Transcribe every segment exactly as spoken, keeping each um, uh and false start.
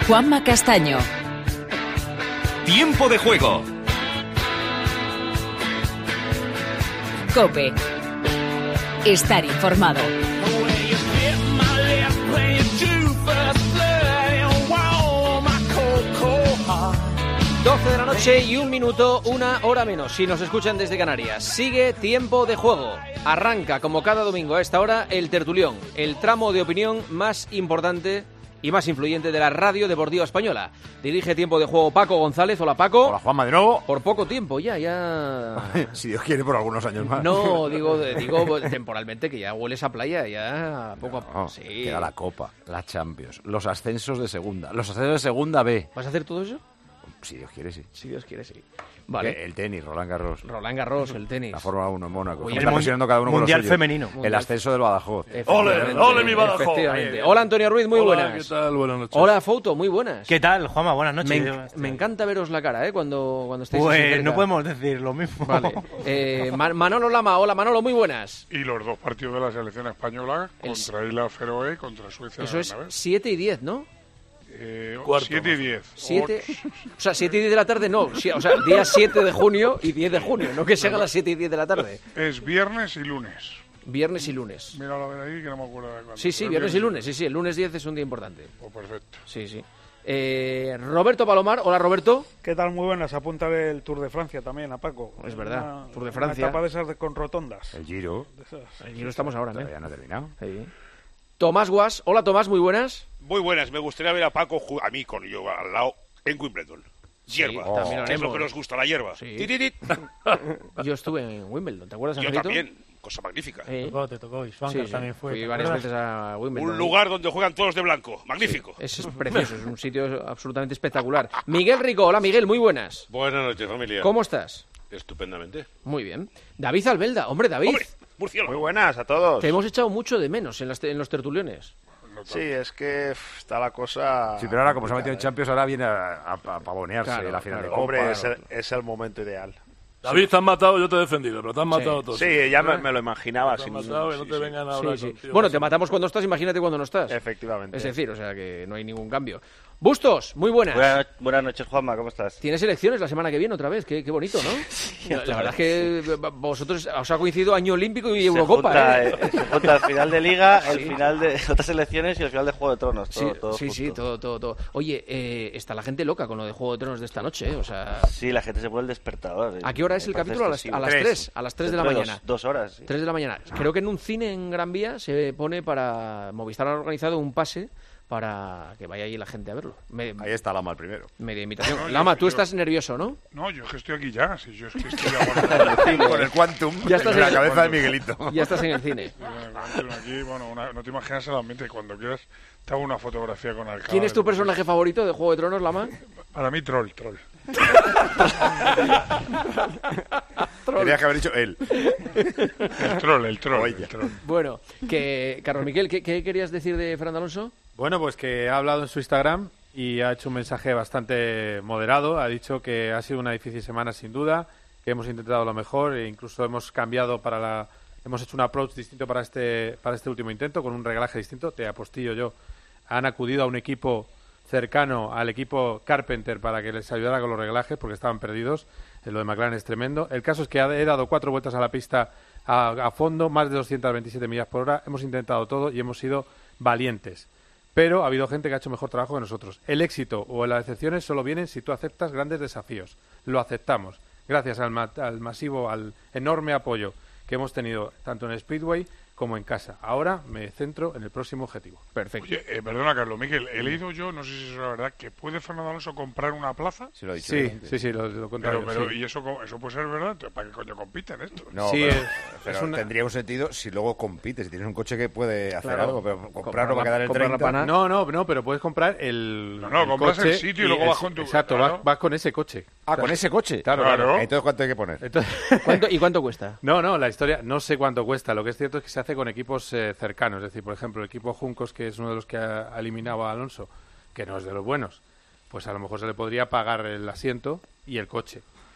Juanma Castaño. Tiempo de juego. COPE. Estar informado. doce de la noche y un minuto, una hora menos, si nos escuchan desde Canarias. Sigue Tiempo de Juego. Arranca, como cada domingo a esta hora, el tertulión, el tramo de opinión más importante y más influyente de la radio deportiva española. Dirige Tiempo de Juego Paco González. Hola, Paco. Hola, Juanma, de nuevo. Por poco tiempo ya, ya... Si Dios quiere, por algunos años más. No, digo, digo temporalmente, que ya hueles a playa, ya poco a poco. No, Sí. queda la Copa, la Champions, los ascensos de segunda, los ascensos de segunda B. ¿Vas a hacer todo eso? Si Dios quiere, sí. Si Dios quiere, sí. Vale. El tenis, Roland Garros. Roland Garros, el tenis. La Fórmula uno en Mónaco. Oye, Está el presionando cada uno con Mundial lo suyo. femenino. El ascenso del Badajoz. Efectivamente, ¡Ole, ole mi Badajoz! Efectivamente. Hola, Antonio Ruiz, muy Hola, buenas. ¿qué tal? Buenas noches. Hola, Fouto, muy buenas. ¿Qué tal, Juanma? Buenas noches. Me, en- me encanta veros la cara, ¿eh? Cuando, cuando estáis así Pues cerca. no podemos decir lo mismo. Vale. Eh, Ma- Manolo Lama, hola, Manolo, muy buenas. Y los dos partidos de la selección española El- contra Isla Feroe y contra Suecia. Eso es Bernabéu. siete y diez, ¿no? Eh, Cuarto, siete y diez. siete O sea, siete y diez de la tarde, no. Sí, o sea, día siete de junio y diez de junio. No que se haga a las siete y diez de la tarde. Es viernes y lunes. Viernes y lunes. Míralo a ver ahí, que no me acuerdo de cuándo. Sí, sí, Pero viernes y lunes. Sí, sí, el lunes diez es un día importante. Pues perfecto. Sí, sí. Eh, Roberto Palomar, hola, Roberto. ¿Qué tal? Muy buenas. Apunta el Tour de Francia también a Paco. Es verdad, Una- Tour de Francia. Una etapa de esas de- con rotondas. El Giro. De esas. Aquí no estamos ahora, Todavía ¿eh? no ha terminado. Sí. Tomás Guas, hola, Tomás, muy buenas. Muy buenas, me gustaría ver a Paco, ju- a mí con yo al lado, en Wimbledon. Hierba, Sí, también lo que es lo haremos. que nos gusta, la hierba. Sí. Tiririt. Yo estuve en Wimbledon, ¿te acuerdas, Yo Angelito? también, cosa magnífica. Eh, Tocó, te tocó. Y sí, Schwanker sí. también fue. Fui ¿te varias acuerdas? veces a Wimbledon. Un lugar donde juegan todos de blanco, magnífico. Es precioso, es un sitio absolutamente espectacular. Miguel Rico, hola Miguel, muy buenas. Buenas noches, familia. ¿Cómo estás? Estupendamente. Muy bien. David Albelda, hombre, David, Hombre, murciélago. Muy buenas a todos. te hemos echado mucho de menos en, las te- en los tertuliones. Sí, es que uf, está la cosa... Sí, pero ahora, como se ha metido en complicada, Champions, ahora viene a, a, a pavonearse Claro, la final claro. de Copa. Hombre, es ¿no? el, es el momento ideal. David, te han matado, yo te he defendido, pero te han matado Sí. todos. Sí, ya me, me lo imaginaba. Te han sin- matado y no sí, te sí. vengan ahora Sí, sí. contigo. Bueno, te matamos cuando estás, imagínate cuando no estás. Efectivamente. Es decir, o sea que no hay ningún cambio. Bustos, muy buenas. Buenas, buenas noches, Juanma, ¿cómo estás? Tienes elecciones la semana que viene otra vez, qué, qué bonito, ¿no? la, la verdad es que vosotros os ha coincidido año olímpico y Se Eurocopa, junta, ¿eh? eh, se junta el final de Liga, el Sí. final de otras elecciones y el final de Juego de Tronos. Todo, Sí, todo sí, sí, junto. todo, todo, todo. Oye, eh, está la gente loca con lo de Juego de Tronos de esta noche, ¿eh? O sea, Sí, la gente se pone el despertador. ¿a qué hora es Me el parece capítulo? A las, excesivo. a las Tres. tres, a las tres de la Dentro mañana. Dos, dos horas. sí. tres de la mañana. Creo que en un cine en Gran Vía se pone para... Movistar ha organizado un pase para que vaya allí la gente a verlo. Me- Ahí está Lama el primero. media invitación. No, yo- Lama, tú yo- estás nervioso, ¿no? No, yo es que estoy aquí ya. Si yo es que estoy aguantando. Con el Quantum Ya estás en la en- cabeza de Miguelito. Ya estás en el cine. Aquí, bueno, una- no te imaginas el ambiente. Cuando quieras, te hago una fotografía con Alcalá. ¿Quién es tu personaje favorito de Juego de Tronos, Lama? Para mí, troll, troll. Tenías que haber dicho él. El troll, el troll. Oye. El troll. Bueno, que Carlos Miquel, ¿qué, qué querías decir de Fernando Alonso? Bueno, pues que ha hablado en su Instagram y ha hecho un mensaje bastante moderado. Ha dicho que ha sido una difícil semana sin duda, que hemos intentado lo mejor e incluso hemos cambiado para la... Hemos hecho un approach distinto para este, para este último intento, con un reglaje distinto. Te apostillo yo. Han acudido a un equipo cercano al equipo Carpenter para que les ayudara con los reglajes porque estaban perdidos. Eh, Lo de McLaren es tremendo. El caso es que he dado cuatro vueltas a la pista a, a fondo, más de doscientas veintisiete millas por hora. Hemos intentado todo y hemos sido valientes. Pero ha habido gente que ha hecho mejor trabajo que nosotros. El éxito o las decepciones solo vienen si tú aceptas grandes desafíos. Lo aceptamos. Gracias al, ma- al masivo, al enorme apoyo que hemos tenido tanto en el Speedway como en casa. Ahora me centro en el próximo objetivo. Perfecto. Oye, eh, perdona, Carlos Miquel, he leído yo, no sé si eso es la verdad, que puede Fernando Alonso comprar una plaza. Se lo ha dicho. Sí, bien. sí, sí, lo, lo contrario. Pero, pero sí. ¿y eso, co- eso puede ser verdad? Entonces, ¿para qué coño compiten esto? No, Sí, pero, es- pero es una- tendría un sentido si luego compites, si tienes un coche que puede hacer Claro. algo, pero Comprar comprarlo la- para quedar el comprar la treinta... pana. No, no, no, pero puedes comprar el. No, no, el compras el coche sitio y luego vas con tu- Exacto, claro. vas, vas con ese coche. Ah, con ese coche. Claro, Claro. claro. Entonces, ¿cuánto hay que poner? Entonces, ¿Cuánto, ¿Y cuánto cuesta? no, no, la historia, no sé cuánto cuesta. Lo que es cierto es que se hace con equipos eh, cercanos. Es decir, por ejemplo, el equipo Juncos, que es uno de los que ha, ha eliminado a Alonso, que no es de los buenos, pues a lo mejor se le podría pagar el asiento y el coche.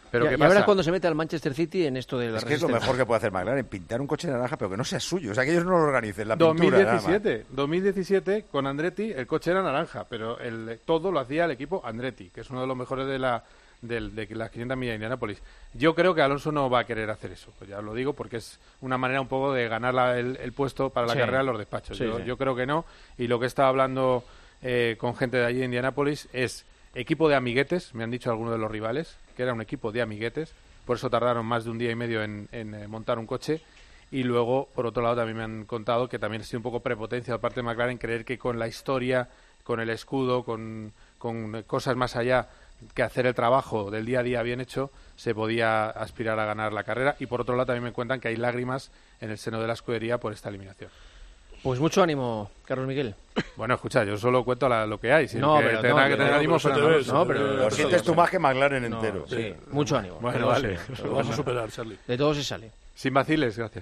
Pero ya, ¿qué y pasa? ahora cuando se mete al Manchester City en esto de la Es que es lo resistencia. mejor que puede hacer McLaren, pintar un coche de naranja, pero que no sea suyo. O sea, que ellos no lo organicen, la dos mil pintura. diecisiete, dos mil diecisiete con Andretti el coche era naranja, pero el, todo lo hacía el equipo Andretti, que es uno de los mejores de la del- de, las quinientas millas de Indianápolis. Yo creo que Alonso no va a querer hacer eso, pues ya lo digo, porque es una manera un poco de ganar la- el, el puesto para la Sí. carrera en los despachos. Sí, yo, sí. yo creo que no, y lo que he estado hablando eh, con gente de allí de Indianápolis es equipo de amiguetes, me han dicho algunos de los rivales, que era un equipo de amiguetes, por eso tardaron más de un día y medio en, en, eh, montar un coche. Y luego, por otro lado, también me han contado que también ha sido un poco prepotencia de parte de McLaren creer que con la historia, con el escudo, con, con cosas más allá que hacer el trabajo del día a día bien hecho, se podía aspirar a ganar la carrera. Y por otro lado, también me cuentan que hay lágrimas en el seno de la escudería por esta eliminación. Pues mucho ánimo, Carlos Miguel. Bueno, escucha, yo solo cuento la- lo que hay. Si No, el que pero tendrá no, que tener no, ánimo, pero se te Fernando ve, Alonso. No, pero Lo sientes tú más que McLaren No, entero. sí, mucho ánimo. Bueno, Pero vale. sí, Lo vas a superar, Charlie. de todo se sale. Sin vaciles, gracias.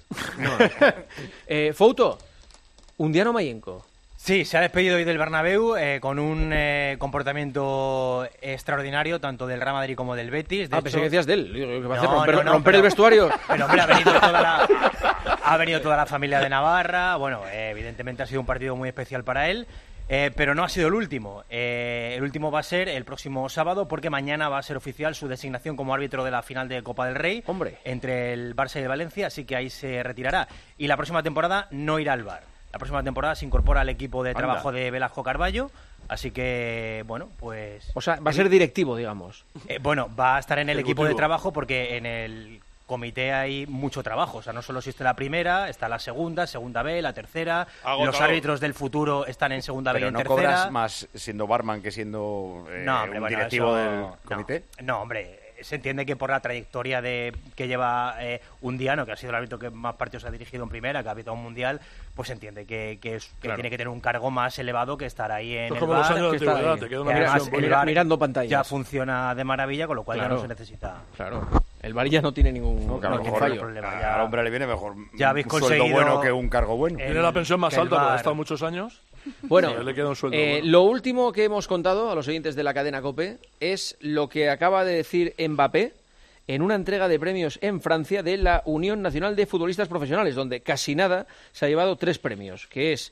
Eh, Fouto, Undiano Mayenco. Sí, se ha despedido hoy del Bernabéu eh, con un eh, comportamiento extraordinario, tanto del Real Madrid como del Betis. De Ah, hecho, pensé que decías de él. Digo, ¿qué va a No, hacer? ¿Romper, no, no, romper pero- el vestuario? Pero hombre, ha venido toda la, ha venido toda la familia de Navarra. Bueno, eh, evidentemente ha sido un partido muy especial para él. Eh, pero no ha sido el último. Eh, el último va a ser el próximo sábado, porque mañana va a ser oficial su designación como árbitro de la final de Copa del Rey. Hombre. Entre el Barça y el Valencia, así que ahí se retirará. Y la próxima temporada no irá al V A R. La próxima temporada se incorpora al equipo de Anda. trabajo de Velasco Carballo. Así que, bueno, pues... O sea, va a ser directivo, digamos. Eh, bueno, va a estar en el equipo de Ejecutivo. trabajo porque en el comité hay mucho trabajo. O sea, no solo existe la primera, está la segunda, segunda B, la tercera. Agotador. Los árbitros del futuro están en segunda B y Pero en no tercera. cobras más siendo barman que siendo eh, No, hombre, un bueno, directivo eso- del no. comité. No, hombre, se entiende que por la trayectoria de que lleva eh, Undiano, que ha sido el árbitro que más partidos ha dirigido en primera, que ha habitado un mundial, pues se entiende que, que, es- que Claro. tiene que tener un cargo más elevado que estar ahí en Esto es el como los V A R, años de que está antigüedad, ahí. te queda que una además visión el buena. mira- V A R mirando pantallas. ya funciona de maravilla, con lo cual Claro. ya no se necesita. Claro. El Bar ya no tiene ningún, No, que a lo ningún mejor fallo. problema, a- ya- al hombre le viene mejor Ya habéis un sueldo conseguido- bueno que un cargo bueno. Eh, Tiene la pensión más que el alta porque V A ha R. estado muchos años. Bueno, Sí, le queda un sueldo eh, bueno. lo último que hemos contado a los oyentes de la cadena COPE es lo que acaba de decir Mbappé en una entrega de premios en Francia de la Unión Nacional de Futbolistas Profesionales, donde casi nada se ha llevado tres premios, que es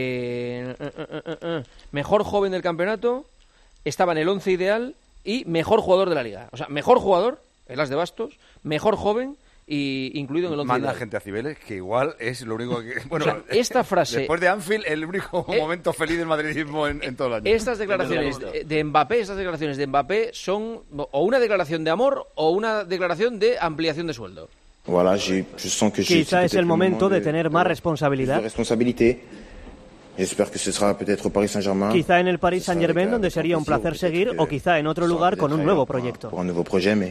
eh, eh, eh, eh, eh, mejor joven del campeonato, estaba en el once ideal y mejor jugador de la liga. O sea, mejor jugador, el As de Bastos, mejor joven y incluido en el once Manda ideal. gente a Cibeles, que igual es lo único que... Bueno, O sea, esta frase- Después de Anfield, el único Eh, momento feliz del madridismo en, en todo el año. Estas declaraciones de, de Mbappé, estas declaraciones de Mbappé son o una declaración de amor o una declaración de ampliación de sueldo. Voilà, j'ai- je sens que j'ai- Quizá c'est es peut-être el le momento moment de tener más responsabilidad. de responsabilité. J'espère que ce sera peut-être au Paris Saint-Germain. Quizá en el Paris Ce sera Saint-Germain, avec donde un sería un plaisir, placer peut-être seguir, que o quizá en otro ce sera lugar con un peut-être nuevo pour un- proyecto. pour un nouveau projet, mais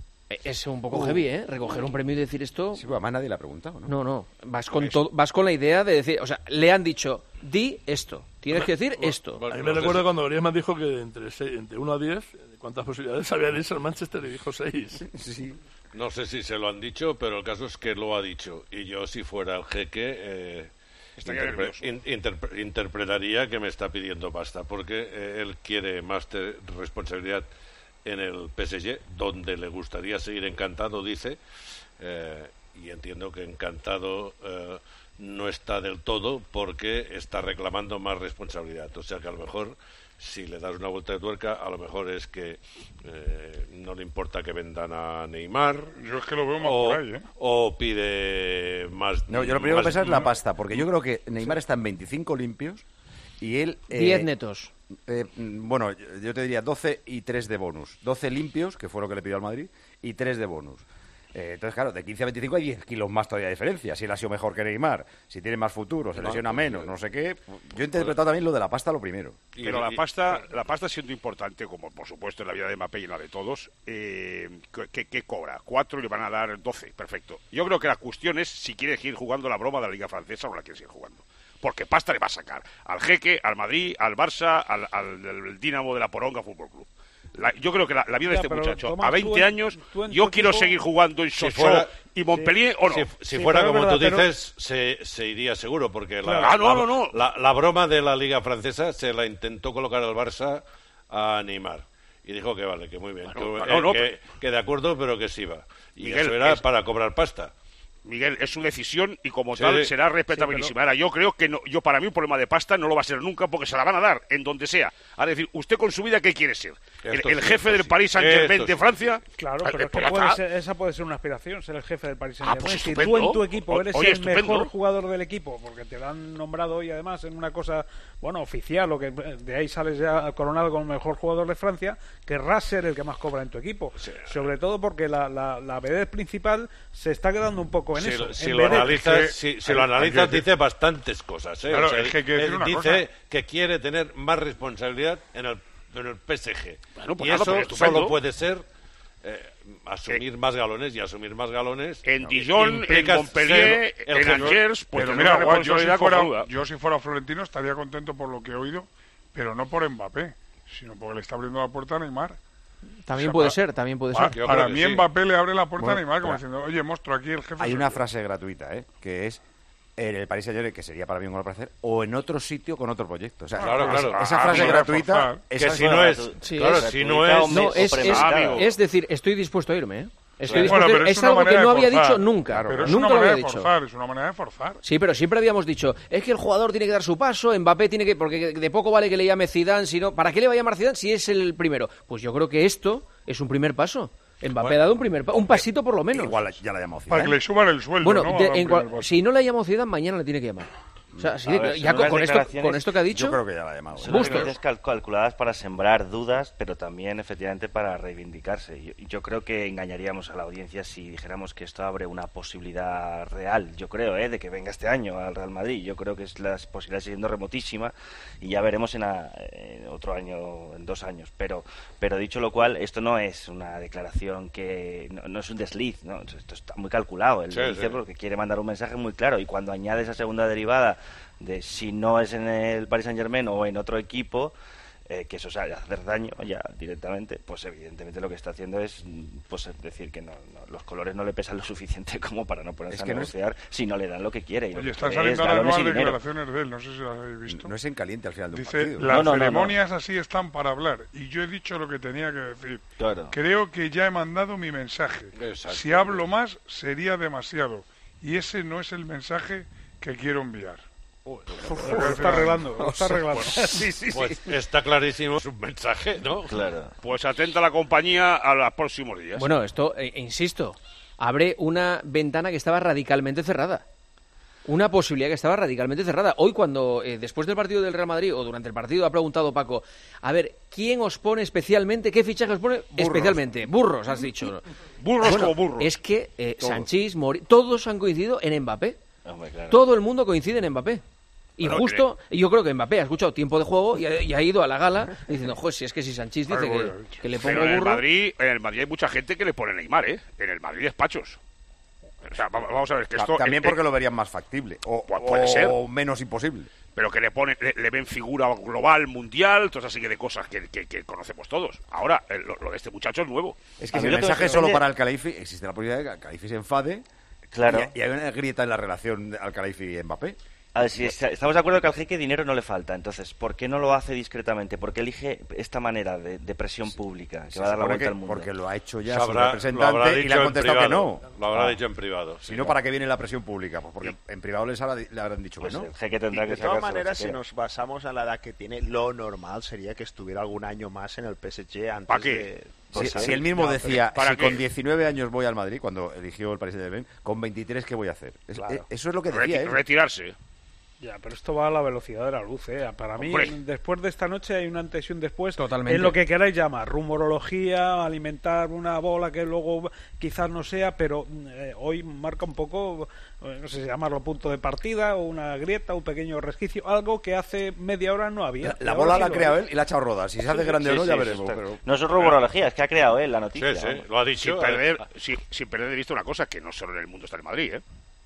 Es un poco heavy, ¿eh? Recoger un premio y decir esto. Sí, pues además nadie le ha preguntado, ¿no? No, no. Vas con, todo, vas con la idea de decir. O sea, le han dicho, di esto. Tienes que decir esto. A mí me recuerda cuando Griezmann dijo que entre, seis, entre uno a diez, ¿cuántas posibilidades había de irse al Manchester? Y dijo seis. Sí. No sé si se lo han dicho, pero el caso es que lo ha dicho. Y yo, si fuera el jeque, eh, Estaría interpre- nervioso. in- interpre- interpretaría que me está pidiendo pasta, porque eh, él quiere más te- responsabilidad en el P S G, donde le gustaría seguir encantado, dice, eh, y entiendo que encantado eh, no está del todo porque está reclamando más responsabilidad. O sea que a lo mejor, si le das una vuelta de tuerca, a lo mejor es que eh, no le importa que vendan a Neymar. Yo es que lo veo más o, por ahí, ¿eh? o pide más. No, yo lo primero que más- pensar es la pasta, porque yo creo que Neymar está en veinticinco limpios y él... eh, diez netos. eh, mm, bueno, yo- yo te diría doce y tres de bonus. doce limpios, que fue lo que le pidió al Madrid, y tres de bonus. Eh, entonces, claro, de quince a veinticinco hay diez kilos más todavía de diferencia. Si él ha sido mejor que Neymar, si tiene más futuro, se No, lesiona pues, menos, no sé qué. Yo he interpretado también lo de la pasta lo primero. y- y- eh, Pero la pasta, la pasta siendo importante, como por supuesto en la vida de Mbappé y en la de todos, eh, ¿qué, qué cobra? Cuatro y le van a dar doce, perfecto. Yo creo que la cuestión es si quiere seguir jugando la broma de la Liga Francesa o no la quiere seguir jugando. Porque pasta le va a sacar al Jeque, al Madrid, al Barça, al, al, al Dinamo de la Poronga Fútbol Club. La- yo creo que la, la vida de Ya, este pero, muchacho, Tomás, a veinte tú en- años, tú en yo tu quiero equipo- seguir jugando en Si Sochaux fuera- y Montpellier o no. Si, si Sí, fuera pero es como verdad, tú pero- dices, se, se iría seguro, porque la, Claro. Ah, no, la- no, no. La, la broma de la Liga Francesa se la intentó colocar al Barça a Neymar. y dijo que vale, que muy bien, Bueno, que, no, no, que, pero- que de acuerdo, pero que sí va. Y Miguel, eso era es- para cobrar pasta. Miguel, es su decisión y como Sí, tal sí. será respetabilísima. Ahora, yo creo que no, yo para mí un problema de pasta no lo va a ser nunca porque se la van a dar en donde sea. Ahora, decir, ¿usted con su vida qué quiere ser? ¿El, Esto el sí, jefe esto del sí. Paris Saint-Germain Esto de sí. Francia? Claro, Ah, pero es que pues ya puede está. ser- esa puede ser una aspiración, ser el jefe del Paris Ah, Saint-Germain. pues si tú estupendo. en tu equipo O- eres oye, el estupendo. mejor jugador del equipo, porque te lo han nombrado hoy además en una cosa, bueno, oficial, o que de ahí sales ya coronado como el mejor jugador de Francia, querrás ser el que más cobra en tu equipo. Sobre todo porque la, la, la vedette principal se está quedando un poco en Si, eso. lo- si en lo vedette. analizas, Que- si, si hay- lo hay que analizas decir- dice bastantes cosas. ¿eh? Claro, O sea, es que hay que decir él una dice cosa. que quiere tener más responsabilidad en el, en el P S G. Bueno, pues y nada, eso pues estupendo. solo puede ser eh, asumir más galones y asumir más galones. En Dijon, implica en Montpellier, ser el en jefe. Angers, pues Pero tendrá mira, una Juan, yo si, responsabilidad fuera, cojonuda. yo si fuera Florentino estaría contento por lo que he oído, pero no por Mbappé, sino porque le está abriendo la puerta a Neymar. También O sea, puede para- ser, también puede para, ser. Yo para creo mí que sí. Mbappé le abre la puerta Bueno, a Neymar como espera. diciendo, oye, monstruo, aquí el jefe Hay soy una yo". frase gratuita, ¿eh? Que es en el Paris Saint-Germain, que sería para mí un gol para hacer, o en otro sitio con otro proyecto. O sea, Claro, esa- claro. esa Ah, frase podrá gratuita... forzar. esa Que si no es, Sí, claro, es si no gratuita o es, No, o es, es, premeditada. es decir, estoy dispuesto a irme, ¿eh? Estoy Bueno, dispuesto a pero irme. es Es una algo que manera no de había forzar. dicho nunca. Pero es Nunca una lo manera había de dicho. forzar, es una manera de forzar. Sí, pero siempre habíamos dicho, es que el jugador tiene que dar su paso, Mbappé tiene que... Porque de poco vale que le llame Zidane, si no... ¿Para qué le va a llamar Zidane si es el primero? Pues yo creo que esto es un primer paso. Mbappé ha dado un primer pa- un pasito por lo menos. Igual ya la ha llamado Para que Zidane. le suban el sueldo, Bueno, ¿no? de- A un en primer cual- paso. si no le ha llamado Zidane, mañana le tiene que llamar. O sea, sí, A ver, ya son con, unas con esto, declaraciones- con esto que ha dicho... Yo creo que ya la ha llamado. Son Bustos. declaraciones cal- calculadas para sembrar dudas, pero también efectivamente para reivindicarse. Yo, yo creo que engañaríamos a la audiencia si dijéramos que esto abre una posibilidad real, yo creo, ¿eh? de que venga este año al Real Madrid. Yo creo que es la posibilidad siendo remotísima y ya veremos en, a- en otro año, en dos años. Pero, pero dicho lo cual, esto no es una declaración que no, no es un desliz, ¿no? Esto está muy calculado. Él Sí, lo dice sí. porque quiere mandar un mensaje muy claro y cuando añade esa segunda derivada de si no es en el Paris Saint-Germain o en otro equipo, eh, que eso sea hacer daño ya directamente, pues evidentemente lo que está haciendo es mm, pues decir que no, no, los colores no le pesan lo suficiente como para no ponerse Es a que no es- negociar si no le dan lo que quiere. Y lo Oye, que están quiere es saliendo ahora galones y nuevas dinero. declaraciones de él, no sé si las habéis visto. No es en caliente al final de un Dice, partido. las No, no, no, no. ceremonias así están para hablar. Y yo he dicho lo que tenía que decir. Claro. Creo que ya he mandado mi mensaje. Exacto. Si hablo más, sería demasiado. Y ese no es el mensaje que quiero enviar. Lo está arreglando, lo está arreglando. Sí, sí, sí. Pues está clarísimo su mensaje, ¿no? Claro. Pues atenta la compañía a los próximos días. Bueno, esto, eh, insisto, abre una ventana que estaba radicalmente cerrada. Una posibilidad que estaba radicalmente cerrada. Hoy cuando, eh, después del partido del Real Madrid, o durante el partido, ha preguntado Paco, a ver, ¿quién os pone especialmente, qué fichaje os pone especialmente? Burros, has dicho. Burros Bueno, como burros. Es que eh, Todos. Sanchís, Mori, todos han coincidido en Mbappé. Hombre, claro. Todo el mundo coincide en Mbappé. Y Bueno, justo, y yo creo que Mbappé ha escuchado tiempo de juego y ha, y ha ido a la gala diciendo, joder, si es que si Sanchís dice Ay, que, bueno, que le pongo Pero en el burro... Madrid, en el Madrid hay mucha gente que le pone Neymar, ¿eh? En el Madrid despachos. O sea, va- vamos a ver que esto También eh, porque eh, lo verían más factible. O, Pu- puede o ser. menos imposible. pero que le pone le, le ven figura global, mundial, todas así que de cosas que, que- que conocemos todos. Ahora, el- lo, lo de este muchacho es nuevo. Es que A si mí el lo que me mensaje es solo sorprende- para Al-Khalifi, existe la posibilidad de que Al-Khalifi se enfade. Claro. Y, y hay una grieta en la relación de Al-Khalifi y Mbappé. A ver, si está- estamos de acuerdo que al jeque dinero no le falta, entonces, ¿por qué no lo hace discretamente? ¿Por qué elige esta manera de, de presión pública que Se va a dar la supone vuelta que- al mundo? Porque lo ha hecho ya Sabrá- su lo habrá representante y le dicho ha en contestado que privado. no. Lo habrá Ah. dicho en privado. Si no, ¿para qué viene la presión pública? Pues porque en privado les habrá- le habrán dicho Pues que no. el jeque tendrá Y que de todas sacarse lo maneras, que si quiera. nos basamos en la edad que tiene, lo normal sería que estuviera algún año más en el P S G antes ¿Pa qué? de... Si, pues, si ¿sabes? él mismo Ya, decía, ¿para si qué? con diecinueve años voy al Madrid, cuando eligió el Paris Saint-Germain, con veintitrés, ¿qué voy a hacer? Es- Claro. eh, eso es lo que Reti- decía él. retirarse. Ya, pero esto va a la velocidad de la luz, ¿eh? Para mí, Hombre. después de esta noche hay un antes y un después. Totalmente. En lo que queráis llamar, rumorología, alimentar una bola que luego quizás no sea, pero eh, hoy marca un poco, eh, no sé si llamarlo punto de partida, o una grieta, un pequeño resquicio, algo que hace media hora no había. La, Y la ahora bola sí la ha lo creado hay. él y la ha echado rodar. Si se hace grande Sí, o no, sí, ya eso veremos. está- Pero... No es rumorología, es que ha creado él la noticia. Sí, sí, vamos. lo ha Sin dicho. perder, eh. sin, sin perder de vista una cosa, que no solo en el mundo está el Madrid, ¿eh?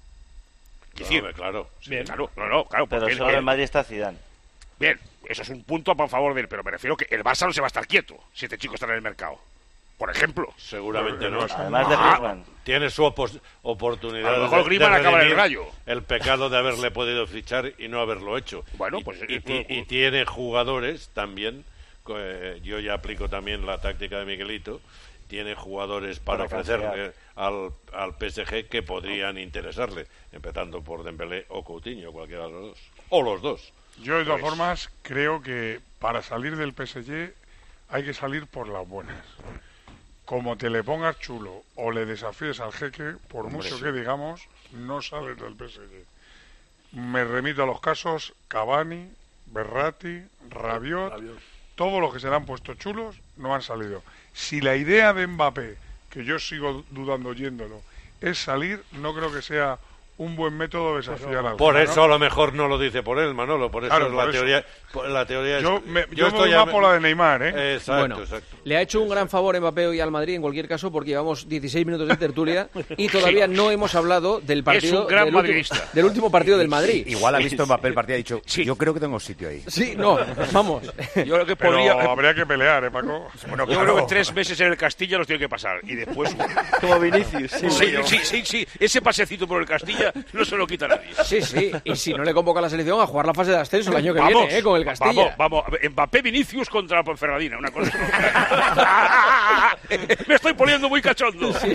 No, Decir, hombre, claro. Bien, claro, no, no, claro, Pero porque solo él- en Madrid está Zidane. bien, eso es un punto a favor de él, pero me refiero que el Barça no se va a estar quieto si este chico está en el mercado. Por ejemplo. Seguramente no. Además de Ah, Griezmann. Tiene su opos- oportunidad A lo mejor de, Griezmann de acaba en el redimir Rayo. el pecado de haberle podido fichar y no haberlo hecho. Bueno, Y- pues, y, eh, y- y tiene jugadores también eh, yo ya aplico también la táctica de Miguelito. Tiene jugadores para, Para ofrecerle canjear. al, al P S G que podrían interesarle, empezando por Dembélé o Coutinho, cualquiera de los dos. O los dos. Yo, de todas Pues, formas, creo que para salir del P S G hay que salir por las buenas. Como te le pongas chulo o le desafíes al jeque, por Hombre, mucho sí. que digamos, no sales del P S G. Me remito a los casos Cavani, Berratti, Rabiot, todos los que se le han puesto chulos no han salido. Si la idea de Mbappé, que yo sigo dudando oyéndolo, es salir, no creo que sea un buen método de desafiar al Por ¿no? eso a lo mejor no lo dice por él, Manolo. Por eso Claro, es por la eso. teoría. por- La teoría Yo es, me- yo me estoy voy más a- por la de Neymar, ¿eh? Exacto, Bueno, exacto. le ha hecho un gran favor Mbappé hoy al Madrid en cualquier caso porque llevamos dieciséis minutos de tertulia y todavía no hemos hablado del partido un gran del, último, madridista. del último partido del Madrid. Igual ha visto Mbappé el partido y ha dicho, yo creo que tengo sitio ahí. Sí, no, vamos. Yo creo que Pero podría. habría que pelear, ¿eh, Paco? Bueno, yo creo que tres meses en el Castilla los tiene que pasar y después. Como Vinicius. Sí, sí, sí, sí, ese pasecito por el Castilla no se lo quita nadie. Sí, sí, y si no le convoca a la selección a jugar la fase de ascenso el año que Vamos, viene, ¿eh? Con el Castilla. Vamos, vamos, Mbappé Vinicius contra la Ponferradina, una cosa. Me estoy poniendo muy cachondo. Sí,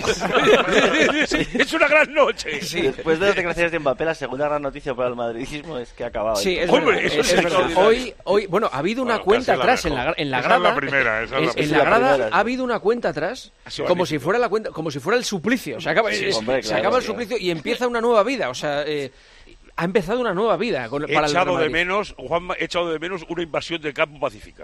es una gran noche. Después de las declaraciones de Mbappé, la segunda gran noticia para el madridismo es que ha acabado. Sí, es Hombre, verdad, eso es sí, verdad. sí. Hoy, hoy, bueno, ha habido una Bueno, cuenta casi la atrás en la, mejor. en la Esa grada. es la primera, esa es la en primera. la grada primera, sí. ha habido una cuenta atrás, Así como va, si fuera la cuenta, como si fuera el suplicio. Se acaba, Sí, eh, hombre, se claro, acaba el claro. suplicio y empieza una nueva vida. O sea, eh, ha empezado una nueva vida con, He para el echado Real de Madrid. menos, Juanma, he echado de menos una invasión del campo pacífica.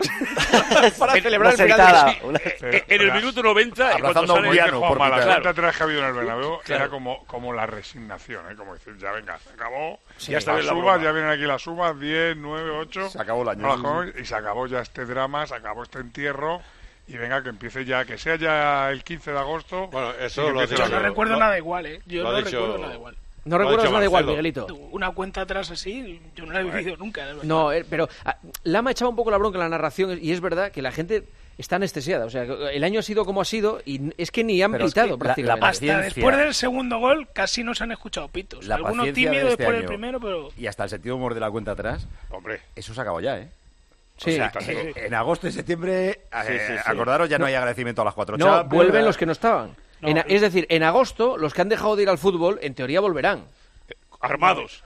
Para En- celebrar el una final de sentada, sí. una- Eh, en el minuto noventa, y cuando Abrazando a un sale- Muriano, Juanma, por la picar. cuenta Claro. atrás que ha habido en el Bernabéu Claro. era como, como la resignación, ¿eh? Como decir, ya venga, se acabó, Sí. ya está bien las la uvas, broma. ya vienen aquí las uvas, diez, nueve, ocho. Se acabó el año. no las comemos, y se acabó ya este drama, se acabó este entierro, y venga, que empiece ya, que sea ya el quince de agosto. Bueno, y eso que lo ha empiece dicho. la Yo no liga. recuerdo Lo- nada igual, ¿eh? Yo lo ha no dicho- recuerdo nada igual. No Lo ha recuerdas dicho nada igual, Marcelo. Miguelito. Una cuenta atrás así, yo no la he vivido nunca. la verdad. No, eh, pero ah, Lama echaba un poco la bronca en la narración y es verdad que la gente está anestesiada. O sea, que el año ha sido como ha sido y es que ni han Pero es pitado que la- prácticamente. la Hasta paciencia- después del segundo gol casi no se han escuchado pitos. La Algunos paciencia de tímidos este después del año primero, pero... y hasta el sentido de humor de la cuenta atrás, Hombre, eso se acabó ya, ¿eh? Sí. O sea, Sí, eh, en agosto y septiembre, eh, Sí, sí, sí. acordaros, ya no, hay agradecimiento a las cuatro No, chapas. vuelven los que no estaban. No, En a- eh. es decir, en agosto, los que han dejado de ir al fútbol, en teoría volverán. armados.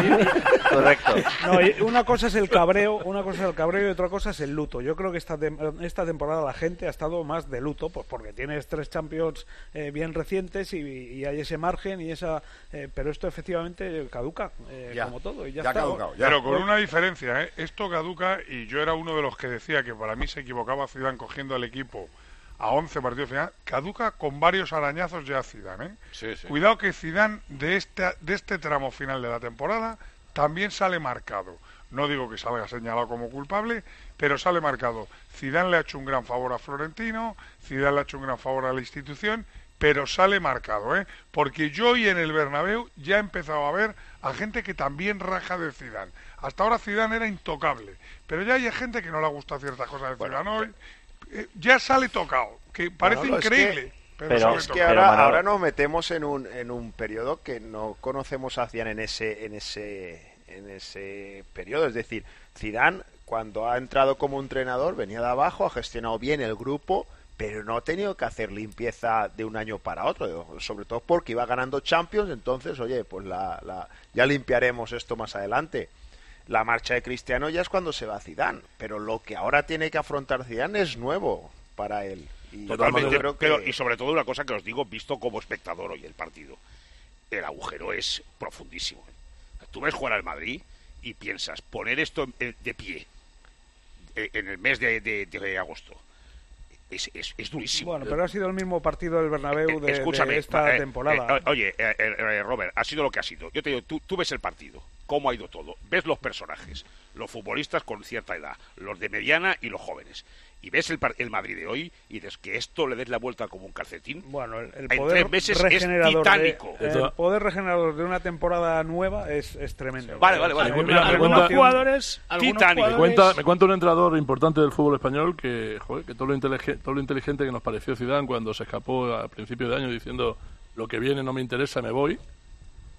Correcto. No, y una cosa es el cabreo, una cosa es el cabreo y otra cosa es el luto. Yo creo que esta, tem- esta temporada la gente ha estado más de luto, pues porque tienes tres Champions eh, bien recientes y, y hay ese margen y esa, eh, pero esto efectivamente caduca, eh, Ya. como todo y ya, Ya ha está. caducado, ya. Pero con una diferencia, ¿eh? Esto caduca, y yo era uno de los que decía que para mí se equivocaba Zidane cogiendo al equipo a once partidos final, caduca con varios arañazos ya Zidane, ¿eh? Sí, sí. Cuidado que Zidane de este, de este tramo final de la temporada también sale marcado. No digo que salga señalado como culpable, pero sale marcado. Zidane le ha hecho un gran favor a Florentino, Zidane le ha hecho un gran favor a la institución, pero sale marcado, ¿eh? Porque yo hoy en el Bernabéu ya he empezado a ver a gente que también raja de Zidane. Hasta ahora Zidane era intocable, pero ya hay gente que no le gusta ciertas cosas de Zidane hoy. Eh, ya sale tocado, que parece Manolo, es increíble. que- pero pero sale Es que tocado. ahora, Manolo- ahora nos metemos en un, en un periodo que no conocemos a Zidane en ese, en ese, en ese periodo. Es decir, Zidane, cuando ha entrado como entrenador, venía de abajo, ha gestionado bien el grupo, pero no ha tenido que hacer limpieza de un año para otro, sobre todo porque iba ganando Champions. Entonces, oye, pues la, la, ya limpiaremos esto más adelante. La marcha de Cristiano ya es cuando se va Zidane, pero lo que ahora tiene que afrontar Zidane es nuevo para él. Y Totalmente. yo creo que... Pero, y sobre todo una cosa que os digo, visto como espectador hoy el partido, el agujero es profundísimo. Tú ves jugar al Madrid y piensas, poner esto en- de pie eh, en el mes de, de- de agosto, es, es, es durísimo. Bueno, pero ha sido el mismo partido del Bernabéu de, Escúchame, de esta eh, temporada. eh, oye, eh, eh, eh, Robert, ha sido lo que ha sido. Yo te digo, tú, tú ves el partido, cómo ha ido todo. Ves los personajes, los futbolistas con cierta edad, los de mediana y los jóvenes. Y ves el, par- el Madrid de hoy y dices que esto le des la vuelta como un calcetín. Bueno, el, el en poder tres meses es regenerador titánico. de, el poder regenerador de una temporada nueva es, es tremendo. Vale, vale, vale. Hay Mira, una me Algunos cuenta- jugadores, algunos Titánico. Me jugadores... cuenta, me cuenta un entrenador importante del fútbol español que, joder, que todo lo, intelige- todo lo inteligente que nos pareció Zidane cuando se escapó a principio de año diciendo lo que viene no me interesa, me voy.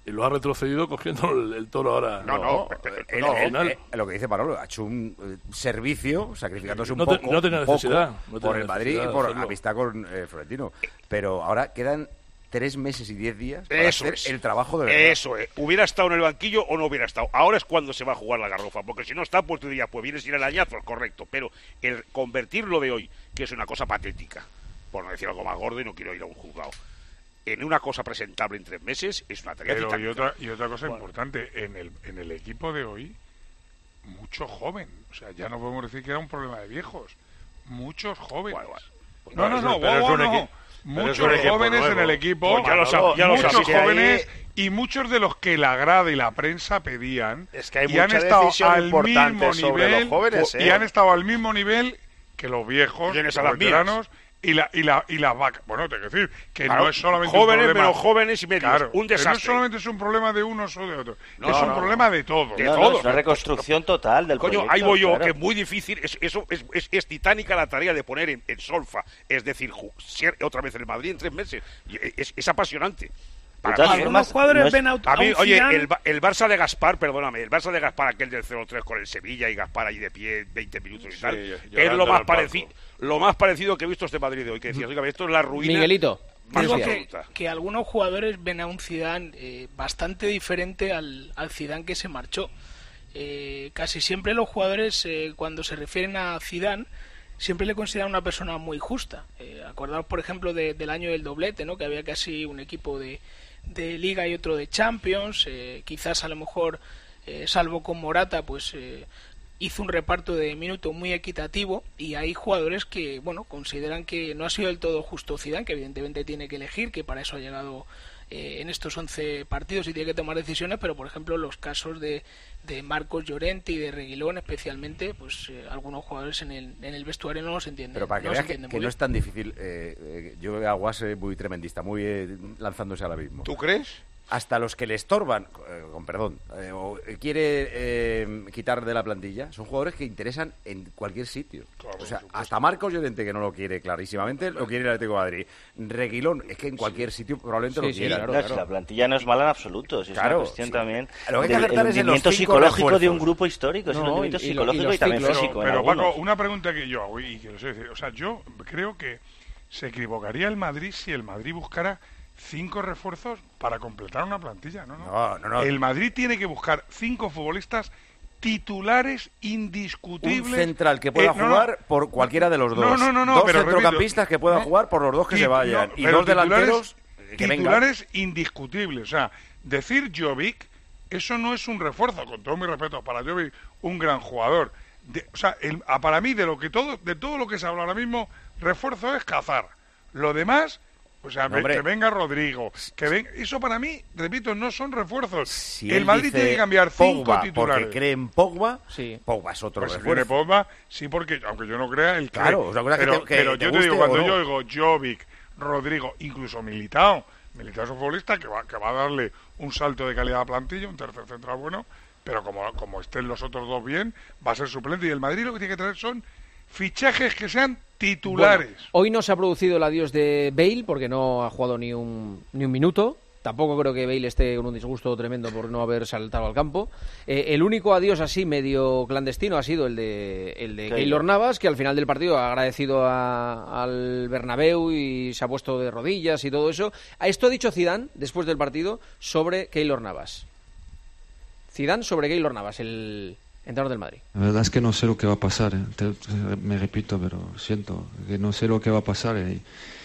y lo ha retrocedido cogiendo el, el toro ahora. No, no, Él- no, él- no. él- lo que dice Manolo, ha hecho un eh, servicio, sacrificándose un No te- poco, no tenía un poco necesidad, no por tenía el Madrid y necesidad de por hacerlo. amistad con eh, Florentino. Pero ahora quedan tres meses y diez días para Eso hacer es. el trabajo de verdad. Eso es. ¿Hubiera estado en el banquillo o no hubiera estado? Ahora es cuando se va a jugar la garrofa, porque si no está, pues tú dirías, pues vienes ir al añazo, correcto. Pero el convertirlo de hoy, que es una cosa patética, por no decir algo más gordo y no quiero ir a un juzgado, en una cosa presentable en tres meses, es una tarea Pero y titánica. otra, y otra cosa Bueno. importante, en el, en el equipo de hoy, mucho joven. O sea, ya no podemos decir que era un problema de viejos. Muchos jóvenes. No, no, no, pero es guau, un no. equi- pero es Muchos un equipo jóvenes nuevo. en el equipo, Pues ya lo sab- ya lo muchos sabía. jóvenes Ahí- y muchos de los que la grada y la prensa pedían Es que hay y han mucha estado decisión al importante mismo sobre nivel los jóvenes, y ¿eh? han estado al mismo nivel que los viejos, Tienes los a las mías. veteranos y la y la y las vacas. Bueno, te quiero decir que Claro, no es solamente jóvenes, un problema, pero jóvenes y medios. Claro, Un que no desastre. es solamente es un problema de unos o de otros, No, es un no, problema no. de todos. De No, no, todos. es una reconstrucción total del Coño, proyecto. ahí voy yo, claro. que es muy difícil, es, eso es, es, es titánica la tarea de poner en, en solfa, es decir, ju- ser otra vez en el Madrid en tres meses. Y Es, es apasionante. Para todas mí, formas, Algunos jugadores no es- ven a, a mí, a un oye, Zidane- el, Ba- el Barça de Gaspar, perdóname, el Barça de Gaspar, aquel del cero tres con el Sevilla y Gaspar ahí de pie veinte minutos y Sí, tal, llorando es lo en más el parecido palco. lo más parecido que he visto este Madrid de hoy, que decías, oiga, esto es la ruina. Miguelito, más Digo decías? que, absoluta. que algunos jugadores ven a un Zidane eh, bastante diferente al, al Zidane que se marchó. Eh, casi siempre los jugadores, eh, cuando se refieren a Zidane, siempre le consideran una persona muy justa. Eh, acordaos, por ejemplo, de- del año del doblete, ¿no? Que había casi un equipo de, de Liga y otro de Champions. Eh, quizás a lo mejor, eh, salvo con Morata, pues eh, hizo un reparto de minutos muy equitativo, y hay jugadores que, bueno, consideran que no ha sido del todo justo Zidane, que evidentemente tiene que elegir, que para eso ha llegado eh, en estos once partidos y tiene que tomar decisiones, pero por ejemplo los casos de, de Marcos Llorente y de Reguilón especialmente, pues eh, algunos jugadores en el, en el vestuario no los entienden. Pero para que no se veas que, entienden que muy no bien. es tan difícil, eh, eh, yo veo a Guas eh, muy tremendista, muy eh, lanzándose al abismo. ¿Tú crees? Hasta los que le estorban, eh, con perdón, eh, o quiere eh, quitar de la plantilla, son jugadores que interesan en cualquier sitio. O sea, hasta Marcos Llorente, que no lo quiere clarísimamente, lo quiere el Atlético de Madrid. Reguilón, es que en cualquier sitio probablemente Sí, lo sí, quiera. claro, claro. La plantilla no es mala en absoluto, si es Claro, una cuestión sí. también Lo que hay que del acertar el es en los hundimiento cinco psicológico de refuerzos. un grupo histórico, es el No, hundimiento y- y lo- y psicológico y, los también ciclos. físico en Pero algunos. Paco, una pregunta que yo hago y que lo sé decir, o sea, yo creo que se equivocaría el Madrid si el Madrid buscara cinco refuerzos para completar una plantilla, ¿no? No, No, no, no. El Madrid tiene que buscar cinco futbolistas titulares indiscutibles. Un central que pueda Eh, no, no. jugar por cualquiera de los dos. No, no, no, no, dos pero centrocampistas repito, que puedan ¿eh? jugar por los dos que Tit- se vayan. no, y pero dos delanteros titulares- que vengan. titulares indiscutibles. O sea, decir Jovic, eso no es un refuerzo, con todo mi respeto para Jovic, un gran jugador. De- o sea, el- a- para mí, de lo que todo, de todo lo que se habla ahora mismo, refuerzo es cazar. Lo demás, o sea, No, ve- hombre. que venga Rodrigo, que ven, eso para mí, repito, no son refuerzos. Si el él Madrid dice tiene que cambiar cinco Pogba titulares. porque cree en Pogba, Pogba es otro Pues si refuerzo. viene Pogba, sí, porque aunque yo no crea, el Claro, o sea, cosa que pero, te- que pero te yo te digo, guste cuando o no. yo digo Jovic, Rodrigo, incluso Militao, Militao es un futbolista que va, que va a darle un salto de calidad a la plantilla, un tercer central bueno, pero como, como estén los otros dos bien, va a ser suplente. Y el Madrid lo que tiene que traer son fichajes que sean titulares. Bueno, hoy no se ha producido el adiós de Bale porque no ha jugado ni un, ni un minuto. Tampoco creo que Bale esté con un disgusto tremendo por no haber saltado al campo. Eh, el único adiós así medio clandestino ha sido el de el de Keylor. Keylor Navas, que al final del partido ha agradecido a- al Bernabéu y se ha puesto de rodillas y todo eso. A esto ha dicho Zidane después del partido sobre Keylor Navas. Zidane sobre Keylor Navas, el entrenador del Madrid. La verdad es que no sé lo que va a pasar, eh. Te- te- me repito, pero siento que no sé lo que va a pasar. eh.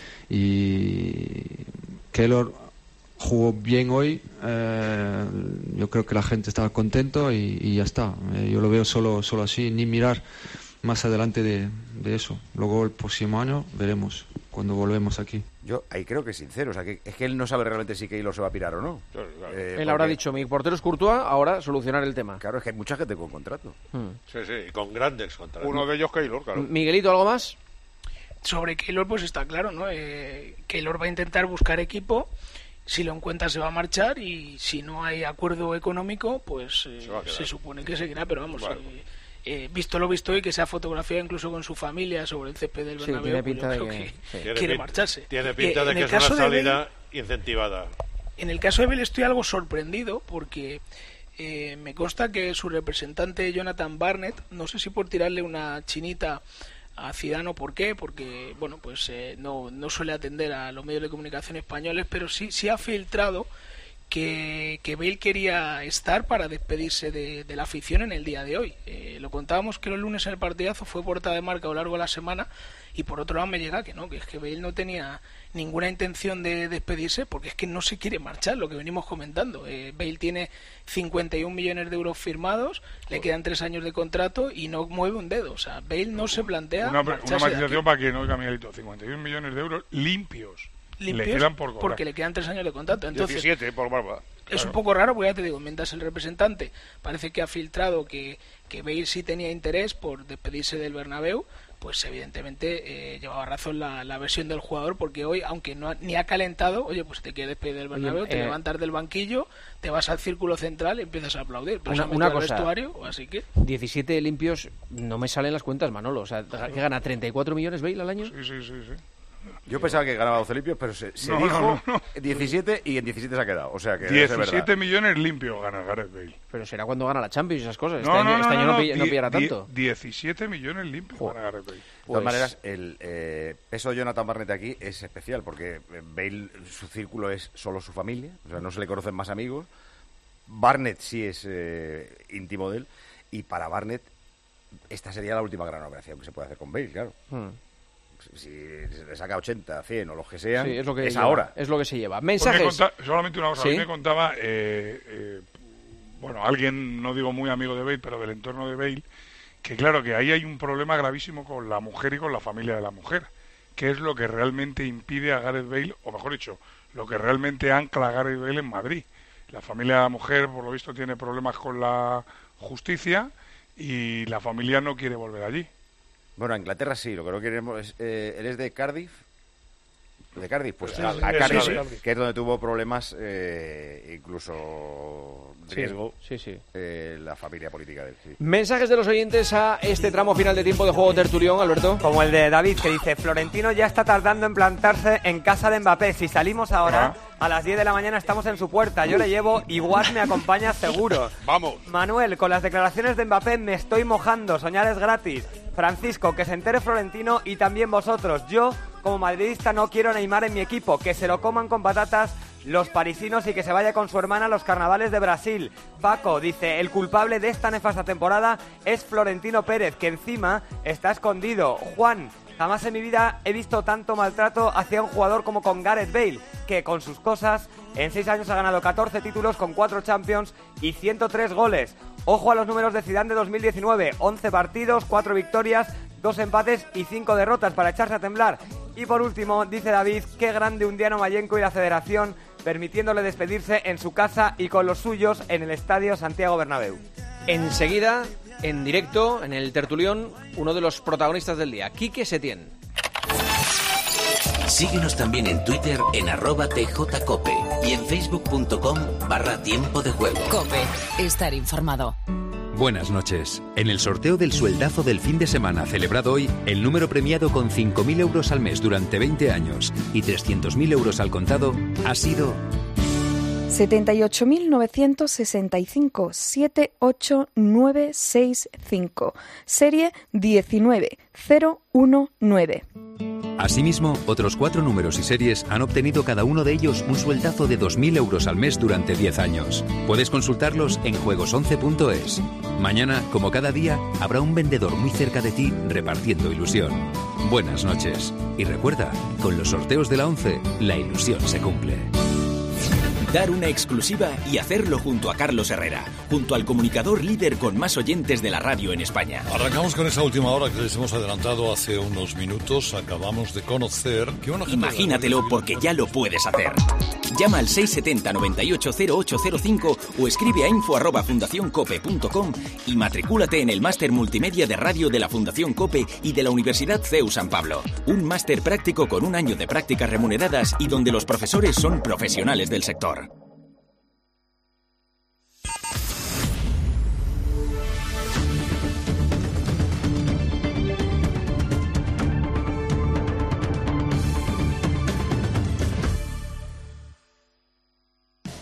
Y Keylor jugó bien hoy, eh, yo creo que la gente estaba contento y, y ya está. Eh, yo lo veo solo, solo así, ni mirar más adelante de, de eso. Luego el próximo año veremos cuando volvemos aquí. Yo ahí creo que es sincero, o sea, que es que él no sabe realmente si Keylor se va a pirar o no. Eh, Él habrá porque- dicho, mi portero es Courtois, ahora solucionar el tema. Claro, es que hay mucha gente con contrato. Sí, sí, y con grandes contratos. Uno de ellos Keylor, claro. Miguelito, ¿algo más? Sobre Keylor, pues está claro, ¿no? Eh, Keylor va a intentar buscar equipo. Si lo encuentra se va a marchar, y si no hay acuerdo económico, pues eh, Se va a quedar. se supone que seguirá, pero vamos, Bueno. eh, eh, visto lo visto y que se ha fotografiado incluso con su familia sobre el césped del Sí, Bernabéu, tiene pues pinta yo de creo que- que sí. Tiene quiere pin- marcharse. Tiene Eh, pinta de en que el es una caso de salida Bale, incentivada. En el caso de Bale estoy algo sorprendido porque eh, me consta que su representante Jonathan Barnett, no sé si por tirarle una chinita a Zidane o por qué, porque bueno, pues eh, no, no suele atender a los medios de comunicación españoles, pero sí, sí ha filtrado que, que Bale quería estar para despedirse de, de la afición en el día de hoy. Eh, lo contábamos que los lunes en el partidazo, fue portada de marca a lo largo de la semana, y por otro lado me llega que no, que es que Bale no tenía ninguna intención de despedirse porque es que no se quiere marchar, lo que venimos comentando. Eh, Bale tiene cincuenta y un millones de euros firmados, le quedan tres años de contrato y no mueve un dedo. O sea, Bale no se plantea Una, marcharse una de aquí. matización para que no oiga Miguelito, cincuenta y un millones de euros limpios. Limpios, le quedan por cobrar. porque le quedan tres años de contrato. Entonces, diecisiete por barba. es Claro. un poco raro, porque ya te digo, mientras el representante parece que ha filtrado que, que Bale sí tenía interés por despedirse del Bernabéu, pues evidentemente eh, llevaba razón la, la versión del jugador, porque hoy, aunque no ha, ni ha calentado, oye, pues te quieres despedir del Bernabéu, Oye, te eh, levantas del banquillo, te vas al círculo central y empiezas a aplaudir. Pero Una, se ha una metido al cosa, vestuario, así que... diecisiete limpios, no me salen las cuentas, Manolo. O sea, ¿que gana treinta y cuatro millones Bale al año? Sí, sí, sí, sí. Yo pensaba que ganaba doce limpios, pero se, se No, dijo no, no, diecisiete y en diecisiete se ha quedado. O sea que debe ser verdad. diecisiete millones limpios gana Gareth Bale. Pero será cuando gana la Champions y esas cosas. Este No, año no, no, este no, año no, no, pill- no die- pillará die- tanto. diecisiete millones limpios gana Gareth Bale. De todas Pues- maneras, el eh, peso de Jonathan Barnett aquí es especial porque Bale, su círculo es solo su familia, o sea, no se le conocen más amigos. Barnett sí es eh, íntimo de él, y para Barnett esta sería la última gran operación que se puede hacer con Bale, claro. Hmm. Si se le saca ochenta, cien o los que sean, Sí, es lo que es lleva, ahora. Es lo que se lleva. Pues me Mensajes. conta- solamente una cosa, ¿Sí? a mí me contaba, eh, eh, bueno, alguien, no digo muy amigo de Bale, pero del entorno de Bale, que claro, que ahí hay un problema gravísimo con la mujer y con la familia de la mujer, que es lo que realmente impide a Gareth Bale, o mejor dicho, lo que realmente ancla a Gareth Bale en Madrid. La familia de la mujer, por lo visto, tiene problemas con la justicia y la familia no quiere volver allí. Bueno, a Inglaterra sí, lo que no queremos es... Eh, ¿él es de Cardiff? ¿De Cardiff? Pues Sí, a, sí, a sí, Cardiff, sí, sí. que es donde tuvo problemas, eh, incluso Sí, riesgo, sí, sí. eh, la familia política de él. Sí. Mensajes de los oyentes a este tramo final de tiempo de juego tertulión, Alberto. Como el de David, que dice: Florentino ya está tardando en plantarse en casa de Mbappé. Si salimos ahora, a las diez de la mañana estamos en su puerta. Yo le llevo y Watt me acompaña seguro. Vamos. Manuel, con las declaraciones de Mbappé me estoy mojando. Soñar es gratis. Francisco, que se entere Florentino y también vosotros. Yo, como madridista, no quiero a Neymar en mi equipo. Que se lo coman con patatas los parisinos y que se vaya con su hermana a los carnavales de Brasil. Paco dice: el culpable de esta nefasta temporada es Florentino Pérez, que encima está escondido. Juan: jamás en mi vida he visto tanto maltrato hacia un jugador como con Gareth Bale, que con sus cosas en seis años ha ganado catorce títulos con cuatro Champions y ciento tres goles. Ojo a los números de Zidane de dos mil diecinueve, once partidos, cuatro victorias, dos empates y cinco derrotas para echarse a temblar. Y por último, dice David: qué grande Undiano Mayenco y la Federación, permitiéndole despedirse en su casa y con los suyos en el Estadio Santiago Bernabéu. Enseguida, en directo, en el tertulión, uno de los protagonistas del día, Quique Setién. Síguenos también en Twitter en arroba tjcope y en facebook.com barra tiempo de juego. Cope, estar informado. Buenas noches. En el sorteo del sueldazo del fin de semana celebrado hoy, el número premiado con cinco mil euros al mes durante veinte años y trescientos mil euros al contado ha sido... setenta y ocho mil novecientos sesenta y cinco, siete ocho nueve seis cinco, serie diecinueve cero uno nueve. Asimismo, otros cuatro números y series han obtenido cada uno de ellos un sueldazo de dos mil euros al mes durante diez años. Puedes consultarlos en juegos once punto es. Mañana, como cada día, habrá un vendedor muy cerca de ti repartiendo ilusión. Buenas noches. Y recuerda, con los sorteos de la once, la ilusión se cumple. Dar una exclusiva y hacerlo junto a Carlos Herrera, junto al comunicador líder con más oyentes de la radio en España. Arrancamos con esa última hora que les hemos adelantado hace unos minutos. Acabamos de conocer que una gente... Imagínatelo porque ya lo puedes hacer. Llama al seis siete cero, noventa y ocho, cero ocho cero cinco o escribe a info arroba fundacioncope punto com y matricúlate en el máster multimedia de radio de la Fundación COPE y de la Universidad C E U San Pablo. Un máster práctico con un año de prácticas remuneradas y donde los profesores son profesionales del sector.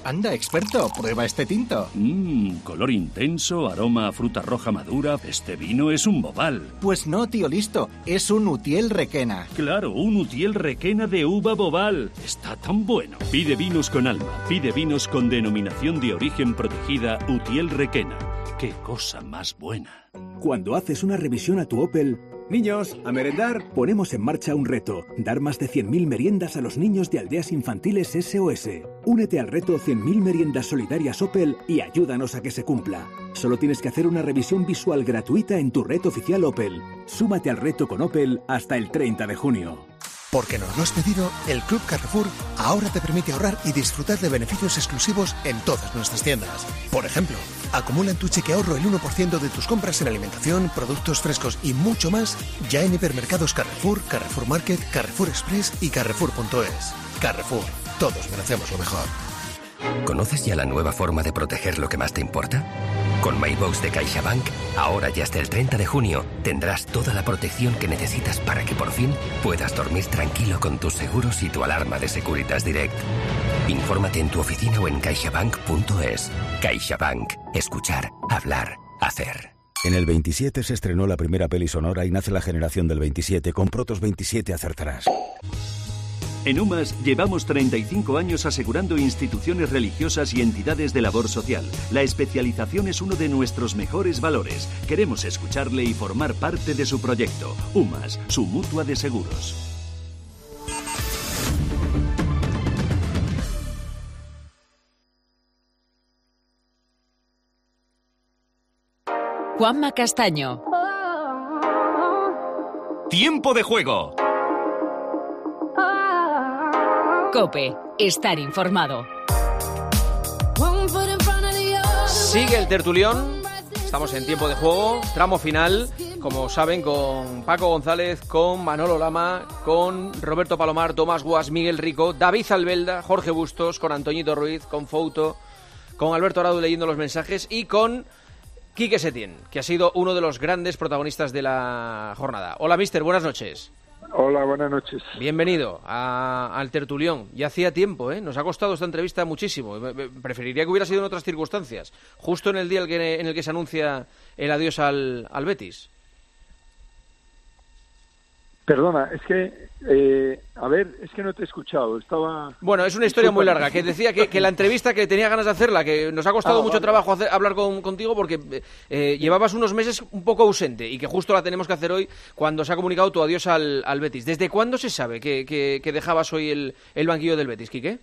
Anda, experto, prueba este tinto. Mmm, color intenso, aroma a fruta roja madura. Este vino es un Boval. Pues no, tío listo, es un Utiel Requena. Claro, un Utiel Requena de uva Boval. Está tan bueno. Pide vinos con alma, pide vinos con denominación de origen protegida Utiel Requena. ¡Qué cosa más buena! Cuando haces una revisión a tu Opel... Niños, a merendar. Ponemos en marcha un reto. Dar más de cien mil meriendas a los niños de aldeas infantiles S O S. Únete al reto cien mil meriendas solidarias Opel y ayúdanos a que se cumpla. Solo tienes que hacer una revisión visual gratuita en tu red oficial Opel. Súmate al reto con Opel hasta el treinta de junio. Porque nos lo has pedido, el Club Carrefour ahora te permite ahorrar y disfrutar de beneficios exclusivos en todas nuestras tiendas. Por ejemplo, acumula en tu cheque ahorro el uno por ciento de tus compras en alimentación, productos frescos y mucho más ya en hipermercados Carrefour, Carrefour Market, Carrefour Express y Carrefour punto es. Carrefour, todos merecemos lo mejor. ¿Conoces ya la nueva forma de proteger lo que más te importa? Con MyBox de CaixaBank, ahora y hasta el treinta de junio, tendrás toda la protección que necesitas para que por fin puedas dormir tranquilo con tus seguros y tu alarma de Securitas Direct. Infórmate en tu oficina o en caixabank punto es. CaixaBank. Escuchar, hablar, hacer. En el veintisiete se estrenó la primera peli sonora y nace la generación del veintisiete. Con Protos veintisiete acertarás. En UMAS llevamos treinta y cinco años asegurando instituciones religiosas y entidades de labor social. La especialización es uno de nuestros mejores valores. Queremos escucharle y formar parte de su proyecto. UMAS, su mutua de seguros. Juanma Castaño. Tiempo de juego. COPE. Estar informado. Sigue el tertulión. Estamos en tiempo de juego. Tramo final. Como saben, con Paco González, con Manolo Lama, con Roberto Palomar, Tomás Guas, Miguel Rico, David Albelda, Jorge Bustos, con Antoñito Ruiz, con Fouto, con Alberto Arado leyendo los mensajes y con Quique Setién, que ha sido uno de los grandes protagonistas de la jornada. Hola, mister, buenas noches. Hola, buenas noches. Bienvenido a, al tertulión. Ya hacía tiempo, ¿eh? Nos ha costado esta entrevista muchísimo. Preferiría que hubiera sido en otras circunstancias. Justo en el día en el que, en el que se anuncia el adiós al, al Betis. Perdona, es que, eh, a ver, es que no te he escuchado, estaba... Bueno, es una historia muy larga, que decía que, que la entrevista que tenía ganas de hacerla, que nos ha costado ah, mucho vale. trabajo hacer, hablar con, contigo porque eh, llevabas unos meses un poco ausente y que justo la tenemos que hacer hoy cuando se ha comunicado tu adiós al, al Betis. ¿Desde cuándo se sabe que, que, que dejabas hoy el, el banquillo del Betis, Quique?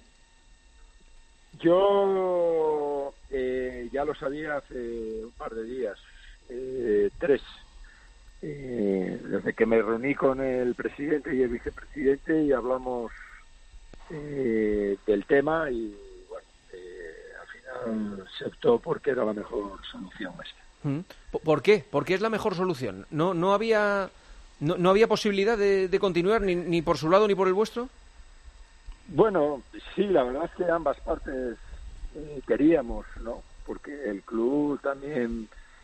Yo eh, ya lo sabía hace un par de días, eh, tres. Eh, desde que me reuní con el presidente y el vicepresidente y hablamos eh, del tema y bueno, eh, al final se optó porque era la mejor solución esta. ¿Por qué? ¿Por qué es la mejor solución? ¿No, no había no, no había posibilidad de, de continuar ni, ni por su lado ni por el vuestro? Bueno, sí, la verdad es que ambas partes eh, queríamos, ¿no? Porque el club también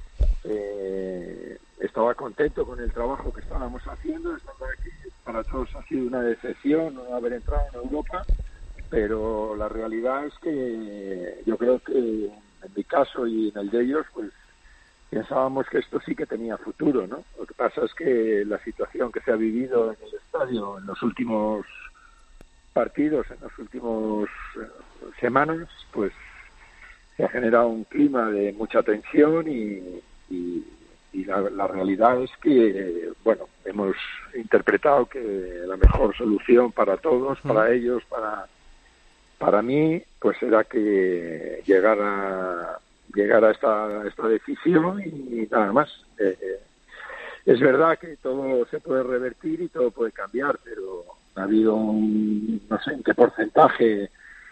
Eh, estaba contento con el trabajo que estábamos haciendo. Es verdad que para todos ha sido una decepción no haber entrado en Europa, pero la realidad es que yo creo que en mi caso y en el de ellos pues pensábamos que esto sí que tenía futuro, ¿no? Lo que pasa es que la situación que se ha vivido en el estadio en los últimos partidos, en los últimos eh, semanas, pues se ha generado un clima de mucha tensión y, y, y la, la realidad es que, bueno, hemos interpretado que la mejor solución para todos, mm. para ellos, para para mí, pues era que llegara llegara esta esta decisión y nada más. Eh, eh, es verdad que todo se puede revertir y todo puede cambiar, pero ha habido un, no sé en qué porcentaje,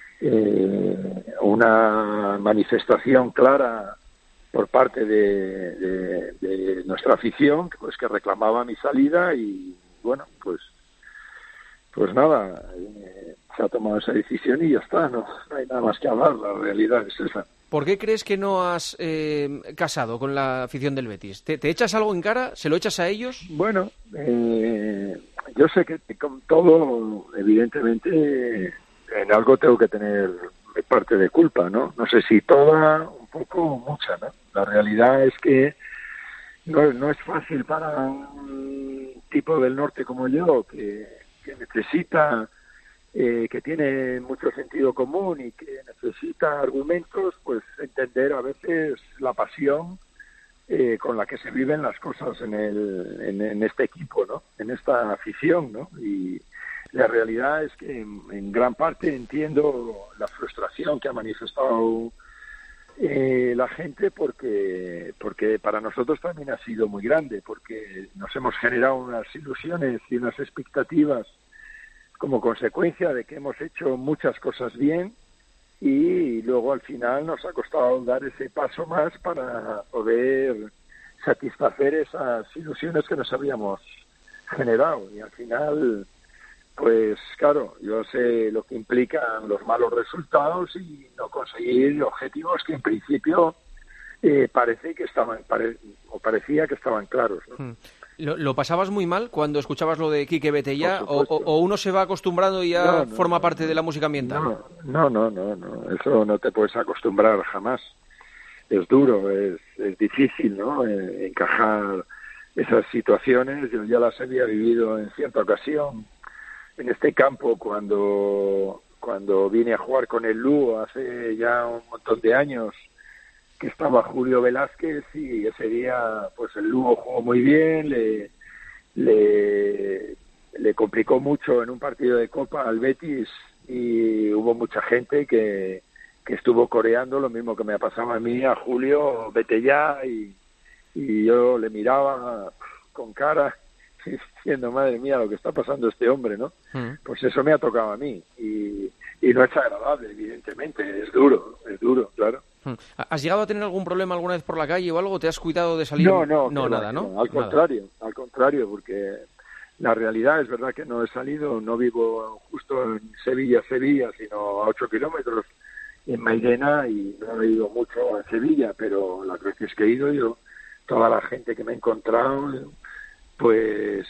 Eh, una manifestación clara por parte de, de, de nuestra afición, pues que reclamaba mi salida y bueno, pues pues nada, eh, se ha tomado esa decisión y ya está, no, no hay nada más que hablar, la realidad es esa. ¿Por qué crees que no has eh, casado con la afición del Betis? ¿Te, ¿Te echas algo en cara? ¿Se lo echas a ellos? Bueno, eh, yo sé que con todo, evidentemente, en algo tengo que tener mi parte de culpa, ¿no? No sé si toda, un poco o mucha, ¿no? La realidad es que no, no es fácil para un tipo del norte como yo, que, que necesita, eh, que tiene mucho sentido común y que necesita argumentos, pues entender a veces la pasión eh, con la que se viven las cosas en, el, en, en este equipo, ¿no? En esta afición, ¿no? Y la realidad es que en, en gran parte entiendo la frustración que ha manifestado eh, la gente porque porque para nosotros también ha sido muy grande, porque nos hemos generado unas ilusiones y unas expectativas como consecuencia de que hemos hecho muchas cosas bien y luego al final nos ha costado dar ese paso más para poder satisfacer esas ilusiones que nos habíamos generado y al final... Pues claro, yo sé lo que implican los malos resultados y no conseguir objetivos que en principio eh, parece que estaban pare, o parecía que estaban claros, ¿no? Hmm. ¿Lo, ¿Lo pasabas muy mal cuando escuchabas lo de Quique Betellá o, o, o uno se va acostumbrando y ya no, no, forma no, parte de la música ambiental? No, no, no, no, no, eso no te puedes acostumbrar jamás. Es duro, es, es difícil, ¿no? Eh, encajar esas situaciones. Yo ya las había vivido en cierta ocasión en este campo cuando cuando vine a jugar con el Lugo hace ya un montón de años, que estaba Julio Velázquez y ese día pues el Lugo jugó muy bien, le le, le complicó mucho en un partido de Copa al Betis y hubo mucha gente que, que estuvo coreando lo mismo que me pasaba a mí, a Julio, vete ya, y, y yo le miraba con cara diciendo, madre mía, lo que está pasando este hombre, ¿no? Mm. Pues eso me ha tocado a mí y, y no es agradable, evidentemente, es duro, es duro, claro. Mm. ¿Has llegado a tener algún problema alguna vez por la calle o algo? ¿Te has cuidado de salir? No, no, no, no nada, ¿no? no, al nada. contrario, al contrario, porque la realidad es verdad que no he salido, no vivo justo en Sevilla, Sevilla, sino a ocho kilómetros en Mairena y no he ido mucho a Sevilla, pero las veces que he ido yo, toda la gente que me he encontrado... pues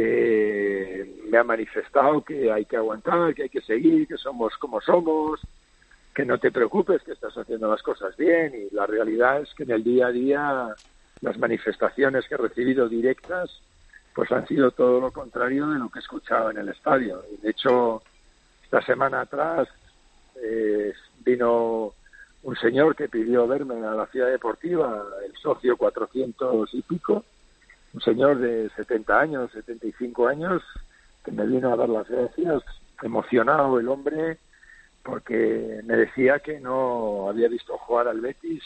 eh, me ha manifestado que hay que aguantar, que hay que seguir, que somos como somos, que no te preocupes, que estás haciendo las cosas bien, y la realidad es que en el día a día las manifestaciones que he recibido directas pues han sido todo lo contrario de lo que he escuchado en el estadio. Y de hecho, esta semana atrás eh, vino un señor que pidió verme a la ciudad deportiva, el socio cuatrocientos y pico, un señor de setenta años, setenta y cinco años, que me vino a dar las gracias, emocionado el hombre, porque me decía que no había visto jugar al Betis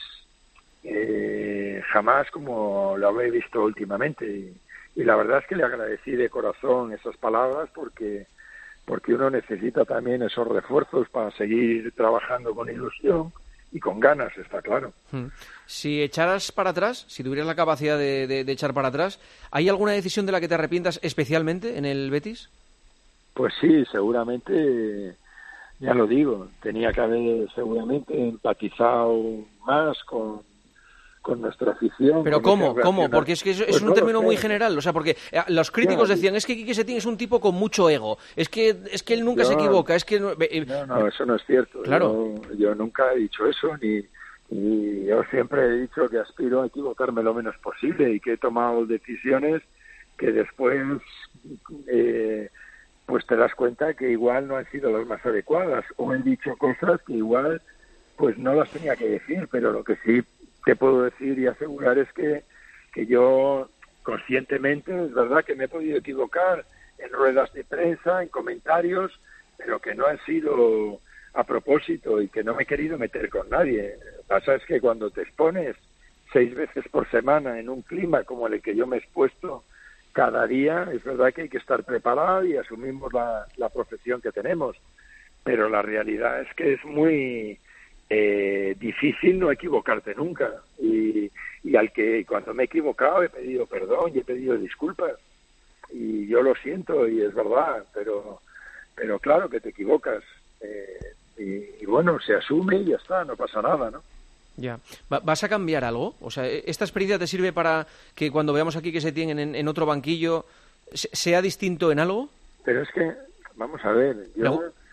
eh, jamás como lo había visto últimamente. Y, y la verdad es que le agradecí de corazón esas palabras, porque, porque uno necesita también esos refuerzos para seguir trabajando con ilusión y con ganas, está claro. Si echaras para atrás, si tuvieras la capacidad de, de, de echar para atrás, ¿hay alguna decisión de la que te arrepientas especialmente en el Betis? Pues sí, seguramente, ya lo digo, tenía que haber seguramente empatizado más con, con nuestra afición. ¿Pero cómo? ¿Cómo? Porque es que es, pues es un no término muy general, o sea, porque los críticos ya, decían, es que Quique Setién es un tipo con mucho ego, es que es que él nunca yo, se equivoca, es que... Eh, no, no, eso no es cierto. Claro. Yo, yo nunca he dicho eso, ni... Y yo siempre he dicho que aspiro a equivocarme lo menos posible y que he tomado decisiones que después eh, pues te das cuenta que igual no han sido las más adecuadas, o he dicho cosas que igual pues no las tenía que decir, pero lo que sí te puedo decir y asegurar es que, que yo conscientemente es verdad que me he podido equivocar en ruedas de prensa, en comentarios, pero que no han sido a propósito y que no me he querido meter con nadie. Lo que pasa es que cuando te expones seis veces por semana en un clima como el que yo me he expuesto cada día, es verdad que hay que estar preparado y asumimos la, la profesión que tenemos, pero la realidad es que es muy eh, difícil no equivocarte nunca, y, y al que cuando me he equivocado he pedido perdón y he pedido disculpas, y yo lo siento y es verdad, pero, pero claro que te equivocas. Eh, Y, y bueno, se asume y ya está, no pasa nada, ¿no? Ya. ¿Vas a cambiar algo? O sea, ¿esta experiencia te sirve para que cuando veamos aquí que se tienen en, en otro banquillo sea distinto en algo? Pero es que, vamos a ver, yo,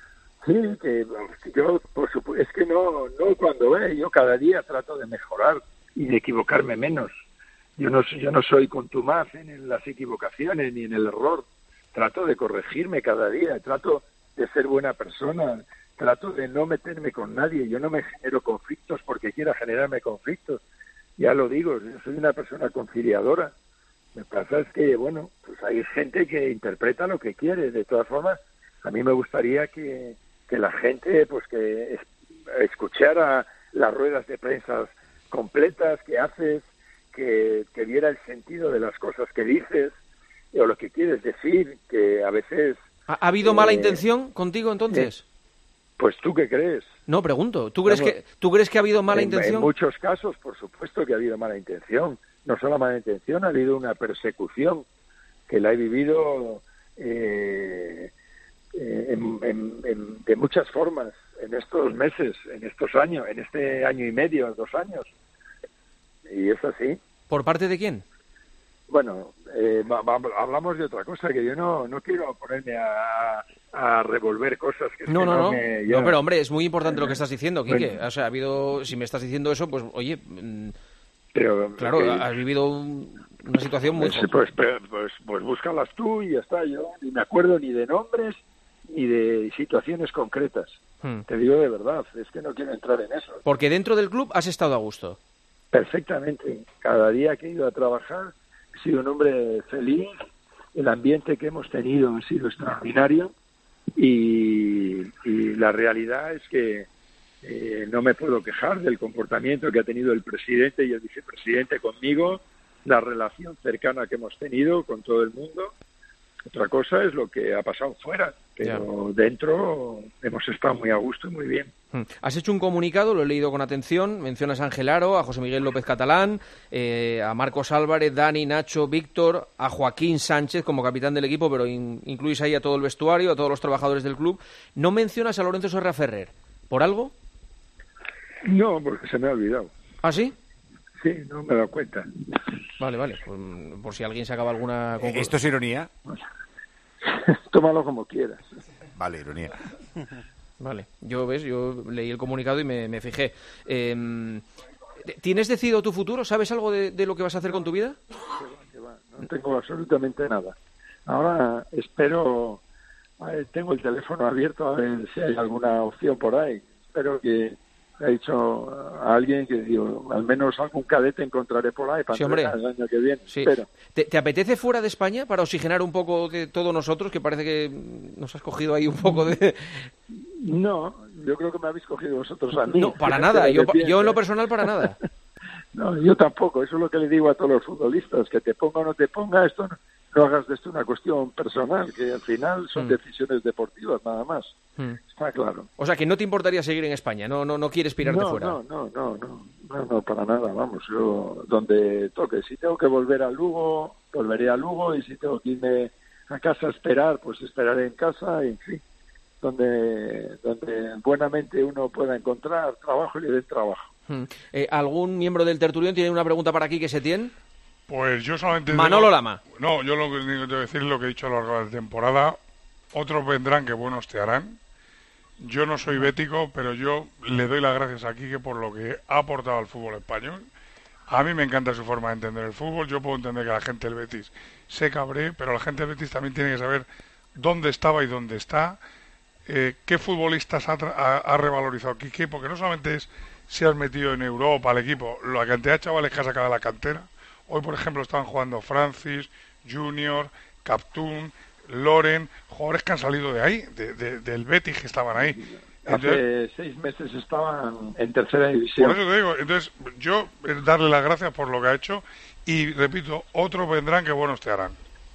Sí, que yo, por supuesto, es que no, no cuando ve, yo cada día trato de mejorar y de equivocarme menos. Yo no, yo no soy contumaz en las equivocaciones ni en el error. Trato de corregirme cada día, trato de ser buena persona, trato de no meterme con nadie. Yo no me genero conflictos porque quiera generarme conflictos. Ya lo digo, yo soy una persona conciliadora. Me pasa es que, bueno, pues hay gente que interpreta lo que quiere. De todas formas, a mí me gustaría que, que la gente, pues que es, escuchara las ruedas de prensa completas que haces, que, que viera el sentido de las cosas que dices o lo que quieres decir, que a veces... ¿Ha, ha habido eh, mala intención contigo entonces? Eh, pues ¿tú qué crees? No, pregunto. ¿Tú crees, Vamos, que, ¿tú crees que ha habido mala en, intención? En muchos casos, por supuesto que ha habido mala intención. No solo mala intención, ha habido una persecución que la he vivido eh, en, en, en, de muchas formas en estos meses, en estos años, en este año y medio, dos años. Y es así. ¿Por parte de quién? Bueno, eh, va, va, hablamos de otra cosa, que yo no, no quiero ponerme a, a revolver cosas que... No, que no, no. Me, ya... No, pero hombre, es muy importante lo que estás diciendo, Quique. Bueno. O sea, ha habido... Si me estás diciendo eso, pues, oye... Pero, claro, que... has vivido un, una situación muy... Pues, pues, pues, pues, pues búscalas tú y ya está. Yo ni me acuerdo ni de nombres ni de situaciones concretas. Hmm. Te digo de verdad, es que no quiero entrar en eso. Porque dentro del club has estado a gusto. Perfectamente. Cada día que he ido a trabajar he sido un hombre feliz, el ambiente que hemos tenido ha sido extraordinario y, y la realidad es que eh, no me puedo quejar del comportamiento que ha tenido el presidente y el vicepresidente conmigo, la relación cercana que hemos tenido con todo el mundo. Otra cosa es lo que ha pasado fuera, pero ya. Dentro hemos estado muy a gusto y muy bien. Has hecho un comunicado, lo he leído con atención, mencionas a Ángel Aro, a José Miguel López Catalán, eh, a Marcos Álvarez, Dani, Nacho, Víctor, a Joaquín Sánchez como capitán del equipo, pero in, incluís ahí a todo el vestuario, a todos los trabajadores del club. ¿No mencionas a Lorenzo Serra Ferrer? ¿Por algo? No, porque se me ha olvidado. ¿Ah, sí? Sí, no me he dado cuenta. Vale, vale, por, por si alguien sacaba alguna conclusión. ¿Esto es ironía? Tómalo como quieras. Vale, ironía. Vale, yo ves, yo leí el comunicado y me, me fijé. Eh, ¿Tienes decidido tu futuro? ¿Sabes algo de, de lo que vas a hacer con tu vida? Que va, que va. No tengo absolutamente nada. Ahora espero, ver, tengo el teléfono abierto a ver si hay alguna opción por ahí. Espero que ha dicho a alguien que digo, al menos algún cadete encontraré por ahí para sí, entrenar el año que viene. Sí. ¿Te, ¿Te apetece fuera de España para oxigenar un poco de todos nosotros, que parece que nos has cogido ahí un poco de... No, yo creo que me habéis cogido vosotros a mí. No, para nada, yo, yo en lo personal para nada. No, yo tampoco, eso es lo que le digo a todos los futbolistas, que te ponga o no te ponga, esto no, no hagas de esto una cuestión personal, que al final son mm. decisiones deportivas nada más. Mm. Está claro. O sea, que no te importaría seguir en España, no no no quieres pirarte no, fuera. No, no, no, no, no, no, para nada, vamos, yo donde toque. Si tengo que volver a Lugo, volveré a Lugo, y si tengo que irme a casa a esperar, pues esperaré en casa, y en fin, donde, donde buenamente uno pueda encontrar trabajo y le den trabajo. Hmm. Eh, ¿Algún miembro del tertulión tiene una pregunta para aquí que se tiene? Pues yo solamente... Manolo digo, Lama. No, yo lo que tengo que decir es lo que he dicho a lo largo de la temporada. Otros vendrán que buenos te harán. Yo no soy bético, pero yo le doy las gracias a Quique por lo que ha aportado al fútbol español. A mí me encanta su forma de entender el fútbol. Yo puedo entender que la gente del Betis se cabree, pero la gente del Betis también tiene que saber dónde estaba y dónde está. Eh, ¿Qué futbolistas ha, ha, ha revalorizado Quique? Porque no solamente es si has metido en Europa al equipo, la cantidad de chavales que ha sacado de la cantera. Hoy, por ejemplo, estaban jugando Francis, Junior, Captún, Loren, jugadores que han salido de ahí, de, de, del Betis, que estaban ahí. Entonces, hace seis meses estaban en tercera división. Por eso te digo, entonces yo darle las gracias por lo que ha hecho y, repito, otros vendrán que buenos te harán.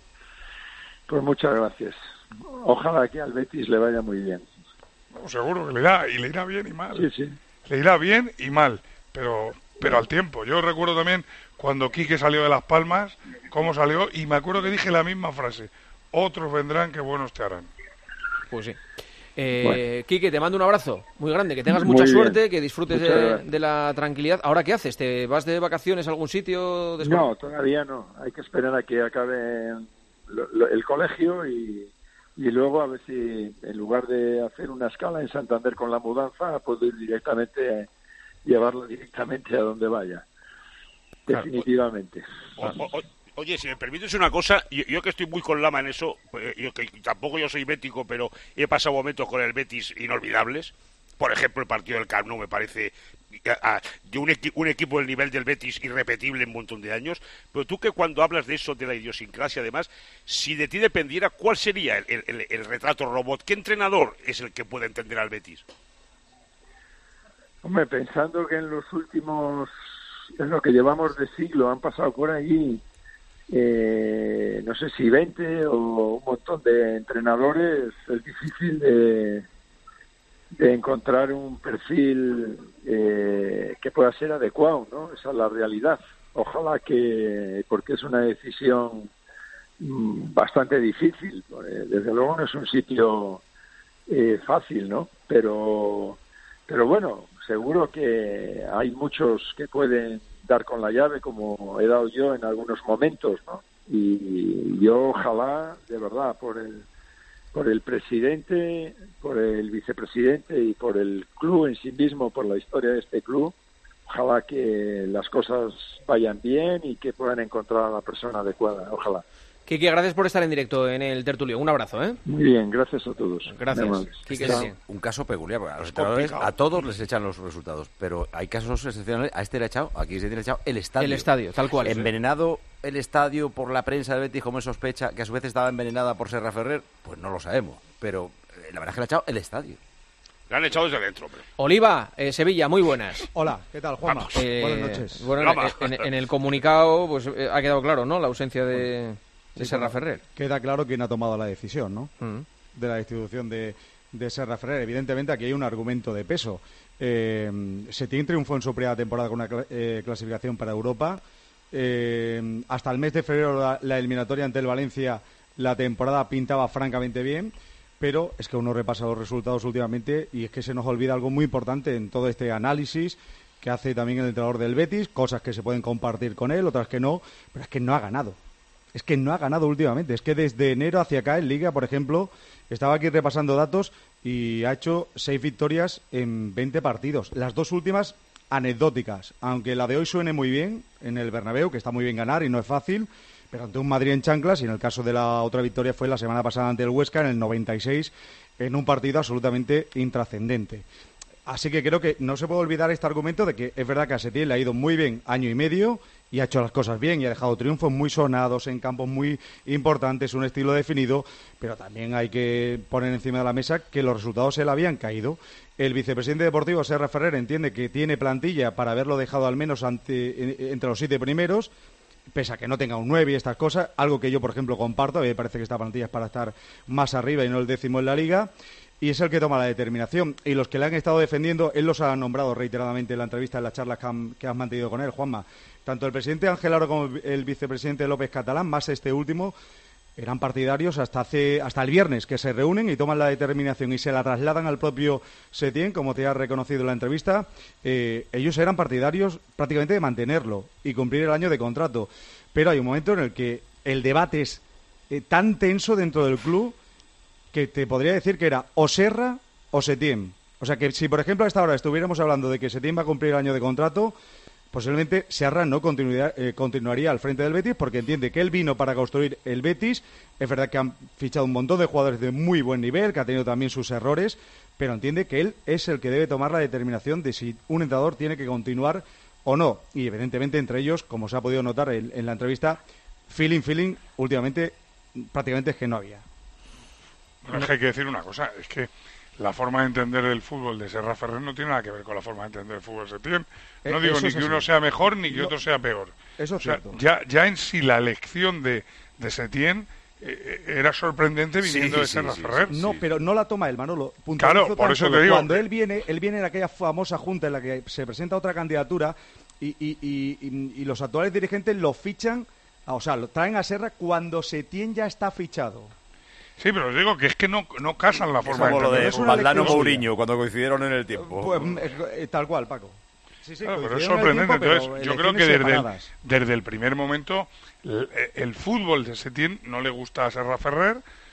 Pues muchas gracias. Ojalá que al Betis le vaya muy bien. No, seguro que le irá, y le irá bien y mal. Sí, sí. Le irá bien y mal, pero pero al tiempo. Yo recuerdo también cuando Quique salió de Las Palmas, cómo salió, y me acuerdo que dije la misma frase: otros vendrán que buenos te harán. Pues sí. Eh, bueno. Quique, te mando un abrazo muy grande, que tengas mucha suerte, que disfrutes de, de la tranquilidad. ¿Ahora qué haces? ¿Te vas de vacaciones a algún sitio? No, todavía no. Hay que esperar a que acabe lo, lo, el colegio y, y luego a ver si en lugar de hacer una escala en Santander con la mudanza, puedo ir directamente, eh, llevarlo directamente a donde vaya. Definitivamente. O, o, o, oye, si me permites una cosa, yo, yo que estoy muy con Lama en eso, yo que tampoco yo soy bético, pero he pasado momentos con el Betis inolvidables. Por ejemplo, el partido del Camp Nou me parece a, a, de un, equi, un equipo del nivel del Betis irrepetible en un montón de años. Pero tú que cuando hablas de eso, de la idiosincrasia, además, si de ti dependiera, ¿cuál sería el, el, el retrato robot? ¿Qué entrenador es el que puede entender al Betis? Hombre, pensando que en los últimos, en lo que llevamos de siglo, han pasado por allí, eh, no sé si veinte o un montón de entrenadores, es difícil de... de encontrar un perfil eh, que pueda ser adecuado, ¿no? Esa es la realidad. Ojalá que, porque es una decisión mmm, bastante difícil. Desde luego no es un sitio eh, fácil, ¿no? Pero, pero bueno, seguro que hay muchos que pueden dar con la llave, como he dado yo en algunos momentos, ¿no? Y yo ojalá, de verdad, por el por el presidente, por el vicepresidente y por el club en sí mismo, por la historia de este club, ojalá que las cosas vayan bien y que puedan encontrar a la persona adecuada, ojalá. Quique, gracias por estar en directo en el tertulio. Un abrazo, ¿eh? Muy bien, gracias a todos. Gracias. Quique, es sí. un caso peculiar, porque a los entrenadores, a todos les echan los resultados, pero hay casos excepcionales. A este le ha echado, aquí se le ha echado el estadio. El estadio, tal cual. Envenenado el estadio por la prensa del Betis, como sospecha, que a su vez estaba envenenada por Serra Ferrer, pues no lo sabemos, pero la verdad es que le ha echado el estadio. Le han echado desde dentro, hombre. Oliva, eh, Sevilla, muy buenas. Hola, ¿qué tal, Juanma? Eh, buenas noches. Bueno, en, en el comunicado pues eh, ha quedado claro, ¿no? La ausencia de, de Serra Ferrer. Queda claro quién ha tomado la decisión, ¿no? Mm. De la destitución de, de Serra Ferrer. Evidentemente aquí hay un argumento de peso. Eh, Setién triunfó en su primera temporada con una cl- eh, clasificación para Europa. Eh, hasta el mes de febrero la, la eliminatoria ante el Valencia, la temporada pintaba francamente bien. Pero es que uno repasa los resultados últimamente y es que se nos olvida algo muy importante en todo este análisis que hace también el entrenador del Betis, cosas que se pueden compartir con él, otras que no, pero es que no ha ganado. Es que no ha ganado últimamente. Es que desde enero hacia acá en Liga, por ejemplo, estaba aquí repasando datos y ha hecho seis victorias en veinte partidos. Las dos últimas anecdóticas, aunque la de hoy suene muy bien en el Bernabéu, que está muy bien ganar y no es fácil, pero ante un Madrid en chanclas, y en el caso de la otra victoria fue la semana pasada ante el Huesca en el noventa y seis, en un partido absolutamente intrascendente. Así que creo que no se puede olvidar este argumento de que es verdad que a Setién le ha ido muy bien año y medio y ha hecho las cosas bien y ha dejado triunfos muy sonados en campos muy importantes, un estilo definido, pero también hay que poner encima de la mesa que los resultados se le habían caído. El vicepresidente deportivo, Serra Ferrer, entiende que tiene plantilla para haberlo dejado al menos ante, entre los siete primeros, pese a que no tenga un nueve y estas cosas, algo que yo, por ejemplo, comparto. A mí me parece que esta plantilla es para estar más arriba y no el décimo en la Liga, y es el que toma la determinación. Y los que le han estado defendiendo, él los ha nombrado reiteradamente en la entrevista, en las charlas que, han, que has mantenido con él, Juanma. Tanto el presidente Ángel Aro como el vicepresidente López Catalán, más este último, eran partidarios hasta hace hasta el viernes, que se reúnen y toman la determinación y se la trasladan al propio Setién, como te ha reconocido en la entrevista. Eh, ellos eran partidarios prácticamente de mantenerlo y cumplir el año de contrato. Pero hay un momento en el que el debate es eh, tan tenso dentro del club que te podría decir que era o Serra o Setién. O sea que si, por ejemplo, a esta hora estuviéramos hablando de que Setién va a cumplir el año de contrato, posiblemente Serra no continuaría, eh, continuaría al frente del Betis, porque entiende que él vino para construir el Betis. Es verdad que han fichado un montón de jugadores de muy buen nivel, que ha tenido también sus errores, pero entiende que él es el que debe tomar la determinación de si un entrenador tiene que continuar o no. Y evidentemente entre ellos, como se ha podido notar en, en la entrevista, feeling, feeling, últimamente prácticamente es que no había. Bueno, es que hay que decir una cosa, es que la forma de entender el fútbol de Serra Ferrer no tiene nada que ver con la forma de entender el fútbol de Setién. No eh, digo ni que uno sea mejor ni que no, otro sea peor. Eso es o sea, cierto. Ya, ya en sí la elección de, de Setién eh, era sorprendente viniendo sí, de Serra sí, Ferrer. Sí, no, sí. Pero no la toma él, Manolo. Claro, por eso te digo. Cuando él viene, él viene en aquella famosa junta en la que se presenta otra candidatura y, y, y, y, y los actuales dirigentes lo fichan, o sea, lo traen a Serra cuando Setién ya está fichado. Sí, pero os digo que es que no, no casan la forma de entender. Es como lo de Valdano Mourinho, cuando coincidieron en el tiempo. Pues, eh, tal cual, Paco. Sí, sí, claro, pero es sorprendente. Tiempo, Entonces, yo creo que desde el, desde el primer momento el, el fútbol de Setién no le gusta a Serra Ferrer,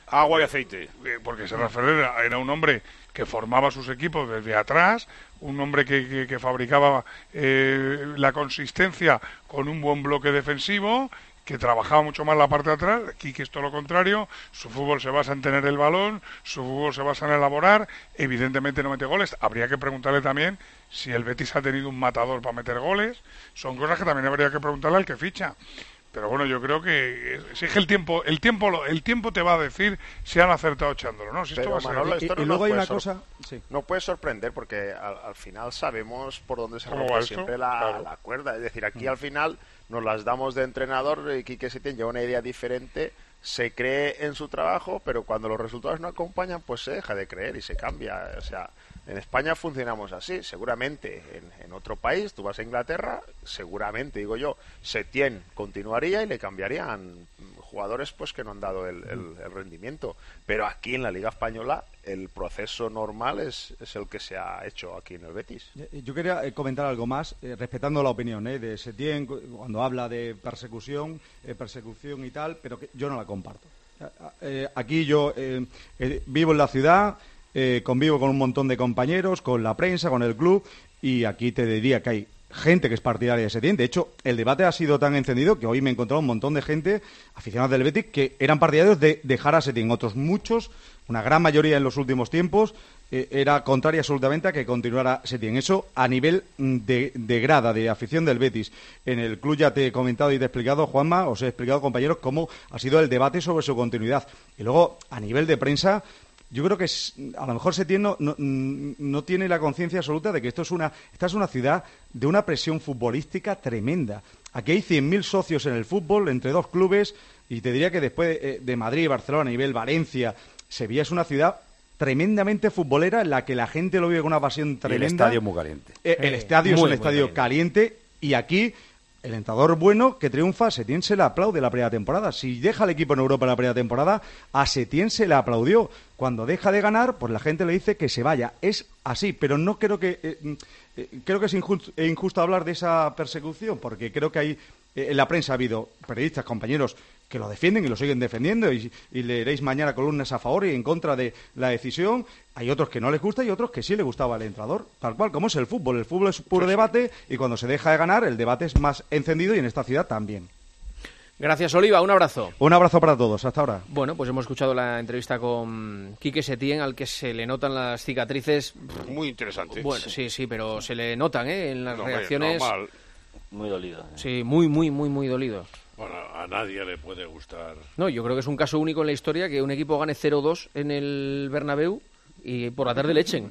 Agua y aceite. Eh, Porque Serra Ferrer era un hombre que formaba sus equipos desde atrás, un hombre que, que, que fabricaba eh, la consistencia con un buen bloque defensivo, que trabajaba mucho más la parte de atrás. Quique es todo lo contrario, su fútbol se basa en tener el balón, su fútbol se basa en elaborar, evidentemente no mete goles. Habría que preguntarle también si el Betis ha tenido un matador para meter goles, son cosas que también habría que preguntarle al que ficha. Pero bueno, yo creo que si es que el tiempo, el tiempo, el tiempo te va a decir si han acertado echándolo, ¿no? Si esto Pero, va a ser... Manolo, esto y, no y luego nos hay una puede cosa... Sí. No puede sorprender porque al, al final sabemos por dónde se ¿Cómo rompe va esto? siempre la, Claro. la cuerda. Es decir, aquí al final nos las damos de entrenador, y Quique Setién lleva una idea diferente, se cree en su trabajo, pero cuando los resultados no acompañan, pues se deja de creer y se cambia. O sea, en España funcionamos así, seguramente en, en otro país, tú vas a Inglaterra, seguramente, digo yo, Setién continuaría y le cambiarían jugadores pues que no han dado el, el, el rendimiento. Pero aquí en la Liga Española el proceso normal es, es el que se ha hecho aquí en el Betis. Yo quería eh, comentar algo más, eh, respetando la opinión eh, de Setién, cuando habla de persecución, eh, persecución y tal, pero que yo no la comparto. Eh, aquí yo eh, eh, vivo en la ciudad, eh, convivo con un montón de compañeros, con la prensa, con el club, y aquí te diría que hay gente que es partidaria de Setién. De hecho, el debate ha sido tan encendido que hoy me he encontrado un montón de gente, aficionados del Betis, que eran partidarios de dejar a Setién. Otros muchos, una gran mayoría en los últimos tiempos, eh, era contraria absolutamente a que continuara Setién. Eso a nivel de, de grada, de afición del Betis. En el club ya te he comentado y te he explicado, Juanma, os he explicado, compañeros, cómo ha sido el debate sobre su continuidad. Y luego, a nivel de prensa, yo creo que es, a lo mejor Setién no, no, no tiene la conciencia absoluta de que esto es una, esta es una ciudad de una presión futbolística tremenda. Aquí hay cien mil socios en el fútbol, entre dos clubes, y te diría que después de, de Madrid, Barcelona, a nivel Valencia, Sevilla es una ciudad tremendamente futbolera en la que la gente lo vive con una pasión tremenda. Y el estadio muy caliente. Eh, el estadio muy, es un muy estadio caliente. caliente y aquí el entrenador bueno que triunfa, a Setién se le aplaude la primera temporada. Si deja al equipo en Europa en la primera temporada, a Setién se le aplaudió. Cuando deja de ganar, pues la gente le dice que se vaya. Es así, pero no creo que... Eh, eh, creo que es injusto, injusto hablar de esa persecución, porque creo que hay... Eh, en la prensa ha habido periodistas, compañeros, que lo defienden y lo siguen defendiendo, y, y leeréis mañana columnas a favor y en contra de la decisión. Hay otros que no les gusta y otros que sí le gustaba al entrenador, tal cual como es el fútbol. El fútbol es puro debate y cuando se deja de ganar el debate es más encendido, y en esta ciudad también. Gracias, Oliva, un abrazo. Un abrazo para todos, hasta ahora. Bueno, pues hemos escuchado la entrevista con Quique Setién, al que se le notan las cicatrices. Muy interesante. Bueno, sí, sí, pero se le notan, ¿eh? En las no, reacciones. Normal. Muy dolido. ¿eh? Sí, muy, muy, muy, muy dolido. Bueno, a nadie le puede gustar. No, yo creo que es un caso único en la historia que un equipo gane cero dos en el Bernabéu y por la tarde le echen.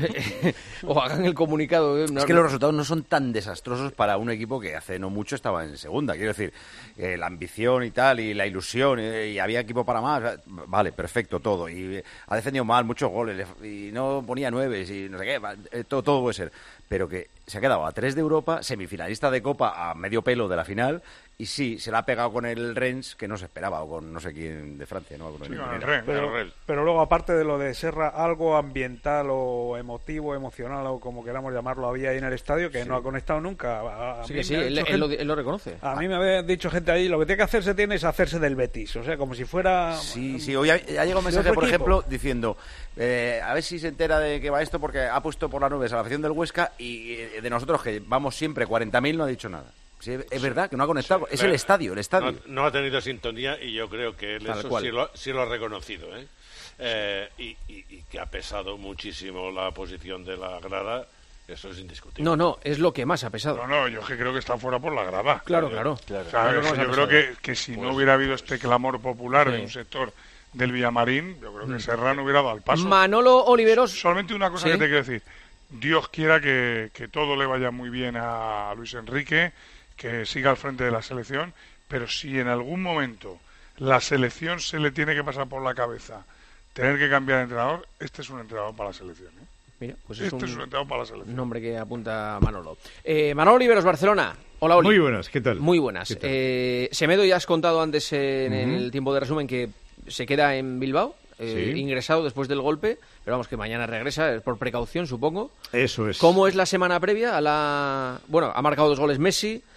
O hagan el comunicado. ¿eh? Es que los resultados no son tan desastrosos para un equipo que hace no mucho estaba en segunda. Quiero decir, eh, la ambición y tal, y la ilusión, eh, y había equipo para más. Vale, perfecto, todo. Y eh, ha defendido mal, muchos goles, y no ponía nueve, y no sé qué. Eh, todo, todo puede ser. Pero que se ha quedado a tres de Europa, semifinalista de Copa a medio pelo de la final, y sí, se la ha pegado con el Rennes, que no se esperaba, o con no sé quién de Francia, ¿no? Sí, con el Rennes, pero, pero luego, aparte de lo de Serra, algo ambiental o emotivo, emocional, o como queramos llamarlo, había ahí en el estadio que sí. no ha conectado nunca. A, a sí, que sí, él, gente, él, lo, él lo reconoce. A mí me había dicho gente ahí, lo que tiene que hacerse tiene es hacerse del Betis, o sea, como si fuera... Sí, sí, hoy ha, ha llegado un mensaje, por equipo. ejemplo, diciendo, eh, a ver si se entera de que va esto, porque ha puesto por las nubes a la afición del Huesca, y de nosotros, que vamos siempre cuarenta mil, no ha dicho nada. Sí, es sí. verdad que no ha conectado. Sí, es el estadio, el estadio. No, no ha tenido sintonía y yo creo que él eso sí lo, sí lo ha reconocido. ¿eh? Eh, y, y, y que ha pesado muchísimo la posición de la grada, eso es indiscutible. No, no, es lo que más ha pesado. No, no, yo que creo que está fuera por la grada. Claro, claro. claro. O sea, no yo creo que, que si pues, no hubiera habido este clamor popular sí. de un sector del Villamarín, yo creo que mm. Serra no hubiera dado el paso. Manolo Oliveros. Solamente una cosa ¿sí? que te quiero decir. Dios quiera que, que todo le vaya muy bien a Luis Enrique, que siga al frente de la selección, pero si en algún momento la selección se le tiene que pasar por la cabeza tener que cambiar de entrenador, este es un entrenador para la selección. ¿eh? Mira, pues este es un, es un entrenador para la selección. Nombre que apunta Manolo. Eh, Manolo Oliveros, Barcelona. Hola, Oli. Muy buenas, ¿qué tal? Muy buenas. ¿Qué tal? Eh, Semedo, ya has contado antes en uh-huh. el tiempo de resumen que se queda en Bilbao. Eh, sí. Ingresado después del golpe, pero vamos, que mañana regresa, es por precaución, supongo. Eso es. ¿Cómo es la semana previa a la...? Bueno, ha marcado dos goles Messi,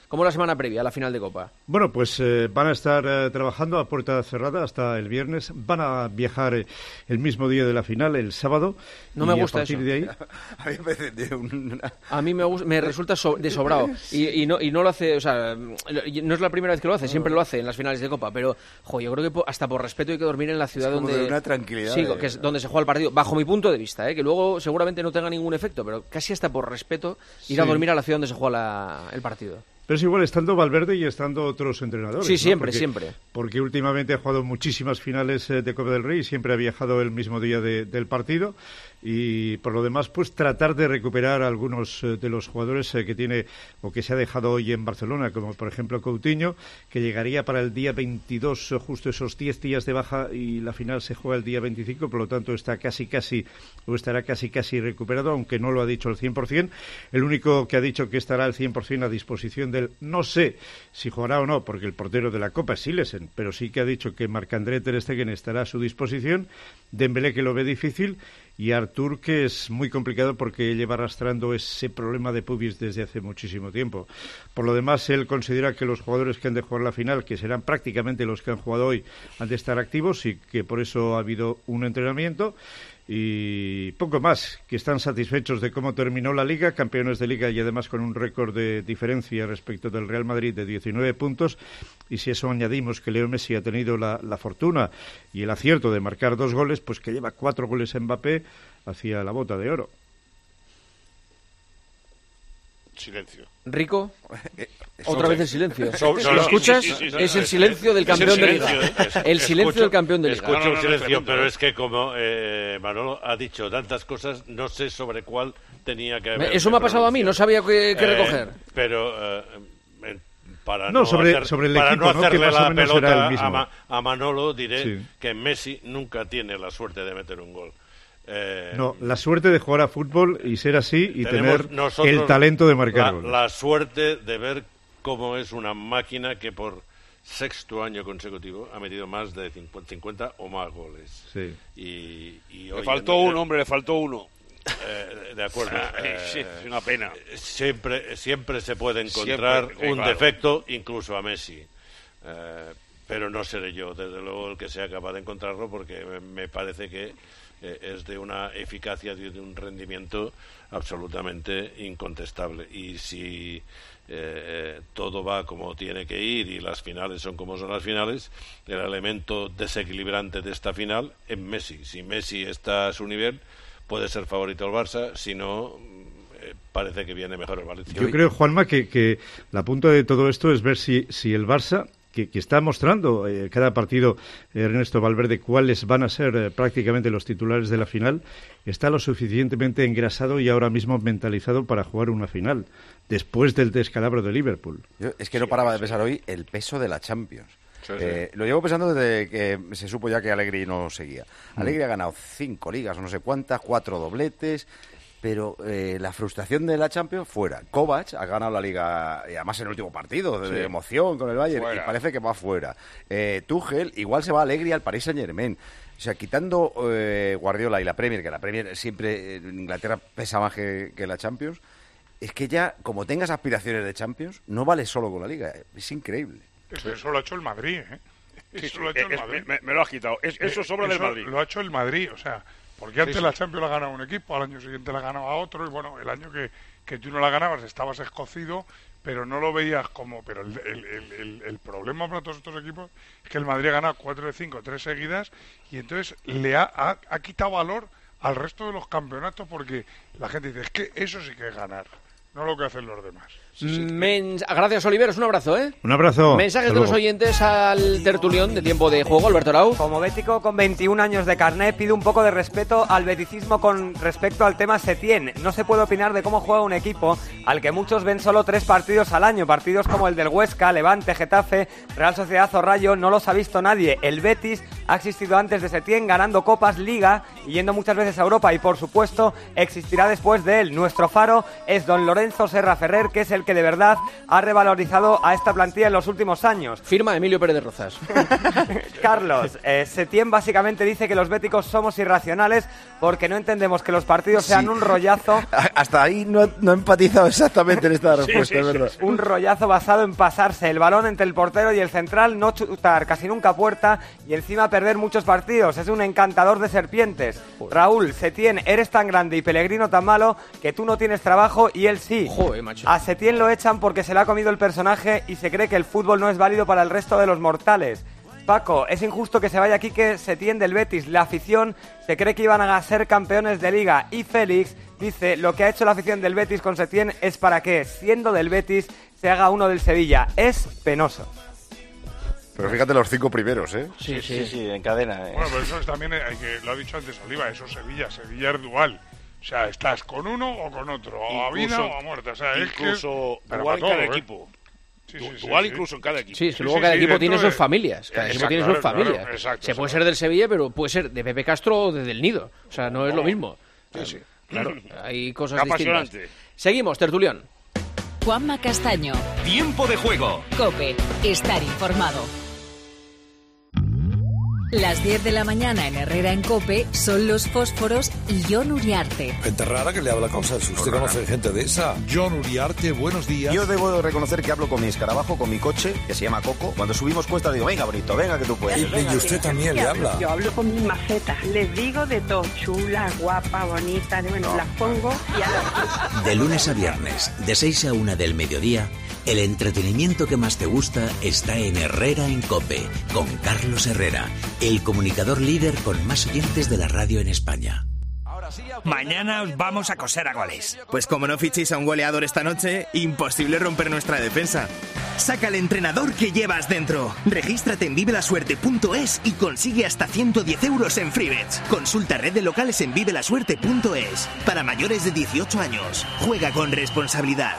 ¿Cómo la semana previa a la final de Copa? Bueno, pues eh, van a estar eh, trabajando a puerta cerrada hasta el viernes. Van a viajar eh, el mismo día de la final, el sábado. No me gusta a partir eso. De ahí... A mí me parece de un... A mí me, gusta, me resulta so, de sobrado. Y, y, no, y no lo hace, o sea, no es la primera vez que lo hace, siempre lo hace en las finales de Copa. Pero, jo, yo creo que hasta por respeto hay que dormir en la ciudad es como donde... de una tranquilidad. Sí, de... que es donde se juega el partido. Bajo mi punto de vista, ¿eh? Que luego seguramente no tenga ningún efecto, pero casi hasta por respeto ir sí. a dormir a la ciudad donde se juega la, el partido. Pero es igual estando Valverde y estando otros entrenadores. Sí, ¿no? siempre, porque, siempre. Porque últimamente ha jugado muchísimas finales de Copa del Rey y siempre ha viajado el mismo día de, del partido. Y por lo demás, pues tratar de recuperar algunos de los jugadores que tiene o que se ha dejado hoy en Barcelona, como por ejemplo Coutinho, que llegaría para el día veintidós, justo esos diez días de baja, y la final se juega el día veinticinco, por lo tanto está casi casi, o estará casi casi recuperado, aunque no lo ha dicho al cien por cien. El único que ha dicho que estará al cien por cien a disposición del, no sé si jugará o no, porque el portero de la Copa es Silesen, pero sí que ha dicho que Marc-André ter Stegen estará a su disposición, Dembélé que lo ve difícil, y Artur, que es muy complicado porque lleva arrastrando ese problema de pubis desde hace muchísimo tiempo. Por lo demás, él considera que los jugadores que han de jugar la final, que serán prácticamente los que han jugado hoy, han de estar activos y que por eso ha habido un entrenamiento. Y poco más, que están satisfechos de cómo terminó la Liga, campeones de Liga y además con un récord de diferencia respecto del Real Madrid de diecinueve puntos, y si eso añadimos que Leo Messi ha tenido la, la fortuna y el acierto de marcar dos goles, pues que lleva cuatro goles a Mbappé hacia la bota de oro. Silencio. Rico, Sobre. otra vez el silencio. Sobre. ¿Lo escuchas? Sí, sí, sí, sí, es el silencio del campeón de Liga. El silencio del campeón de Liga. Escucho No, no, no, un silencio, pregunta, pero ¿eh? es que como eh, Manolo ha dicho tantas cosas, no sé sobre cuál tenía que haber. Eso me ha pasado a mí, no sabía qué, qué Eh, recoger. pero... Eh, para No, no, sobre- hacer- sobre el para equipo, no ¿no? Que hacerle más o la menos será pelota el mismo. a, Ma- a Manolo, diré Sí. que Messi nunca tiene la suerte de meter un gol. Eh, No, la suerte de jugar a fútbol y ser así y tenemos tener nosotros el talento de la, marcar goles. la suerte de ver cómo es una máquina que por sexto año consecutivo ha metido más de cincuenta o más goles. Sí. Y, y Le hoy faltó en- uno, hombre, le faltó uno. Eh, de acuerdo. Ay, eh, sí, es una pena. Siempre, siempre se puede encontrar Siempre, eh, un claro. defecto, incluso a Messi. Eh, pero no seré yo, desde luego, el que sea capaz de encontrarlo, porque me, me parece que eh, es de una eficacia y de un rendimiento absolutamente incontestable. Y si eh, todo va como tiene que ir y las finales son como son las finales, el elemento desequilibrante de esta final es Messi. Si Messi está a su nivel, puede ser favorito el Barça, si no, eh, parece que viene mejor el Valencia. Yo creo, Juanma, que, que la punta de todo esto es ver si, si el Barça, que, que está mostrando eh, cada partido, eh, Ernesto Valverde, cuáles van a ser eh, prácticamente los titulares de la final, está lo suficientemente engrasado y ahora mismo mentalizado para jugar una final, después del descalabro de Liverpool. Yo es que no paraba de pensar hoy el peso de la Champions. Sí, Eh, sí. lo llevo pensando desde que se supo ya que Allegri no seguía. Mm. Allegri ha ganado cinco ligas o no sé cuántas, cuatro dobletes, pero eh, la frustración de la Champions fuera. Kovac ha ganado la liga, y además en el último partido, de, Sí. de emoción con el Bayern, Fuera. y parece que va fuera. Eh, Tuchel, igual se va Allegri al Paris Saint-Germain. O sea, quitando eh, Guardiola y la Premier, que la Premier siempre en Inglaterra pesa más que, que la Champions, es que ya, como tengas aspiraciones de Champions, no vale solo con la liga. Es increíble. Eso, eso lo ha hecho el Madrid, ¿eh? Sí, Eso sí, lo ha hecho es- el Madrid. me, me lo has quitado. Es- eso sobra del Eso Madrid. Lo ha hecho el Madrid, o sea, porque antes Sí, sí. la Champions la ganaba un equipo, al año siguiente la ganaba otro, y bueno, el año que, que tú no la ganabas estabas escocido, pero no lo veías como... Pero el, el, el, el- el problema para todos estos equipos es que el Madrid ha ganado cuatro de cinco, tres seguidas, y entonces le ha, ha, ha quitado valor al resto de los campeonatos, porque la gente dice, es que eso sí que es ganar, no lo que hacen los demás. Mens- Gracias, Oliveros. Un abrazo, ¿eh? Un abrazo. Mensajes Hasta de los luego. oyentes al tertulión de Tiempo de Juego, Alberto Arau. Como bético con veintiún años de carnet, pido un poco de respeto al beticismo con respecto al tema Setién. No se puede opinar de cómo juega un equipo al que muchos ven solo tres partidos al año. Partidos como el del Huesca, Levante, Getafe, Real Sociedad o Rayo, no los ha visto nadie. El Betis ha existido antes de Setién, ganando Copas, Liga y yendo muchas veces a Europa, y por supuesto existirá después de él. Nuestro faro es don Lorenzo Serra Ferrer, que es el que de verdad ha revalorizado a esta plantilla en los últimos años. Firma Emilio Pérez de Rozas. Carlos, eh, Setién básicamente dice que los béticos somos irracionales porque no entendemos que los partidos sean Sí. un rollazo. Hasta ahí no, no he empatizado exactamente en esta respuesta, Sí, es sí, verdad. sí. Un rollazo basado en pasarse el balón entre el portero y el central, no chutar casi nunca a puerta y encima perder muchos partidos. Es un encantador de serpientes. Raúl, Setién, eres tan grande y Pellegrino tan malo que tú no tienes trabajo y él sí. Joder, macho. A Setién lo echan porque se le ha comido el personaje y se cree que el fútbol no es válido para el resto de los mortales. Paco, es injusto que se vaya Quique Setién del Betis. La afición se cree que iban a ser campeones de Liga. Y Félix dice, lo que ha hecho la afición del Betis con Setién es para que, siendo del Betis, se haga uno del Sevilla. Es penoso. Pero fíjate los cinco primeros, ¿eh? Sí, sí, sí, en cadena. ¿eh? Bueno, pero eso es también, hay que, lo ha dicho antes Oliva, eso es Sevilla, Sevilla es dual. O sea, estás con uno o con otro, o a vida o a muerte. O sea, incluso es que, igual en todo, cada ¿eh? equipo. Sí, Du- sí, sí, dual sí. incluso en cada equipo. Sí, es que Sí, luego sí, cada sí, equipo tiene dentro sus de- familias. Cada equipo Exacto, tiene sus claro, familias. claro, exacto, Se puede exacto. ser del Sevilla, pero puede ser de Pepe Castro o de Del Nido. O sea, no es lo mismo. Sí, sí. Claro, hay cosas Qué distintas. apasionante. Seguimos, tertulión. Juanma Castaño. Tiempo de juego. Cope. Estar informado. Las diez de la mañana en Herrera en Cope son Los Fósforos y Jon Uriarte. Gente rara que le habla cosas. ¿Usted conoce gente de esa? John Uriarte, buenos días. Yo debo reconocer que hablo con mi escarabajo, con mi coche, que se llama Coco. Cuando subimos cuesta digo, venga, bonito, venga que tú puedes. Y, y usted también le habla. Yo hablo con mis macetas, les digo de todo, chula, guapa, bonita, bueno, las pongo y a las... De lunes a viernes, de seis a una del mediodía, el entretenimiento que más te gusta está en Herrera en Cope, con Carlos Herrera, el comunicador líder con más oyentes de la radio en España. Mañana os vamos a coser a goles. Pues como no fichéis a un goleador esta noche, imposible romper nuestra defensa. Saca el entrenador que llevas dentro. Regístrate en vive la suerte punto es y consigue hasta ciento diez euros en Freebets. Consulta red de locales en vive la suerte punto es. Para mayores de dieciocho años. Juega con responsabilidad.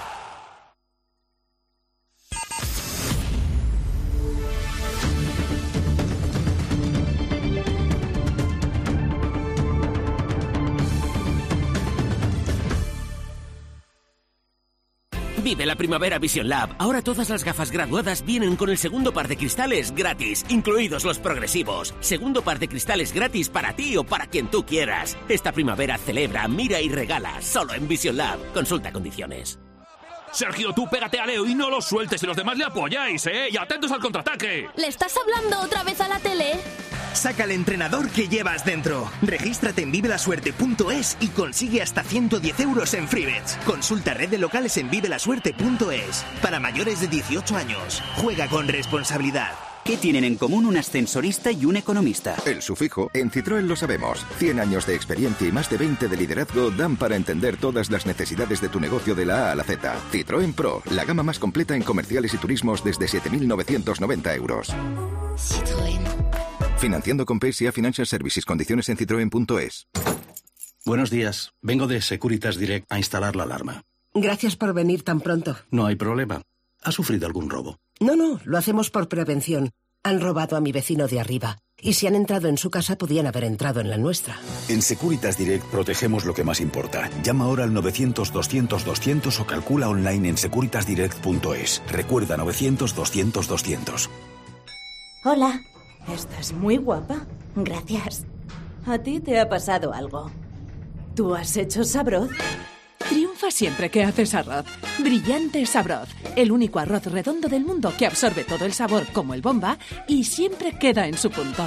Vive la primavera Vision Lab. Ahora todas las gafas graduadas vienen con el segundo par de cristales gratis, incluidos los progresivos. Segundo par de cristales gratis para ti o para quien tú quieras. Esta primavera celebra, mira y regala. Solo en Vision Lab. Consulta condiciones. Sergio, tú pégate a Leo y no lo sueltes y los demás le apoyáis, ¿eh? Y atentos al contraataque. ¿Le estás hablando otra vez a la tele? Saca el entrenador que llevas dentro. Regístrate en vive la suerte punto es y consigue hasta ciento diez euros en Freebets. Consulta red de locales en vive la suerte punto es. Para mayores de dieciocho años. Juega con responsabilidad. ¿Qué tienen en común un ascensorista y un economista? El sufijo. En Citroën lo sabemos. cien años de experiencia y más de veinte de liderazgo dan para entender todas las necesidades de tu negocio de la A a la Z. Citroën Pro, la gama más completa en comerciales y turismos desde siete mil novecientos noventa euros. Citroën. Financiando con P S A Financial Services. Condiciones en citroen punto es. Buenos días. Vengo de Securitas Direct a instalar la alarma. Gracias por venir tan pronto. No hay problema. ¿Ha sufrido algún robo? No, no, lo hacemos por prevención. Han robado a mi vecino de arriba. Y si han entrado en su casa, podían haber entrado en la nuestra. En Securitas Direct protegemos lo que más importa. Llama ahora al novecientos doscientos doscientos o calcula online en securitas direct punto es. Recuerda novecientos doscientos doscientos. Hola. Estás muy guapa. Gracias. ¿A ti te ha pasado algo? ¿Tú has hecho Sabroz? Triunfa siempre que haces arroz. Brillante Sabroz, el único arroz redondo del mundo que absorbe todo el sabor como el bomba y siempre queda en su punto.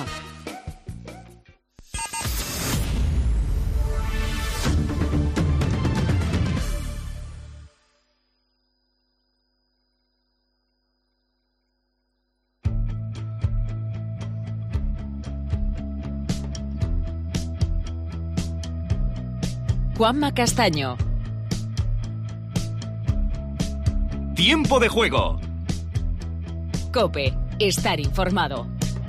Juanma Castaño. Tiempo de juego. Cope. Estar informado.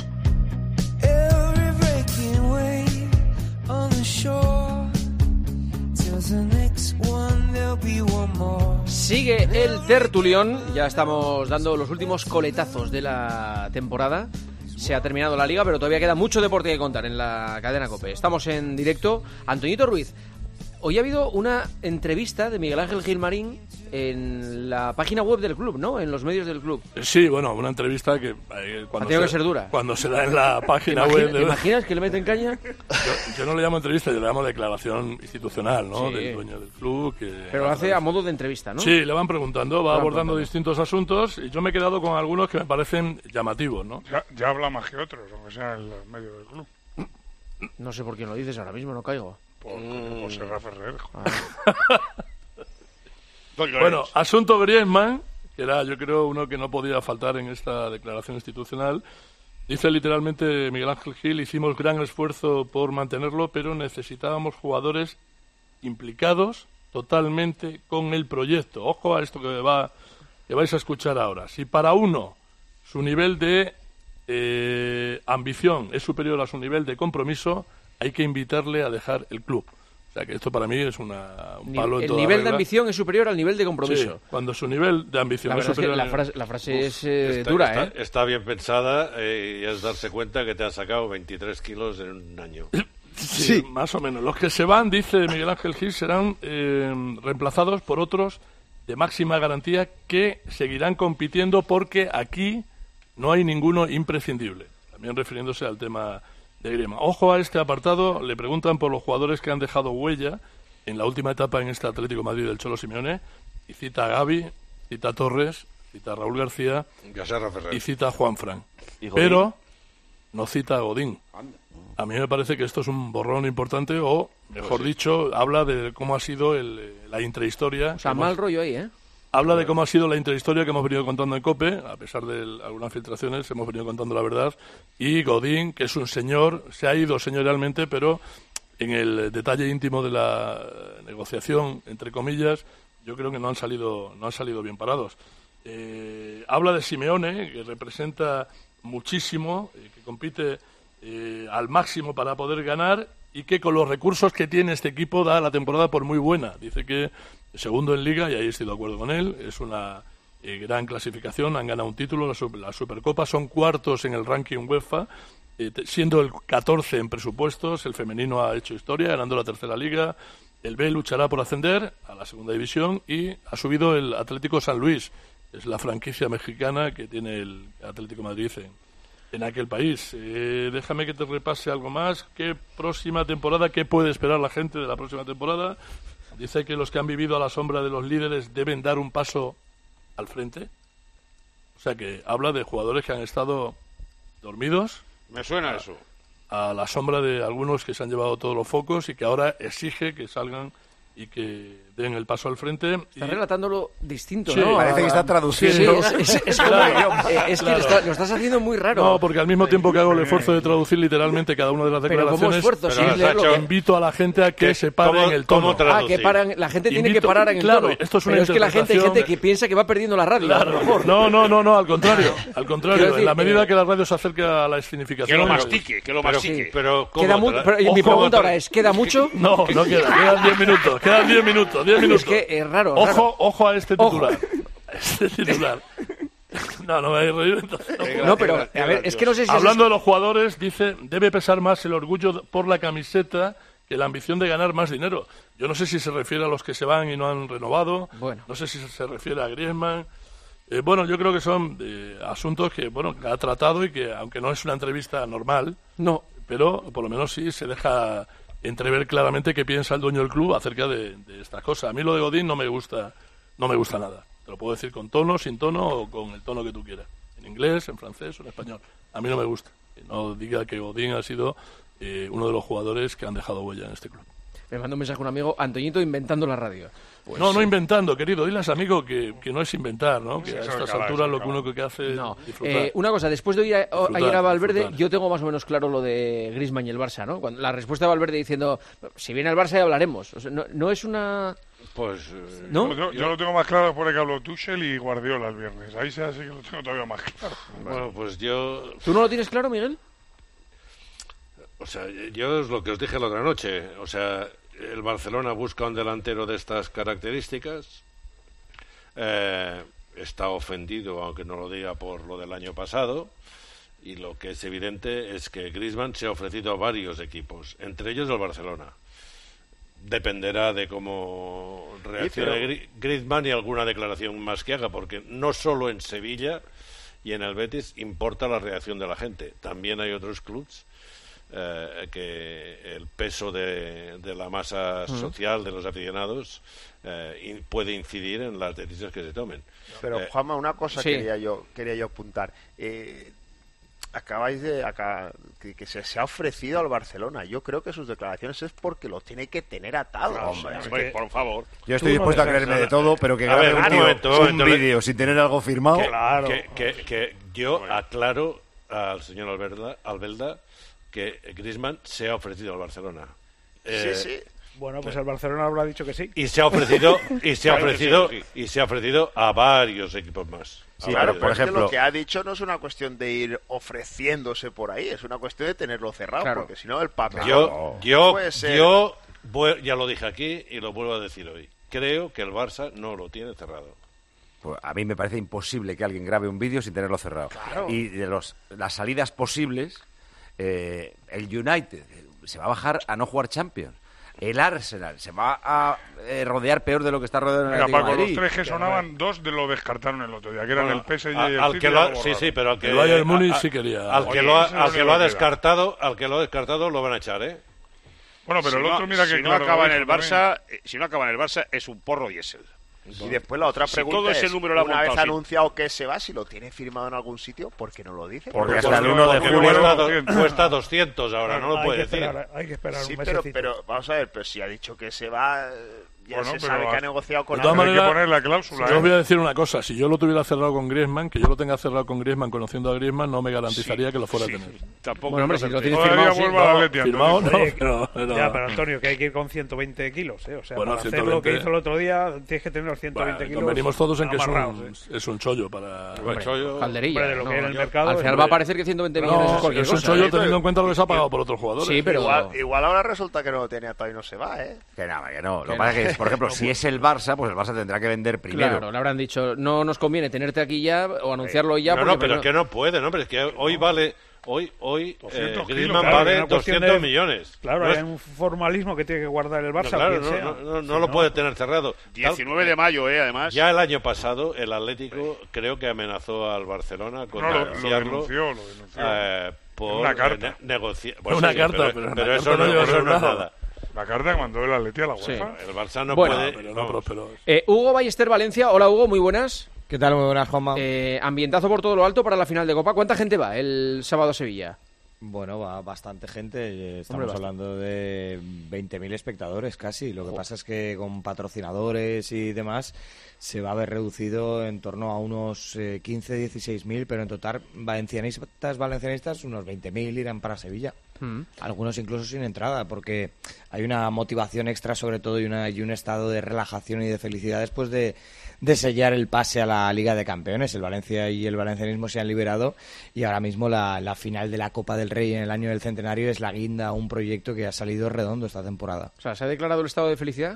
Sigue el tertulión. Ya estamos dando los últimos coletazos de la temporada. se ha terminado la Liga, pero todavía queda mucho deporte que contar en la cadena COPE. Estamos en directo. Antoñito Ruiz, hoy ha habido una entrevista de Miguel Ángel Gilmarín en la página web del club, ¿no? En los medios del club. Sí, bueno, una entrevista que eh, cuando, ha tenido se, que ser dura. Cuando se da en la página ¿Te web... imagina, de... ¿Te imaginas que le meten caña? Yo, yo no le llamo entrevista, yo le llamo declaración institucional, ¿no? Sí. Del dueño del club. Que Pero lo hace a modo de entrevista, ¿no? Sí, le van preguntando, va van abordando preguntando. distintos asuntos y yo me he quedado con algunos que me parecen llamativos, ¿no? Ya, ya habla más que otros, aunque sea en los medios del club. No sé por quién lo dices ahora mismo, no caigo. Por, mm. por Serra Ferrer. Ah. Bueno, asunto Griezmann, que era yo creo uno que no podía faltar en esta declaración institucional. Dice literalmente Miguel Ángel Gil, hicimos gran esfuerzo por mantenerlo, pero necesitábamos jugadores implicados totalmente con el proyecto. Ojo a esto que, va, que vais a escuchar ahora. Si para uno su nivel de eh, ambición es superior a su nivel de compromiso, hay que invitarle a dejar el club. O sea que esto para mí es una, un palo en El toda nivel regla. de ambición es superior al nivel de compromiso. Sí, cuando su nivel de ambición la es superior es que al la frase, la frase Uf, es eh, está, dura, está, ¿eh? Está bien pensada eh, y es darse cuenta que te has sacado veintitrés kilos en un año. Sí, sí, más o menos. Los que se van, dice Miguel Ángel Gil, serán eh, reemplazados por otros de máxima garantía que seguirán compitiendo porque aquí no hay ninguno imprescindible. También refiriéndose al tema de Griezmann. Ojo a este apartado, le preguntan por los jugadores que han dejado huella en la última etapa en este Atlético de Madrid del Cholo Simeone, y cita a Gavi, cita a Torres, cita a Raúl García y cita a Juanfran. Pero no cita a Godín. A mí me parece que esto es un borrón importante, o mejor pues sí. dicho, habla de cómo ha sido el, la intrahistoria. O sea, hemos, mal rollo ahí, ¿eh? Habla de cómo ha sido la intrahistoria que hemos venido contando en COPE, a pesar de el, algunas filtraciones, hemos venido contando la verdad. Y Godín, que es un señor, se ha ido señorialmente, pero en el detalle íntimo de la negociación, entre comillas, yo creo que no han salido, no han salido bien parados. Eh, habla de Simeone, que representa muchísimo, eh, que compite eh, al máximo para poder ganar y que con los recursos que tiene este equipo da la temporada por muy buena. Dice que segundo en Liga, y ahí estoy de acuerdo con él, es una eh, gran clasificación, han ganado un título, la, super, la Supercopa, son cuartos en el ranking UEFA, eh, siendo el catorce en presupuestos, el femenino ha hecho historia, ganando la tercera Liga, el B luchará por ascender a la segunda división y ha subido el Atlético San Luis, es la franquicia mexicana que tiene el Atlético Madrid en, en aquel país. Eh, déjame que te repase algo más. ¿Qué próxima temporada, qué puede esperar la gente de la próxima temporada? Dice que los que han vivido a la sombra de los líderes deben dar un paso al frente. O sea que habla de jugadores que han estado dormidos. Me suena eso. A la sombra de algunos que se han llevado todos los focos y que ahora exige que salgan y que den el paso al frente. Está y... relatándolo distinto, sí, ¿no? Parece que está traduciendo. Sí, es, es, es, claro, como, eh, es que claro. lo, está, lo estás haciendo muy raro. No, porque al mismo tiempo que hago el esfuerzo de traducir literalmente cada una de las declaraciones, pero como esfuerzo, pero sí, leerlo, invito a la gente a que ¿Qué? se pare en el tono. Ah, que paran, la gente tiene invito, que parar en el claro, tono. Esto es una pero es que la gente, hay gente de... que piensa que va perdiendo la radio. Claro. A lo mejor. No, no, no, no, al contrario. Al contrario, decir, en la medida eh, que la radio se acerca a la escenificación... Que lo mastique, que lo mastique. Pero, pero, ¿cómo tra... pero mi Ojo, pregunta tra... ahora es, ¿queda mucho? No, no queda. Quedan diez minutos. Quedan diez minutos. diez minutos. Es que es raro. Ojo, raro. ojo a este titular. Este titular. No, no me vais a reír. Entonces, no, no, pero, a ver, es que no sé si... Hablando es... de los jugadores, dice, debe pesar más el orgullo por la camiseta que la ambición de ganar más dinero. Yo no sé si se refiere a los que se van y no han renovado. Bueno. No sé si se refiere a Griezmann. Eh, bueno, yo creo que son eh, asuntos que, bueno, que ha tratado y que, aunque no es una entrevista normal, no, pero por lo menos sí se deja entrever claramente qué piensa el dueño del club acerca de, de estas cosas. A mí lo de Godín no me gusta, no me gusta nada. Te lo puedo decir con tono, sin tono o con el tono que tú quieras. En inglés, en francés o en español. A mí no me gusta. Que no diga que Godín ha sido eh, uno de los jugadores que han dejado huella en este club. Me manda un mensaje un amigo, Antoñito inventando la radio. Pues, no, no inventando, querido. Diles, amigo, que, que no es inventar, ¿no? Que a estas alturas lo único que hace no. es disfrutar. Eh, una cosa, después de oír a, disfrutar, ayer a Valverde, disfrutar. yo tengo más o menos claro lo de Griezmann y el Barça, ¿no? Cuando, la respuesta de Valverde diciendo, si viene el Barça ya hablaremos. O sea, no, no es una... Pues... Eh, ¿no? Yo, yo lo tengo más claro después de que habló Tuchel y Guardiola el viernes. Ahí sí, sí que lo tengo todavía más claro. Bueno, pues yo... ¿Tú no lo tienes claro, Miguel? O sea, yo es lo que os dije la otra noche. O sea... El Barcelona busca un delantero de estas características. Eh, está ofendido, aunque no lo diga, por lo del año pasado. Y lo que es evidente es que Griezmann se ha ofrecido a varios equipos, entre ellos el Barcelona. Dependerá de cómo reaccione sí, pero... Griezmann y alguna declaración más que haga, porque no solo en Sevilla y en el Betis importa la reacción de la gente. También hay otros clubes eh, que el peso de, de la masa uh-huh. social de los aficionados eh, in, puede incidir en las decisiones que se tomen. Pero, eh, Juanma, una cosa sí. quería yo quería yo apuntar. Eh, acabáis de acá que, que se, se ha ofrecido al Barcelona. Yo creo que sus declaraciones es porque lo tiene que tener atado. No, hombre, hombre, que... por favor. Yo estoy dispuesto a creerme de todo, pero que grabe un, tío, un vídeo sin tener algo firmado. Que, claro. que, que, que yo bueno. aclaro al señor Albelda, Albelda que Griezmann se ha ofrecido al Barcelona. Eh, sí, sí. Bueno, pues el Barcelona habrá dicho que sí. Y se ha ofrecido y se ha ofrecido sí, sí. y se ha ofrecido a varios equipos más. Sí, claro, por ejemplo, lo que ha dicho no es una cuestión de ir ofreciéndose por ahí, es una cuestión de tenerlo cerrado, claro. porque si no el papel. Yo, yo, yo voy, ya lo dije aquí y lo vuelvo a decir hoy. Creo que el Barça no lo tiene cerrado. Pues a mí me parece imposible que alguien grabe un vídeo sin tenerlo cerrado. Claro. Y de los las salidas posibles, eh, el United se va a bajar a no jugar Champions. El Arsenal se va a eh, rodear peor de lo que está rodeado en el Atlético de Madrid. Los tres que sonaban, dos de lo descartaron el otro día, que eran bueno, el P S G y el al City. Que lo, sí, sí, pero al que el Bayern Múnich sí quería. Al que Oye, lo ha, al al que lo ha descartado, queda. al que lo ha descartado lo van a echar, ¿eh? Bueno, pero si el otro no, mira que si claro, no acaba en lo el Barça, también. si no acaba en el Barça es un porro diésel. Y después la otra pregunta si todo ese es, número lo ha una montado, vez sí. anunciado que se va, si lo tiene firmado en algún sitio, ¿por qué no lo dice? Porque, porque hasta el uno de julio cuesta, cuesta doscientos ahora, no lo puede decir. Esperar, hay que esperar sí, un pero, mesecito. pero vamos a ver, pero si ha dicho que se va, ya bueno, se sabe que ha negociado con de todas alguien. maneras, Hay que poner la cláusula. Yo ¿eh? os voy a decir una cosa, si yo lo tuviera cerrado con Griezmann, que yo lo tenga cerrado con Griezmann, conociendo a Griezmann, no me garantizaría sí, que lo fuera sí. a tener. Tampoco bueno, hombre, si lo tienes Todavía firmado, sí. vuelva a la Leti, Firmado, no, Oye, pero, pero, ya, pero Antonio, que hay que ir con ciento veinte kilos, ¿eh? O sea, bueno, para ciento veinte... hacer lo que hizo el otro día, tienes que tener los ciento veinte bueno, kilos. Venimos todos en que es un, ¿eh? es un chollo para... Hombre, chollo, calderilla. Hombre, de lo no, que era el yo, mercado. al final hombre. va a parecer que ciento veinte millones no, es cualquier es un cosa. chollo ¿eh? teniendo en cuenta lo que se ha pagado por otros jugadores. Sí, pero... Igual, igual ahora resulta que no lo tenía todavía y no se va, ¿eh? Que nada, que no. Lo que que pasa no. es que, por ejemplo, si es el Barça, pues el Barça tendrá que vender primero. Claro, le habrán dicho, no nos conviene tenerte aquí ya o anunciarlo ya. No, no, pero es que no puede, ¿no? Pero es que hoy vale... Hoy, hoy eh, Griezmann claro, vale doscientos millones. Claro, no hay es... un formalismo que tiene que guardar el Barça. No, claro, quien no, sea. no, no, no si lo no... puede tener cerrado. diecinueve de mayo, ¿eh? Además. Ya el año pasado el Atlético creo que amenazó al Barcelona con no, lo, denunciarlo. Lo denunció, lo denunció. Eh, por una carta. Ne negociar. Pues una sí, carta, pero, pero, pero una eso carta no, no, eso no es nada. nada. La carta que mandó el Atleti a la UEFA. Sí. El Barça no bueno, puede. Pero no prosperó. Eh, Hugo Ballester Valencia, hola Hugo, muy buenas. ¿Qué tal? Muy buenas, Juanma. Eh, ambientazo por todo lo alto para la final de Copa. ¿Cuánta gente va el sábado a Sevilla? Bueno, va bastante gente. Estamos Hombre, hablando de veinte mil espectadores casi. Lo que pasa es que con patrocinadores y demás se va a ver reducido en torno a unos eh, quince, dieciséis mil, pero en total valencianistas, valencianistas unos veinte mil irán para Sevilla. Mm. Algunos incluso sin entrada, porque hay una motivación extra sobre todo y, una, y un estado de relajación y de felicidad después de... de sellar el pase a la Liga de Campeones. El Valencia y el valencianismo se han liberado y ahora mismo la, la final de la Copa del Rey en el año del centenario es la guinda a un proyecto que ha salido redondo esta temporada. O sea, ¿se ha declarado el estado de felicidad?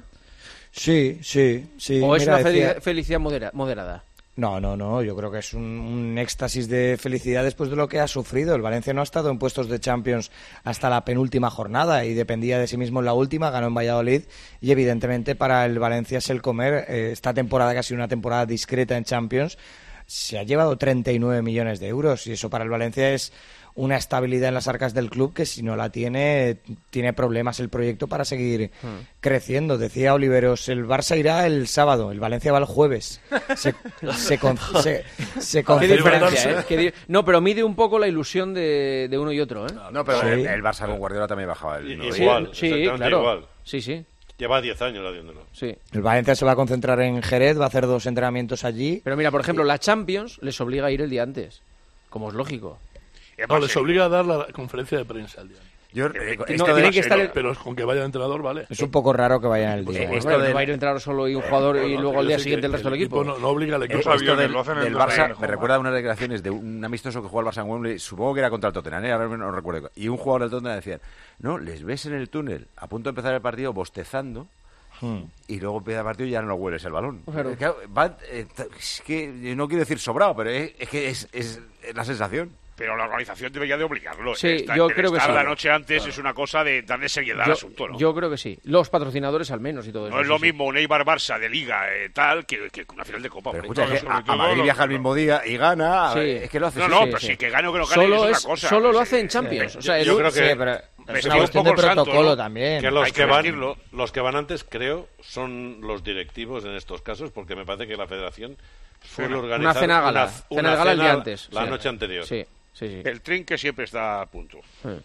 Sí, sí, sí. ¿O es Mira, una decía... felicidad modera moderada? No, no, no, yo creo que es un, un éxtasis de felicidad después de lo que ha sufrido. El Valencia no ha estado en puestos de Champions hasta la penúltima jornada y dependía de sí mismo en la última, ganó en Valladolid y evidentemente para el Valencia es el comer. Eh, esta temporada, que ha sido una temporada discreta en Champions, se ha llevado treinta y nueve millones de euros y eso para el Valencia es una estabilidad en las arcas del club que si no la tiene, tiene problemas el proyecto para seguir hmm. creciendo. Decía Oliveros, el Barça irá el sábado, el Valencia va el jueves. Se, se, con, se, se Qué diferencia, ¿eh? Qué di no, pero mide un poco la ilusión de, de uno y otro, ¿eh? No, pero sí. el, el Barça con Guardiola también bajaba el... ¿no? Igual, sí, sí claro. Igual. Sí, sí. Lleva diez años haciéndolo. Sí. El Valencia se va a concentrar en Jerez, va a hacer dos entrenamientos allí. Pero mira, por ejemplo, la Champions les obliga a ir el día antes, como es lógico. No, les obliga a dar la conferencia de prensa al día. Yo, eh, no, tiene que estar el... Pero con que vaya el entrenador, vale. Es un poco raro que vayan el día. Pues, esto de... va a ir el entrenador solo y un jugador y luego al día siguiente el resto del equipo. No, no obliga al equipo. Esto del, del Barça me recuerda a unas declaraciones de un amistoso que jugó al Barça en Wembley, supongo que era contra el Tottenham, ¿eh? Ahora no recuerdo. Y un jugador del Tottenham decía, no, les ves en el túnel a punto de empezar el partido bostezando. Hmm. Y luego empieza el partido y ya no hueles el balón. Claro. Es, que, va, eh, es que no quiero decir sobrado, pero es, es que es, es la sensación. pero la organización debería de obligarlo. Sí, Esta, yo creo que estar sí. la noche antes Claro. es una cosa de darle seriedad Yo, al asunto, ¿no? yo creo que sí. Los patrocinadores al menos y todo eso. No es sí, lo sí. mismo un Eibar-Barça de Liga eh, tal que, que una final de Copa. Pero hombre. escucha, que a, a Madrid viaja el mismo día y gana. Sí. Es que lo hace No, sí, no, sí, pero sí. sí que gane o que no gane Solo, es es, otra cosa. solo lo Sí. hace en Champions. Sí. O sea, Yo el- creo que- sí, pero Me Es una cuestión de protocolo también. Que los Hay que, que van, vestirlo. los que van antes, creo, son los directivos en estos casos, porque me parece que la federación suele Cena. organizar Una cena gala. una, Cena una gala el día cena antes. la Sí. noche anterior. Sí, sí, sí. El trinque siempre está a punto.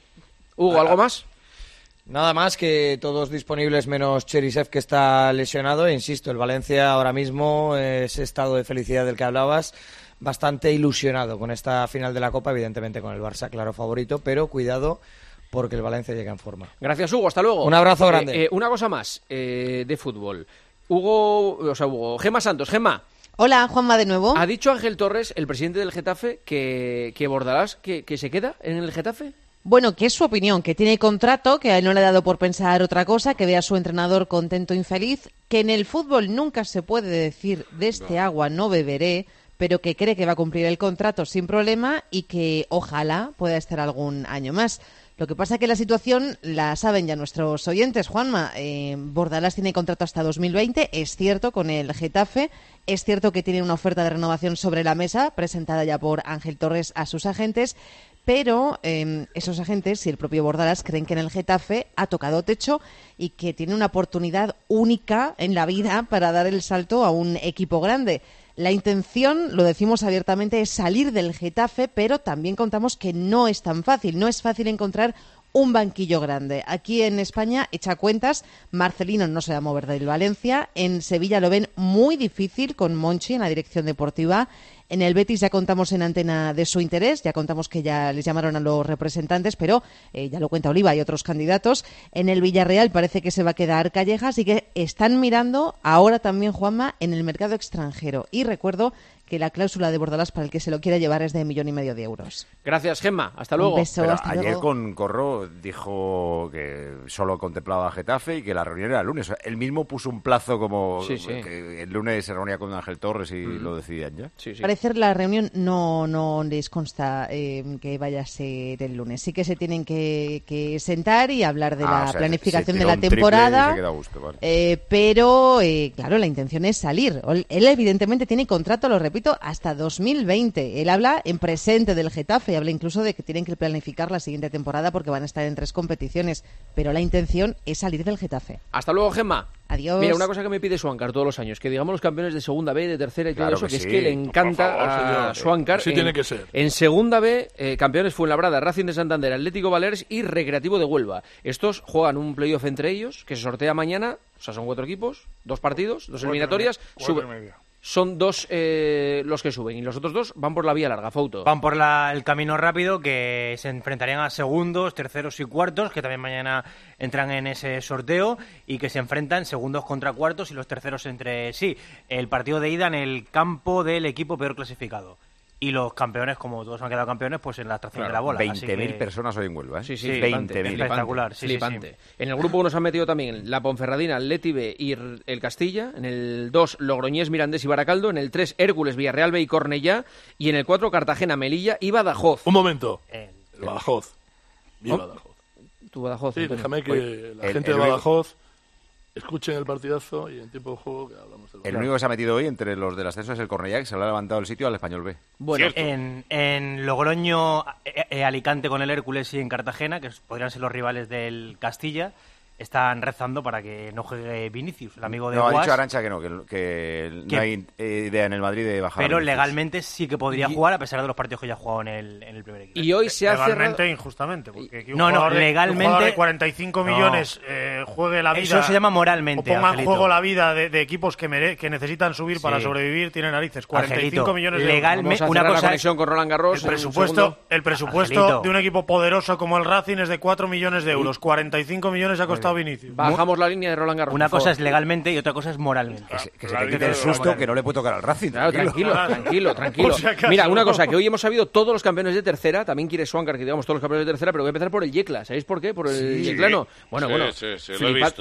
Hugo, ¿algo más? Nada más que todos disponibles menos Cherisev, que está lesionado. E insisto, el Valencia ahora mismo, eh, ese estado de felicidad del que hablabas, bastante ilusionado con esta final de la Copa, evidentemente con el Barça claro favorito, pero cuidado porque el Valencia llega en forma. Gracias, Hugo. Hasta luego. Un abrazo grande. Eh, eh, una cosa más eh, de fútbol. Hugo, o sea, Hugo, Gemma Santos. Gemma. Hola, Juanma, de nuevo. ¿Ha dicho Ángel Torres, el presidente del Getafe, que, que Bordalás que, que se queda en el Getafe? Bueno, que es su opinión, que tiene contrato, que a él no le ha dado por pensar otra cosa, que ve a su entrenador contento e infeliz, que en el fútbol nunca se puede decir de este agua no beberé, pero que cree que va a cumplir el contrato sin problema y que ojalá pueda estar algún año más. Lo que pasa es que la situación la saben ya nuestros oyentes, Juanma. Eh, Bordalás tiene contrato hasta dos mil veinte, es cierto, con el Getafe. Es cierto que tiene una oferta de renovación sobre la mesa, presentada ya por Ángel Torres a sus agentes. Pero eh, esos agentes y el propio Bordalás creen que en el Getafe ha tocado techo y que tiene una oportunidad única en la vida para dar el salto a un equipo grande. La intención, lo decimos abiertamente, es salir del Getafe, pero también contamos que no es tan fácil. No es fácil encontrar un banquillo grande. Aquí en España, echa cuentas, Marcelino no se va a mover del Valencia. En Sevilla lo ven muy difícil con Monchi en la dirección deportiva. En el Betis ya contamos en antena de su interés, ya contamos que ya les llamaron a los representantes, pero eh, ya lo cuenta Oliva y otros candidatos. En el Villarreal parece que se va a quedar Callejas y que están mirando ahora también, Juanma, en el mercado extranjero. Y recuerdo que la cláusula de Bordalás para el que se lo quiera llevar es de millón y medio de euros. Gracias, Gemma. Hasta luego. Un beso, Pero hasta ayer luego. con Corro dijo que solo contemplaba a Getafe y que la reunión era el lunes. O sea, él mismo puso un plazo como Sí, sí. que el lunes se reunía con Ángel Torres y Mm. lo decidían ya. Sí, sí. Al parecer la reunión no, no les consta eh, que vaya a ser el lunes. Sí que se tienen que, que sentar y hablar de Ah, la o sea, planificación se de tiró la un triple temporada. y se queda a gusto, vale. Eh, pero, eh, claro, la intención es salir. Él evidentemente tiene contrato, lo repito, hasta dos mil veinte. Él habla en presente del Getafe y habla incluso de que tienen que planificar la siguiente temporada porque van a estar en tres competiciones. Pero la intención es salir del Getafe. Hasta luego, Gemma. Adiós. Mira, una cosa que me pide Swankar todos los años, que digamos los campeones de segunda B, de tercera y Claro todo eso, que que, es sí. que le encanta Por favor, a señor. Swankar. Así en, tiene que ser. En segunda B, eh, campeones Fuenlabrada, Racing de Santander, Atlético Baleares y Recreativo de Huelva. Estos juegan un playoff entre ellos, que se sortea mañana, o sea, son cuatro equipos, dos partidos, dos Cuatro y eliminatorias. media, cuatro sube- y media. Son dos eh, los que suben y los otros dos van por la vía larga, Fauto. Van por la- el camino rápido, que se enfrentarían a segundos, terceros y cuartos, que también mañana entran en ese sorteo, y que se enfrentan segundos contra cuartos y los terceros entre sí. El partido de ida en el campo del equipo peor clasificado. Y los campeones, como todos han quedado campeones, pues en la atracción de la bola. Así veinte mil que- personas hoy en Huelva, ¿eh? Sí, sí, Sí, flipante, veinte mil. flipante, Espectacular, sí, sí, flipante. sí. En el grupo uno se han metido también la Ponferradina, el Leti B y r- el Castilla. En el dos, Logroñés, Mirandés y Baracaldo. En el tres, Hércules, Villarreal B y Cornellá. Y en el cuatro, Cartagena, Melilla y Badajoz. Un momento. Eh, El Badajoz. Viva ¿Oh? Badajoz. Tu Badajoz. Sí, Antonio. déjame que Oye, la el- gente el de único- Badajoz escuchen el partidazo y en tiempo de juego que hablamos del El único que se ha metido hoy entre los del ascenso es el Cornellá, que se le ha levantado el sitio al Español B. Bueno, en, en Logroño, eh, eh, Alicante con el Hércules y en Cartagena, que podrían ser los rivales del Castilla, están rezando para que no juegue Vinicius, el amigo de No, ha Guas. dicho Arancha que no, que, que Que- no hay eh, idea en el Madrid de bajar. a Pero Vinicius. legalmente sí que podría Y- jugar, a pesar de los partidos que ya ha jugado en el, en el primer equipo. y hoy se ha Legalmente cerrado... e injustamente. Porque aquí un No, no, jugador de- legalmente- un jugador de cuarenta y cinco No. millones eh, juegue la vida. Eso se llama moralmente, O ponga en Angelito. juego la vida de, de equipos que, mere- que necesitan subir Sí. para sobrevivir, tiene narices. cuarenta y cinco Angelito, millones de legalmente- Vamos a una cerrar la cosa conexión con Roland Garros. El en un presupuesto, segundo. el presupuesto Angelito. de un equipo poderoso como el Racing es de cuatro millones de euros. cuarenta y cinco millones ha costado Vinicius. Bajamos la línea de Roland Garros. Una por cosa favor. es legalmente y otra cosa es moralmente. Que se, que se La te línea quite el de susto Roland que no le puede tocar al Racing. Claro, tranquilo, tranquilo, tranquilo. Por si acaso. Mira, una cosa, que hoy hemos sabido todos los campeones de tercera, también quiere Swankar que digamos todos los campeones de tercera, pero voy a empezar por el Yecla. ¿Sabéis por qué? Por el Sí. Yeclano. Bueno, Sí, bueno. sí, sí, lo he flipad- visto.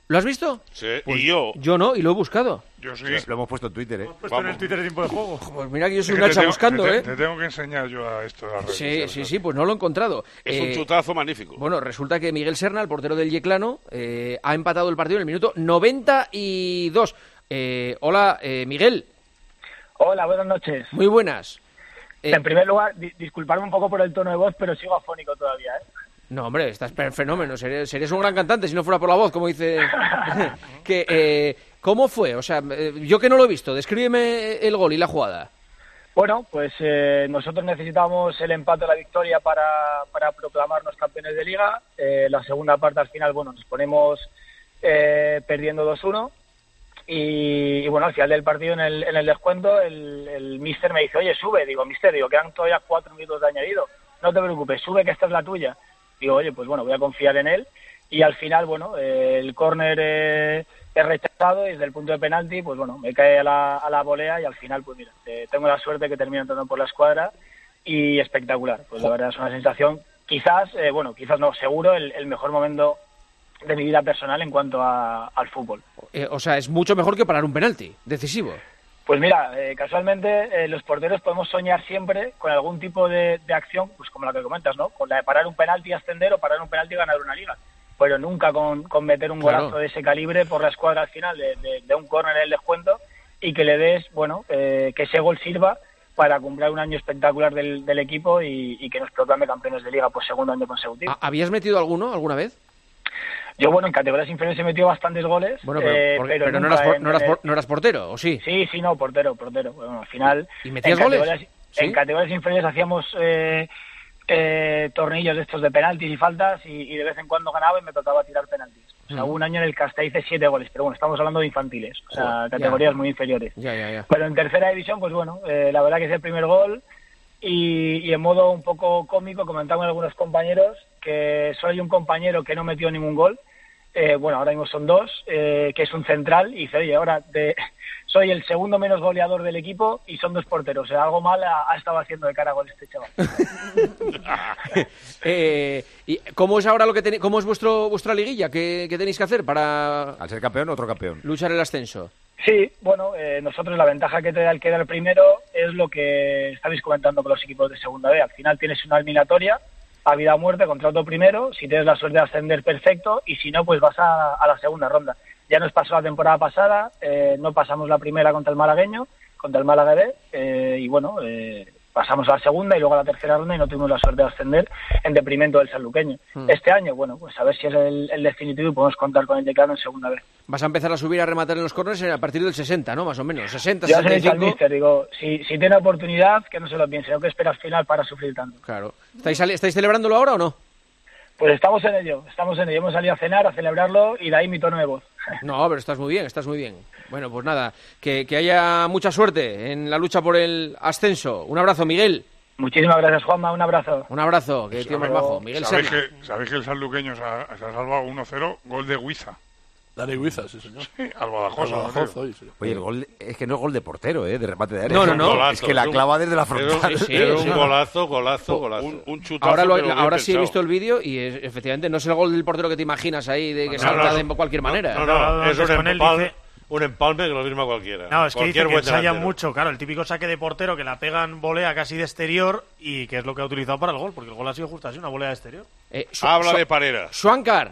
¿Lo has visto? Sí, Pues y yo. Yo no, y lo he buscado. Yo sí. Lo hemos puesto en Twitter, ¿eh? Hemos puesto en el Twitter de tiempo de juego. Pues mira que yo soy Es un que te hacha tengo- buscando, te, ¿eh? Te tengo que enseñar yo a esto de las redes Sí, sociales. sí, sí, pues no lo he encontrado. Es un Eh, chutazo magnífico. Bueno, resulta que Miguel Serna, el portero del Yeclano, eh, ha empatado el partido en el minuto noventa y dos. Eh, hola, eh, Miguel. Hola, buenas noches. Muy buenas. Eh, En primer lugar, di- disculparme un poco por el tono de voz, pero sigo afónico todavía, ¿eh? No, hombre, estás per- fenómeno. Serías, serías un gran cantante si no fuera por la voz, como dice. que, eh, ¿Cómo fue? O sea, eh, yo que no lo he visto, descríbeme el gol y la jugada. Bueno, pues eh, nosotros necesitábamos el empate o la victoria para, para proclamarnos campeones de Liga. Eh, la segunda parte, al final, bueno, nos ponemos eh, perdiendo dos uno. Y, y bueno, al final del partido, en el, en el descuento, el, el míster me dice, oye, sube. Digo, míster, digo, quedan todavía cuatro minutos de añadido. No te preocupes, sube, que esta es la tuya. Digo, oye, pues bueno, voy a confiar en él. Y al final, bueno, eh, el córner eh, es rechazado y desde el punto de penalti, pues bueno, me cae a la, a la volea y al final, pues mira, eh, tengo la suerte que termino entrando por la escuadra y espectacular. Pues la verdad es una sensación, quizás, eh, bueno, quizás no, seguro el, el mejor momento de mi vida personal en cuanto a, al fútbol. Eh, o sea, es mucho mejor que parar un penalti decisivo. Pues mira, eh, casualmente eh, los porteros podemos soñar siempre con algún tipo de, de acción, pues como la que comentas, ¿no? Con la de parar un penalti y ascender o parar un penalti y ganar una liga. Pero nunca con, con meter un Claro. golazo de ese calibre por la escuadra al final de, de, de un córner en el descuento y que le des, bueno, eh, que ese gol sirva para cumplir un año espectacular del, del equipo y, y que nos proclame campeones de liga por segundo año consecutivo. ¿Ha- ¿Habías metido alguno alguna vez? Yo, bueno, en categorías inferiores he metido bastantes goles, Bueno, pero, eh, porque- pero pero no, nunca eras, por- en- no, eras en el- por- no eras portero, ¿o sí? Sí, sí, no, portero, portero. Bueno, al final... ¿Y metías en goles? categorías- ¿Sí? En categorías inferiores hacíamos eh, eh, tornillos de estos de penaltis y faltas y, y de vez en cuando ganaba y me tocaba tirar penaltis. O sea, Mm. hubo un año en el que hasta hice siete goles, pero bueno, estamos hablando de infantiles, o sea, Joder, categorías ya. muy inferiores. Ya, ya, ya. Pero en tercera división, pues bueno, eh, la verdad que es el primer gol y, y en modo un poco cómico comentaban algunos compañeros que solo hay un compañero que no metió ningún gol. Eh, bueno, ahora mismo son dos, eh, que es un central, y dice, oye, ahora de, soy el segundo menos goleador del equipo y son dos porteros. O sea, algo mal ha, ha estado haciendo de cara a gol este chaval. Eh, ¿y cómo es ahora lo que tenéis? ¿Cómo es vuestro vuestra liguilla? ¿Qué, qué tenéis que hacer para Al ser campeón, otro campeón. luchar el ascenso? Sí, bueno, eh, nosotros la ventaja que te da el quedar primero es lo que estabais comentando con los equipos de segunda B. Al final tienes una eliminatoria a vida o muerte, contrato primero, si tienes la suerte de ascender, perfecto, y si no, pues vas a, a la segunda ronda. Ya nos pasó la temporada pasada, eh, no pasamos la primera contra el malagueño, contra el Málaga B, eh, y bueno, eh, pasamos a la segunda y luego a la tercera ronda y no tuvimos la suerte de ascender en detrimento del sanluqueño. Hmm. Este año, bueno, pues a ver si es el, el definitivo y podemos contar con el Yeclano en segunda vez. Vas a empezar a subir a rematar en los corners a partir del sesenta, ¿no? Más o menos. sesenta, Yo se sesenta le y he dicho al cinco. míster, digo, si, si tiene oportunidad, que no se lo piense, no que espera al final para sufrir tanto. Claro. ¿Estáis, sali- ¿Estáis celebrándolo ahora o no? Pues estamos en ello, estamos en ello. Hemos salido a cenar, a celebrarlo y de ahí mi tono de voz. No, pero estás muy bien, estás muy bien. Bueno, pues nada, que, que haya mucha suerte en la lucha por el ascenso. Un abrazo, Miguel. Muchísimas gracias, Juanma, un abrazo. Un abrazo, que tío más bajo. Miguel ¿Sabéis Serna. que, ¿Sabéis que el sanluqueño se ha, se ha salvado uno cero? Gol de Huiza. Dani Huiza, sí, señor. Sí, al Badajoz. Al Badajoz, hoy, sí. Oye, el gol es que no es gol de portero, ¿eh? De remate de área. No, Es no, un no. golazo, es que la es un- clava desde la Era un, frontal. Sí, sí, era un sí. golazo, golazo, golazo. Un, un chutazo, Ahora, lo- pero bien ahora sí he pensado. visto el vídeo y es- efectivamente no es el gol del portero que te imaginas ahí de que No, salta no, de cualquier manera. No, no, No, no, es un antes con él empalme, dice- un empalme que lo firma cualquiera. No, es que dice Cualquier que buen ensayan delantero. mucho, claro, el típico saque de portero que la pegan volea casi de exterior y que es lo que ha utilizado para el gol, porque el gol ha sido justo así, una volea de exterior. Eh, Su- Habla Su- de Parera. Suancar,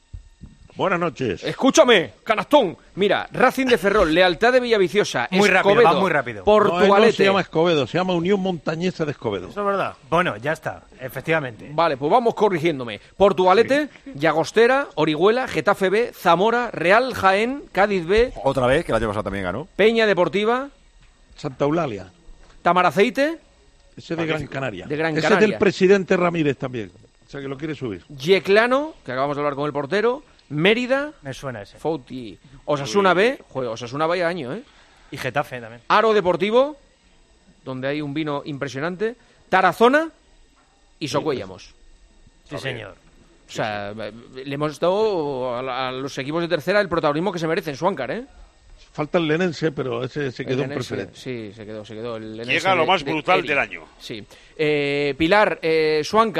Buenas noches. escúchame, canastón. Mira, Racing de Ferrol, Lealtad de Villaviciosa, Muy rápido, Escobedo, va muy rápido. No, Portugalete. no se llama Escobedo, se llama Unión Montañesa de Escobedo. Eso es verdad. Bueno, ya está, efectivamente. Vale, pues vamos corrigiéndome. Portugalete, Llagostera, Orihuela, Getafe B, Zamora, Real Jaén, Cádiz B, Otra vez, que el año pasado también ganó. Peña Deportiva, Santa Eulalia, Tamaraceite, ese de Gran Canaria. De Gran ese Canaria. es del presidente Ramírez también. O sea que lo quiere subir. Yeclano, que acabamos de hablar con el portero, Mérida, Me suena ese. Fouti, Osasuna B, joder, Osasuna vaya año, ¿eh? Y Getafe también. Aro Deportivo, donde hay un vino impresionante, Tarazona y Socuellamos. Sí, señor. O sea, le hemos dado a, la- a los equipos de tercera el protagonismo que se merecen, Suáncar, ¿eh? Falta el Lenense, pero ese se El quedó en Lenense, preferente. Sí, se quedó, se quedó. El Lenense Llega lo de- más de brutal Eri. del año. Sí. Eh, Pilar, eh, Suáncar,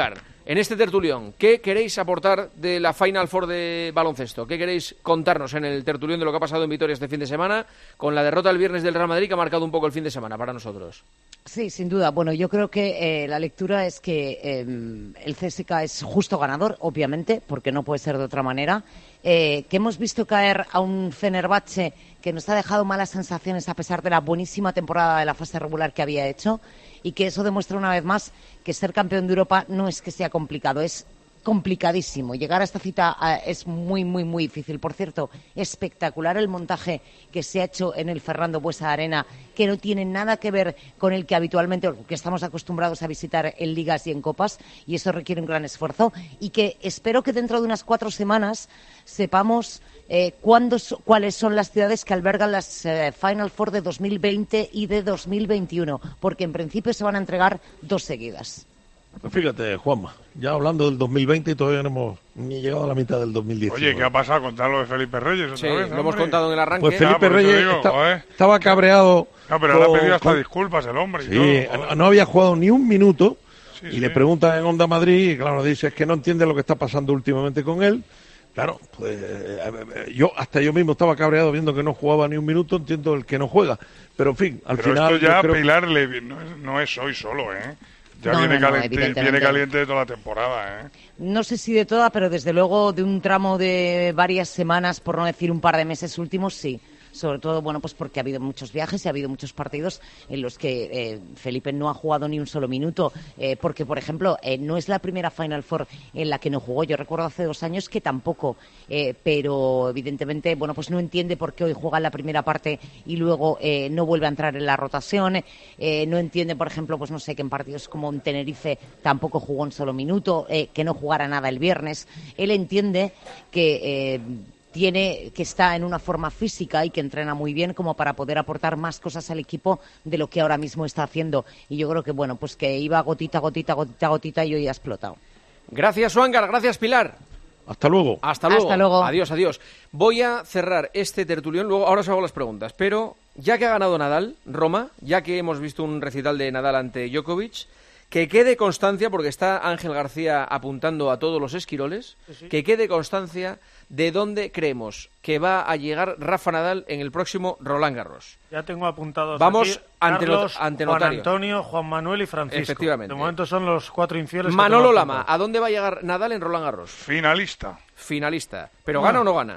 En este tertulión, ¿qué queréis aportar de la Final Four de baloncesto? ¿Qué queréis contarnos en el tertulión de lo que ha pasado en Vitoria este fin de semana con la derrota el viernes del Real Madrid que ha marcado un poco el fin de semana para nosotros? Sí, sin duda. Bueno, yo creo que eh, la lectura es que eh, el C S K es justo ganador, obviamente, porque no puede ser de otra manera. Eh, que hemos visto caer a un Fenerbahce que nos ha dejado malas sensaciones a pesar de la buenísima temporada de la fase regular que había hecho, y que eso demuestra una vez más que ser campeón de Europa no es que sea complicado, es complicadísimo. Llegar a esta cita uh, es muy, muy, muy difícil. Por cierto, espectacular el montaje que se ha hecho en el Fernando Buesa Arena, que no tiene nada que ver con el que habitualmente, que estamos acostumbrados a visitar en ligas y en copas, y eso requiere un gran esfuerzo, y que espero que dentro de unas cuatro semanas sepamos eh, cuándo, cuáles son las ciudades que albergan las eh, Final Four de dos mil veinte y de dos mil veintiuno, porque en principio se van a entregar dos seguidas. Pues fíjate, Juanma, ya hablando del dos mil veinte y todavía no hemos ni llegado a la mitad del dos mil diecinueve. Oye, ¿qué ha pasado? Contar lo de Felipe Reyes otra sí, vez, lo hombre. hemos contado en el arranque. Pues Felipe Ya, por eso Reyes digo, está- joder. estaba cabreado. No, pero con- le ha pedido hasta con- disculpas el hombre y Sí, todo, joder. no había jugado ni un minuto Sí, y sí. le preguntan en Onda Madrid y claro, dice es que no entiende lo que está pasando últimamente con él. Claro, pues eh, eh, yo hasta yo mismo estaba cabreado viendo que no jugaba ni un minuto, entiendo el que no juega. Pero en fin, al Pero final esto ya, yo creo- Pilar, le- no, es, no es hoy solo, ¿eh? Ya No, viene, no, no, caliente, evidentemente. viene caliente de toda la temporada, ¿eh? No sé si de toda, pero desde luego de un tramo de varias semanas, por no decir un par de meses últimos, sí. Sobre todo, bueno, pues porque ha habido muchos viajes y ha habido muchos partidos en los que eh, Felipe no ha jugado ni un solo minuto. Eh, porque, por ejemplo, eh, no es la primera Final Four en la que no jugó. Yo recuerdo hace dos años que tampoco. Eh, pero, evidentemente, bueno, pues no entiende por qué hoy juega en la primera parte y luego eh, no vuelve a entrar en la rotación. Eh, no entiende, por ejemplo, pues no sé, que en partidos como en Tenerife tampoco jugó un solo minuto, eh, que no jugara nada el viernes. Él entiende que... Eh, tiene que está en una forma física y que entrena muy bien como para poder aportar más cosas al equipo de lo que ahora mismo está haciendo. Y yo creo que, bueno, pues que iba gotita, gotita, gotita, gotita y hoy ha explotado. Gracias, Suángar. Gracias, Pilar. Hasta luego. Hasta luego. Hasta luego. Adiós, adiós. Voy a cerrar este tertulión, luego ahora os hago las preguntas, pero ya que ha ganado Nadal, Roma, ya que hemos visto un recital de Nadal ante Djokovic, que quede constancia, porque está Ángel García apuntando a todos los esquiroles, Sí, sí. que quede constancia de dónde creemos que va a llegar Rafa Nadal en el próximo Roland Garros. Ya tengo apuntados Vamos aquí ante not- Carlos, ante Juan notario. Antonio, Juan Manuel y Francisco. Efectivamente. De momento son los cuatro infieles. que Manolo tengo Lama, apuntados. ¿a dónde va a llegar Nadal en Roland Garros? Finalista. Finalista. ¿Pero Ah. gana o no gana?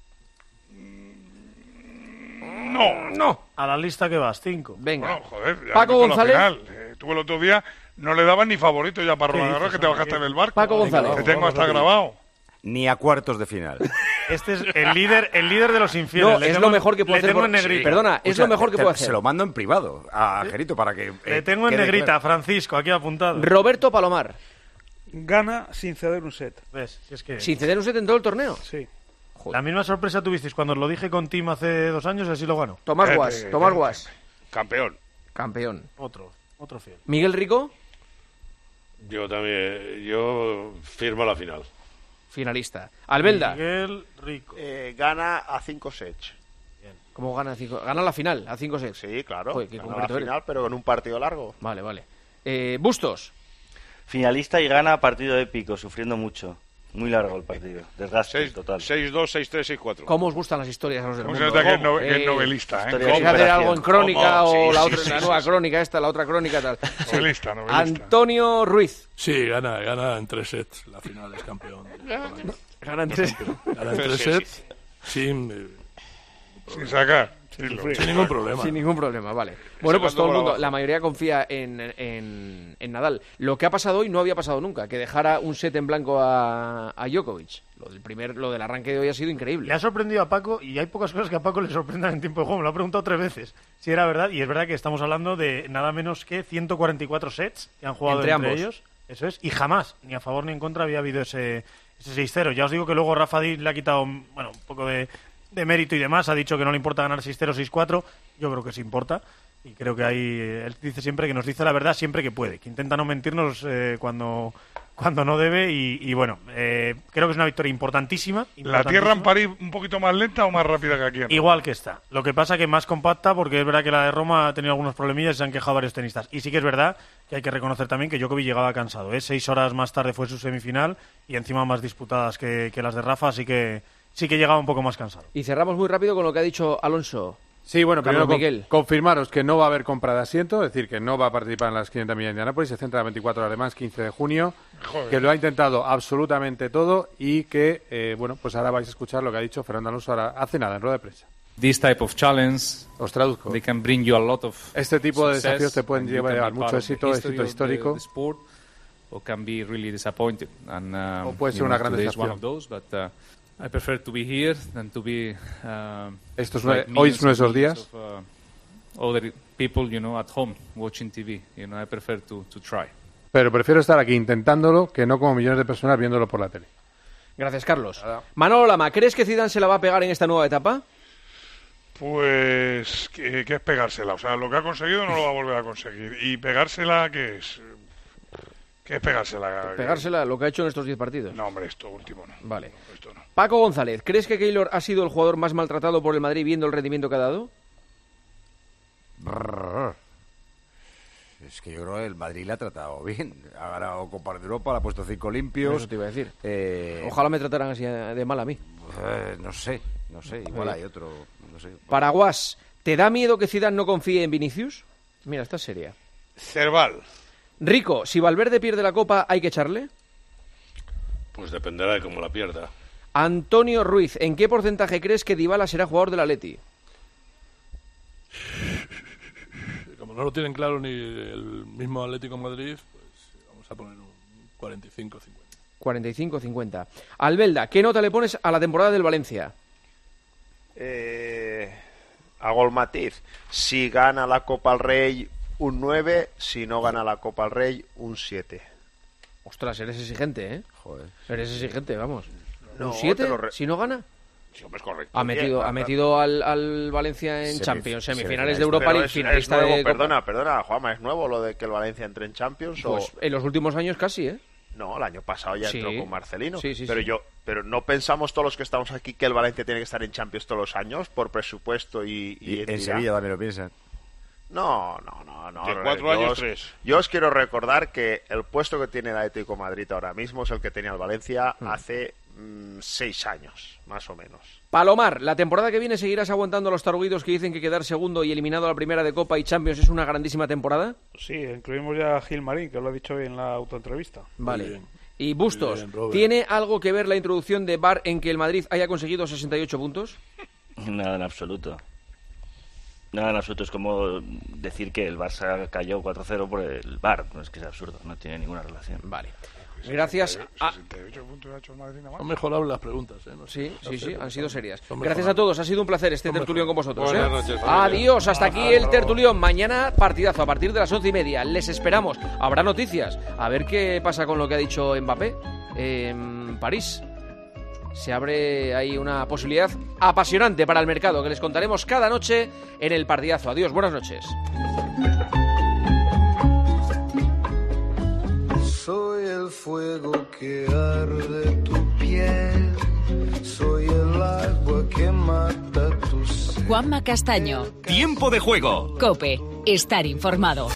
No. No. A la lista que vas, cinco. Venga. Bueno, joder, ya Paco he visto la González. final. Eh, tú el otro día no le daban ni favorito ya para ¿Qué Roland Garros, dices, que te hombre? bajaste en el barco. Paco González. Te tengo hasta grabado. Ni a cuartos de final. Este es el líder, el líder de los infieles. No, Le es tengo- lo mejor que puede le hacer tengo por- en negrita. Sí, perdona, es Escucha, lo mejor que te- puede hacer. Se lo mando en privado a Angelito para que... Le eh, tengo en quede negrita, claro. Francisco, aquí apuntado. Roberto Palomar, Gana sin ceder un set. ¿Ves? Si es que... sin ceder un set en todo el torneo. Sí. La misma sorpresa tuvisteis cuando os lo dije con Tim hace dos años y así lo ganó. Tomás Eh, Guas, eh, Tomás eh, Guas, Campeón. campeón. Otro, otro fiel. Miguel Rico, Yo también, yo firmo la final. finalista. Albelda, Miguel Rico. Eh, gana a cinco sets. ¿cómo gana? Cinco? Gana la final, a cinco sets. Sí, claro. Joder, qué Gana concreto la eres. final, pero en un partido largo. Vale, vale. Eh, Bustos, Finalista y gana partido épico, sufriendo mucho. Muy largo el partido. Desgaste seis- total. seis dos, seis tres, seis cuatro. ¿cómo os gustan las historias a los del ¿Cómo se mundo? nota que es, ¿Cómo? no- que es Eh, novelista, eh? historia Hay que de hacer superación. algo en crónica ¿Cómo? o Sí, la, sí, otra, sí, la sí, nueva sí. crónica esta, la otra crónica tal. Sí. Novelista, novelista. Antonio Ruiz, Sí, gana, gana en tres sets. La final es campeón. gana en tres. Gana en tres Sí, sí, sets sin, eh, Sin sacar. Sí, lo- sin ningún problema. Sin ningún problema, vale. Bueno, pues Sacando todo el por mundo, abajo. la mayoría confía en, en, en Nadal. Lo que ha pasado hoy no había pasado nunca, que dejara un set en blanco a, a Djokovic. Lo del primer, lo del arranque de hoy ha sido Le increíble. ha sorprendido a Paco y hay pocas cosas que a Paco le sorprendan en tiempo de juego. Me lo ha preguntado tres veces si era verdad y es verdad que estamos hablando de nada menos que ciento cuarenta y cuatro sets que han jugado Entre entre, ambos. ellos. Eso es. Y jamás, ni a favor ni en contra, había habido ese, ese seis cero. Ya os digo que luego Rafa Díaz le ha quitado bueno, un poco de, de mérito y demás. Ha dicho que no le importa ganar seis cero, seis cuatro. Yo creo que sí importa. Y creo que ahí eh, él dice siempre que nos dice la verdad siempre que puede. Que intenta no mentirnos eh, cuando, cuando no debe y, y bueno, eh, creo que es una victoria importantísima, ¿La tierra en París un poquito más lenta o más rápida que aquí? En Igual que esta. Lo que pasa que más compacta porque es verdad que la de Roma ha tenido algunos problemillas y se han quejado varios tenistas. Y sí que es verdad que hay que reconocer también que Djokovic llegaba cansado. ¿eh? Seis horas más tarde fue su semifinal y encima más disputadas que, que las de Rafa, así que sí que llegaba un poco más cansado. Y cerramos muy rápido con lo que ha dicho Alonso. Sí, bueno, Carlos primero Miguel. con, confirmaros que no va a haber compra de asiento, es decir, que no va a participar en las quinientas millas de Indianápolis, se centra en veinticuatro horas de más, quince de junio, Joder. que lo ha intentado absolutamente todo y que, eh, bueno, pues ahora vais a escuchar lo que ha dicho Fernando Alonso ahora, hace nada, en rueda de prensa. This type of challenge, os traduzco. They can bring you a lot of este tipo de success, desafíos te pueden and you can llevar be mucho part of éxito, the éxito history of the- histórico. the sport, or can be really disappointed. And, um, O puede ser you una gran know, today is one decepción. of those, but, uh, I prefer to be here than to be. Um, Estos like no- hoy es uno de millions esos and días. millions of, uh, other people, you know, at home watching T V. You know, I prefer to, to try. Pero prefiero estar aquí intentándolo que no como millones de personas viéndolo por la tele. Gracias, Carlos. Manolo Lama, ¿crees que Zidane se la va a pegar en esta nueva etapa? Pues, ¿qué, qué es pegársela? O sea, lo que ha conseguido no lo va a volver a conseguir. ¿Y pegársela qué es? ¿Qué es pegársela? Pegársela, lo que ha hecho en estos diez partidos. No, hombre, esto último no. Vale. No, esto no. Paco González, ¿crees que Keylor ha sido el jugador más maltratado por el Madrid viendo el rendimiento que ha dado? Es que yo creo que el Madrid le ha tratado bien. Ha ganado Copa de Europa, le ha puesto cinco limpios. Eso te iba a decir. Eh, Ojalá me trataran así de mal a mí. eh, no sé, no sé. Igual Eh. hay otro. No sé. Paraguas, ¿te da miedo que Zidane no confíe en Vinicius? Mira, esta es seria. Cerval. Rico, si Valverde pierde la Copa, ¿hay que echarle? Pues dependerá de cómo la pierda. Antonio Ruiz, ¿en qué porcentaje crees que Dybala será jugador del Atleti? Como no lo tienen claro ni el mismo Atlético de Madrid, pues vamos a poner un cuarenta y cinco cincuenta. cuarenta y cinco cincuenta. Albelda, ¿qué nota le pones a la temporada del Valencia? Eh, hago el matiz. Si gana la Copa al Rey, un nueve. Si no gana la Copa al Rey, un siete. Ostras, eres exigente, ¿eh? Joder. Eres exigente, vamos. No, ¿Un siete? te lo re- Si no gana. Sí, hombre, es correcto. Ha metido, ha metido al, al Valencia en Semif- Champions, semifinales semifinales de Europa Pero League, es- finalista es nuevo, de Copa. Perdona, perdona, Juanma, ¿es nuevo lo de que el Valencia entre en Champions? Pues o... en los últimos años casi, ¿eh? No, el año pasado ya entró Sí. con Marcelino. Sí, sí, pero sí. yo, pero no pensamos todos los que estamos aquí que el Valencia tiene que estar en Champions todos los años por presupuesto y, y Y en entidad. Sevilla también lo piensan. No, no, no, no. De no, cuatro yo años, os- tres. Yo os quiero recordar que el puesto que tiene el Atlético de Madrid ahora mismo es el que tenía el Valencia Hmm. hace mm, seis años, más o menos. Palomar, la temporada que viene seguirás aguantando a los taruguidos que dicen que quedar segundo y eliminado a la primera de Copa y Champions es una grandísima temporada. Sí, incluimos ya a Gil Marín, que lo ha dicho hoy en la autoentrevista. Vale. Y Bustos, Muy bien, Robert. ¿tiene algo que ver la introducción de V A R en que el Madrid haya conseguido sesenta y ocho puntos? Nada en absoluto. Nada en absoluto. Es como decir que el Barça cayó cuatro cero por el V A R. No, es que es absurdo. No tiene ninguna relación. Vale. Gracias a... sesenta y ocho puntos ha hecho el Madrid nada más. Han mejorado las preguntas, ¿eh? No sé, Sí, no sí, sé, sí, pero han sido son- serias. son Gracias mejorando. a todos, ha sido un placer este tertulión con vosotros. Buenas ¿eh? noches, familia. Adiós, hasta aquí el tertulión. Mañana partidazo a partir de las once y media. Les esperamos. Habrá noticias. A ver qué pasa con lo que ha dicho Mbappé en París. Se abre ahí una posibilidad apasionante para el mercado que les contaremos cada noche en el partidazo. Adiós, buenas noches. Soy el fuego que arde tu piel, soy el agua que mata tu sed. Juanma Castaño. Tiempo de juego. Cope. Estar informado.